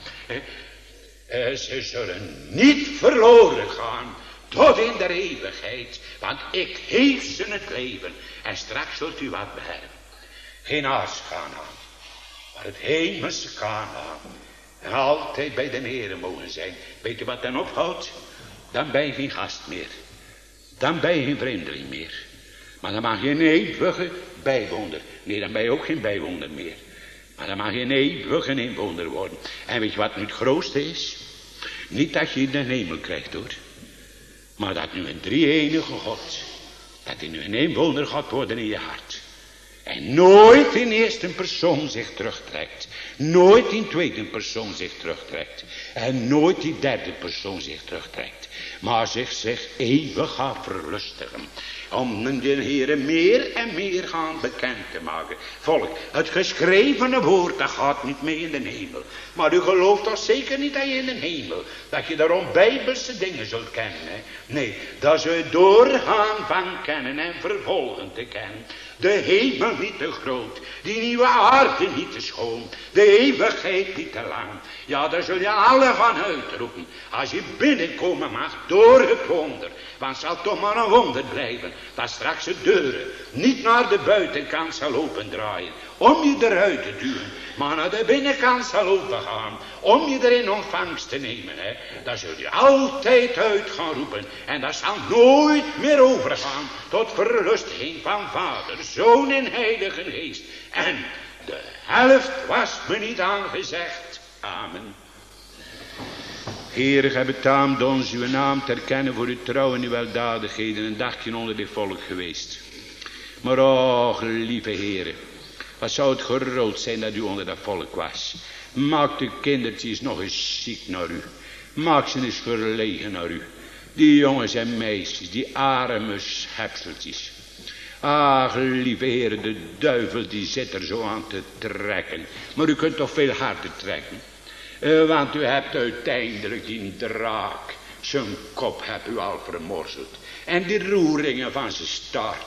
Ze zullen niet verloren gaan tot in de eeuwigheid. Want ik geef ze het leven. En straks zult u wat beherden. Geen aardschanaan, maar het hemelse Kanaan. En altijd bij de Heere mogen zijn. Weet je wat dan ophoudt? Dan ben je geen gast meer. Dan ben je geen vreemdeling meer. Maar dan mag je een eeuwige bijwoner. Nee, dan ben je ook geen bijwoner meer. Maar dan mag je een eeuwige inwoner worden. En weet je wat nu het grootste is? Niet dat je de hemel krijgt hoor. Maar dat nu een drie-enige God. Dat hij nu een inwoner gaat worden in je hart. En nooit in eerste persoon zich terugtrekt. Nooit in tweede persoon zich terugtrekt. En nooit in derde persoon zich terugtrekt. Maar zich eeuwig gaat verlustigen. Om de Heere meer en meer gaan bekend te maken. Volk, het geschrevene woord dat gaat niet mee in de hemel. Maar u gelooft toch zeker niet dat je in de hemel, dat je daarom bijbelse dingen zult kennen. Hè? Nee, dat zul je doorgaan van kennen en vervolgen te kennen. De hemel niet te groot, die nieuwe aarde niet te schoon, de eeuwigheid niet te lang. Ja, daar zul je alle gaan uitroepen, als je binnenkomen mag door het wonder. Want het zal toch maar een wonder blijven, dat straks de deuren niet naar de buitenkant zal opendraaien, om je eruit te duwen, maar naar de binnenkant zal opengaan, om je er in ontvangst te nemen. Hè. Daar zul je altijd uit gaan roepen, en dat zal nooit meer overgaan, tot verlustiging van Vader, Zoon en Heilige Geest. En de helft was me niet aangezegd. Amen. Heer, gij betaamt ons uw naam te erkennen voor uw trouw en uw weldadigheden, een dagje onder dit volk geweest. Maar och, lieve Heer, wat zou het groot zijn dat u onder dat volk was. Maak de kindertjes nog eens ziek naar u. Maak ze eens verlegen naar u. Die jongens en meisjes, die arme schepseltjes. Ach, lieve Heer, de duivel die zit er zo aan te trekken. Maar u kunt toch veel harder trekken. Want u hebt uiteindelijk die draak, zijn kop hebt u al vermorzeld. En die roeringen van zijn staart,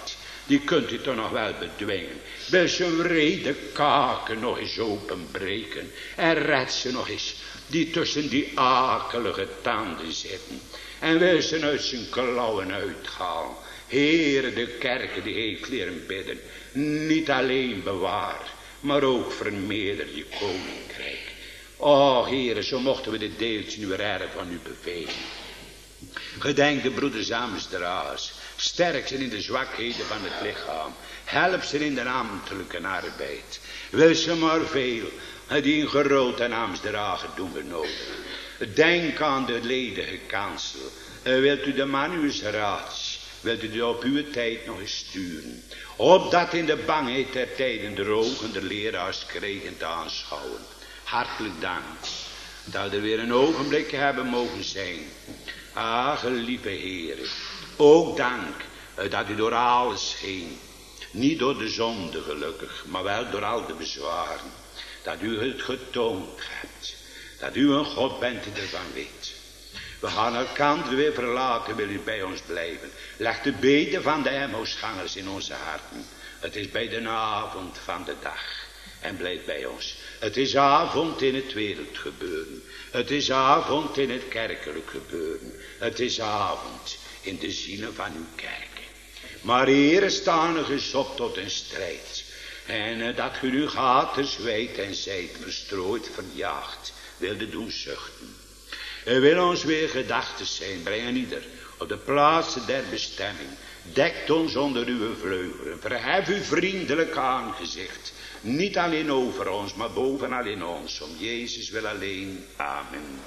die kunt u toch nog wel bedwingen. Wil zijn wrede kaken nog eens openbreken. En red ze nog eens die tussen die akelige tanden zitten. En wil ze uit zijn klauwen uitgaan. Heere, de kerk die heeft leren bidden. Niet alleen bewaar, maar ook vermeerder je koninkrijk. O Heere, zo mochten we dit deeltje nu erg van u bevelen. Gedenk de broeders Amsterdaars. Sterk zijn in de zwakheden van het lichaam. Help ze in de ambtelijke arbeid. Wil ze maar veel die in groot en Amsterdam doen benodigen. Denk aan de ledige kansel. Wilt u de man uw raads, wilt u die op uw tijd nog eens sturen. Opdat in de bangheid der tijden de ogen der leraars kregen te aanschouwen. Hartelijk dank dat er weer een ogenblik hebben mogen zijn. Ah, gelieve Heere, ook dank dat u door alles heen, niet door de zonde gelukkig, maar wel door al de bezwaren, dat u het getoond hebt, dat u een God bent die ervan weet. We gaan elkaar weer verlaten, wil u bij ons blijven. Leg de beden van de Emmausgangers in onze harten. Het is bij de avond van de dag en blijf bij ons. Het is avond in het wereldgebeuren. Het is avond in het kerkelijk gebeuren. Het is avond in de zielen van uw kerk. Maar Heere, staan er eens op tot een strijd. En dat u uw gaters wijd en zijd verstrooid verjaagd wilde doen zuchten. Wil ons weer gedachten zijn, brengen ieder op de plaatsen der bestemming. Dekt ons onder uw vleugelen, verhef uw vriendelijk aangezicht. Niet alleen over ons, maar bovenal in ons, om Jezus wil alleen. Amen.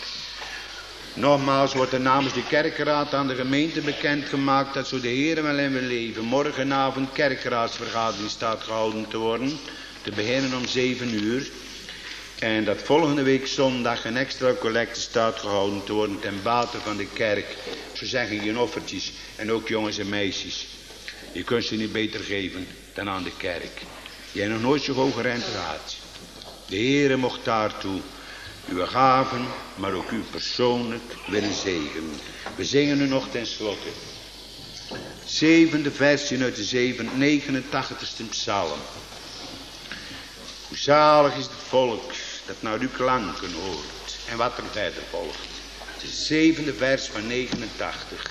Nogmaals wordt er namens de kerkenraad aan de gemeente bekendgemaakt dat zo de Heer wel in wil leven morgenavond kerkenraadsvergadering staat gehouden te worden. Te beginnen om 7 uur. En dat volgende week zondag een extra collecte staat gehouden te worden ten bate van de kerk. Verzeggingen en offertjes en ook jongens en meisjes. Je kunt ze niet beter geven dan aan de kerk. Jij nog nooit zo hoog gerend gehad. De Heere mocht daartoe uw gaven, maar ook u persoonlijk willen zegenen. We zingen nu nog ten slotte 7e versje uit de 89ste psalm. Hoe zalig is het volk dat naar uw klanken hoort. En wat er verder volgt. De 7e vers van 89.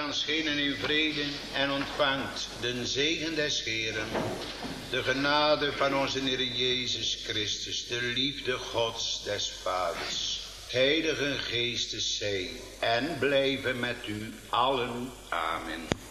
dan schenen in vrede en ontvangt de zegen des Heeren, de genade van onze Heer Jezus Christus, de liefde Gods des Vaders, Heilige Geestes zij en blijven met u allen. Amen.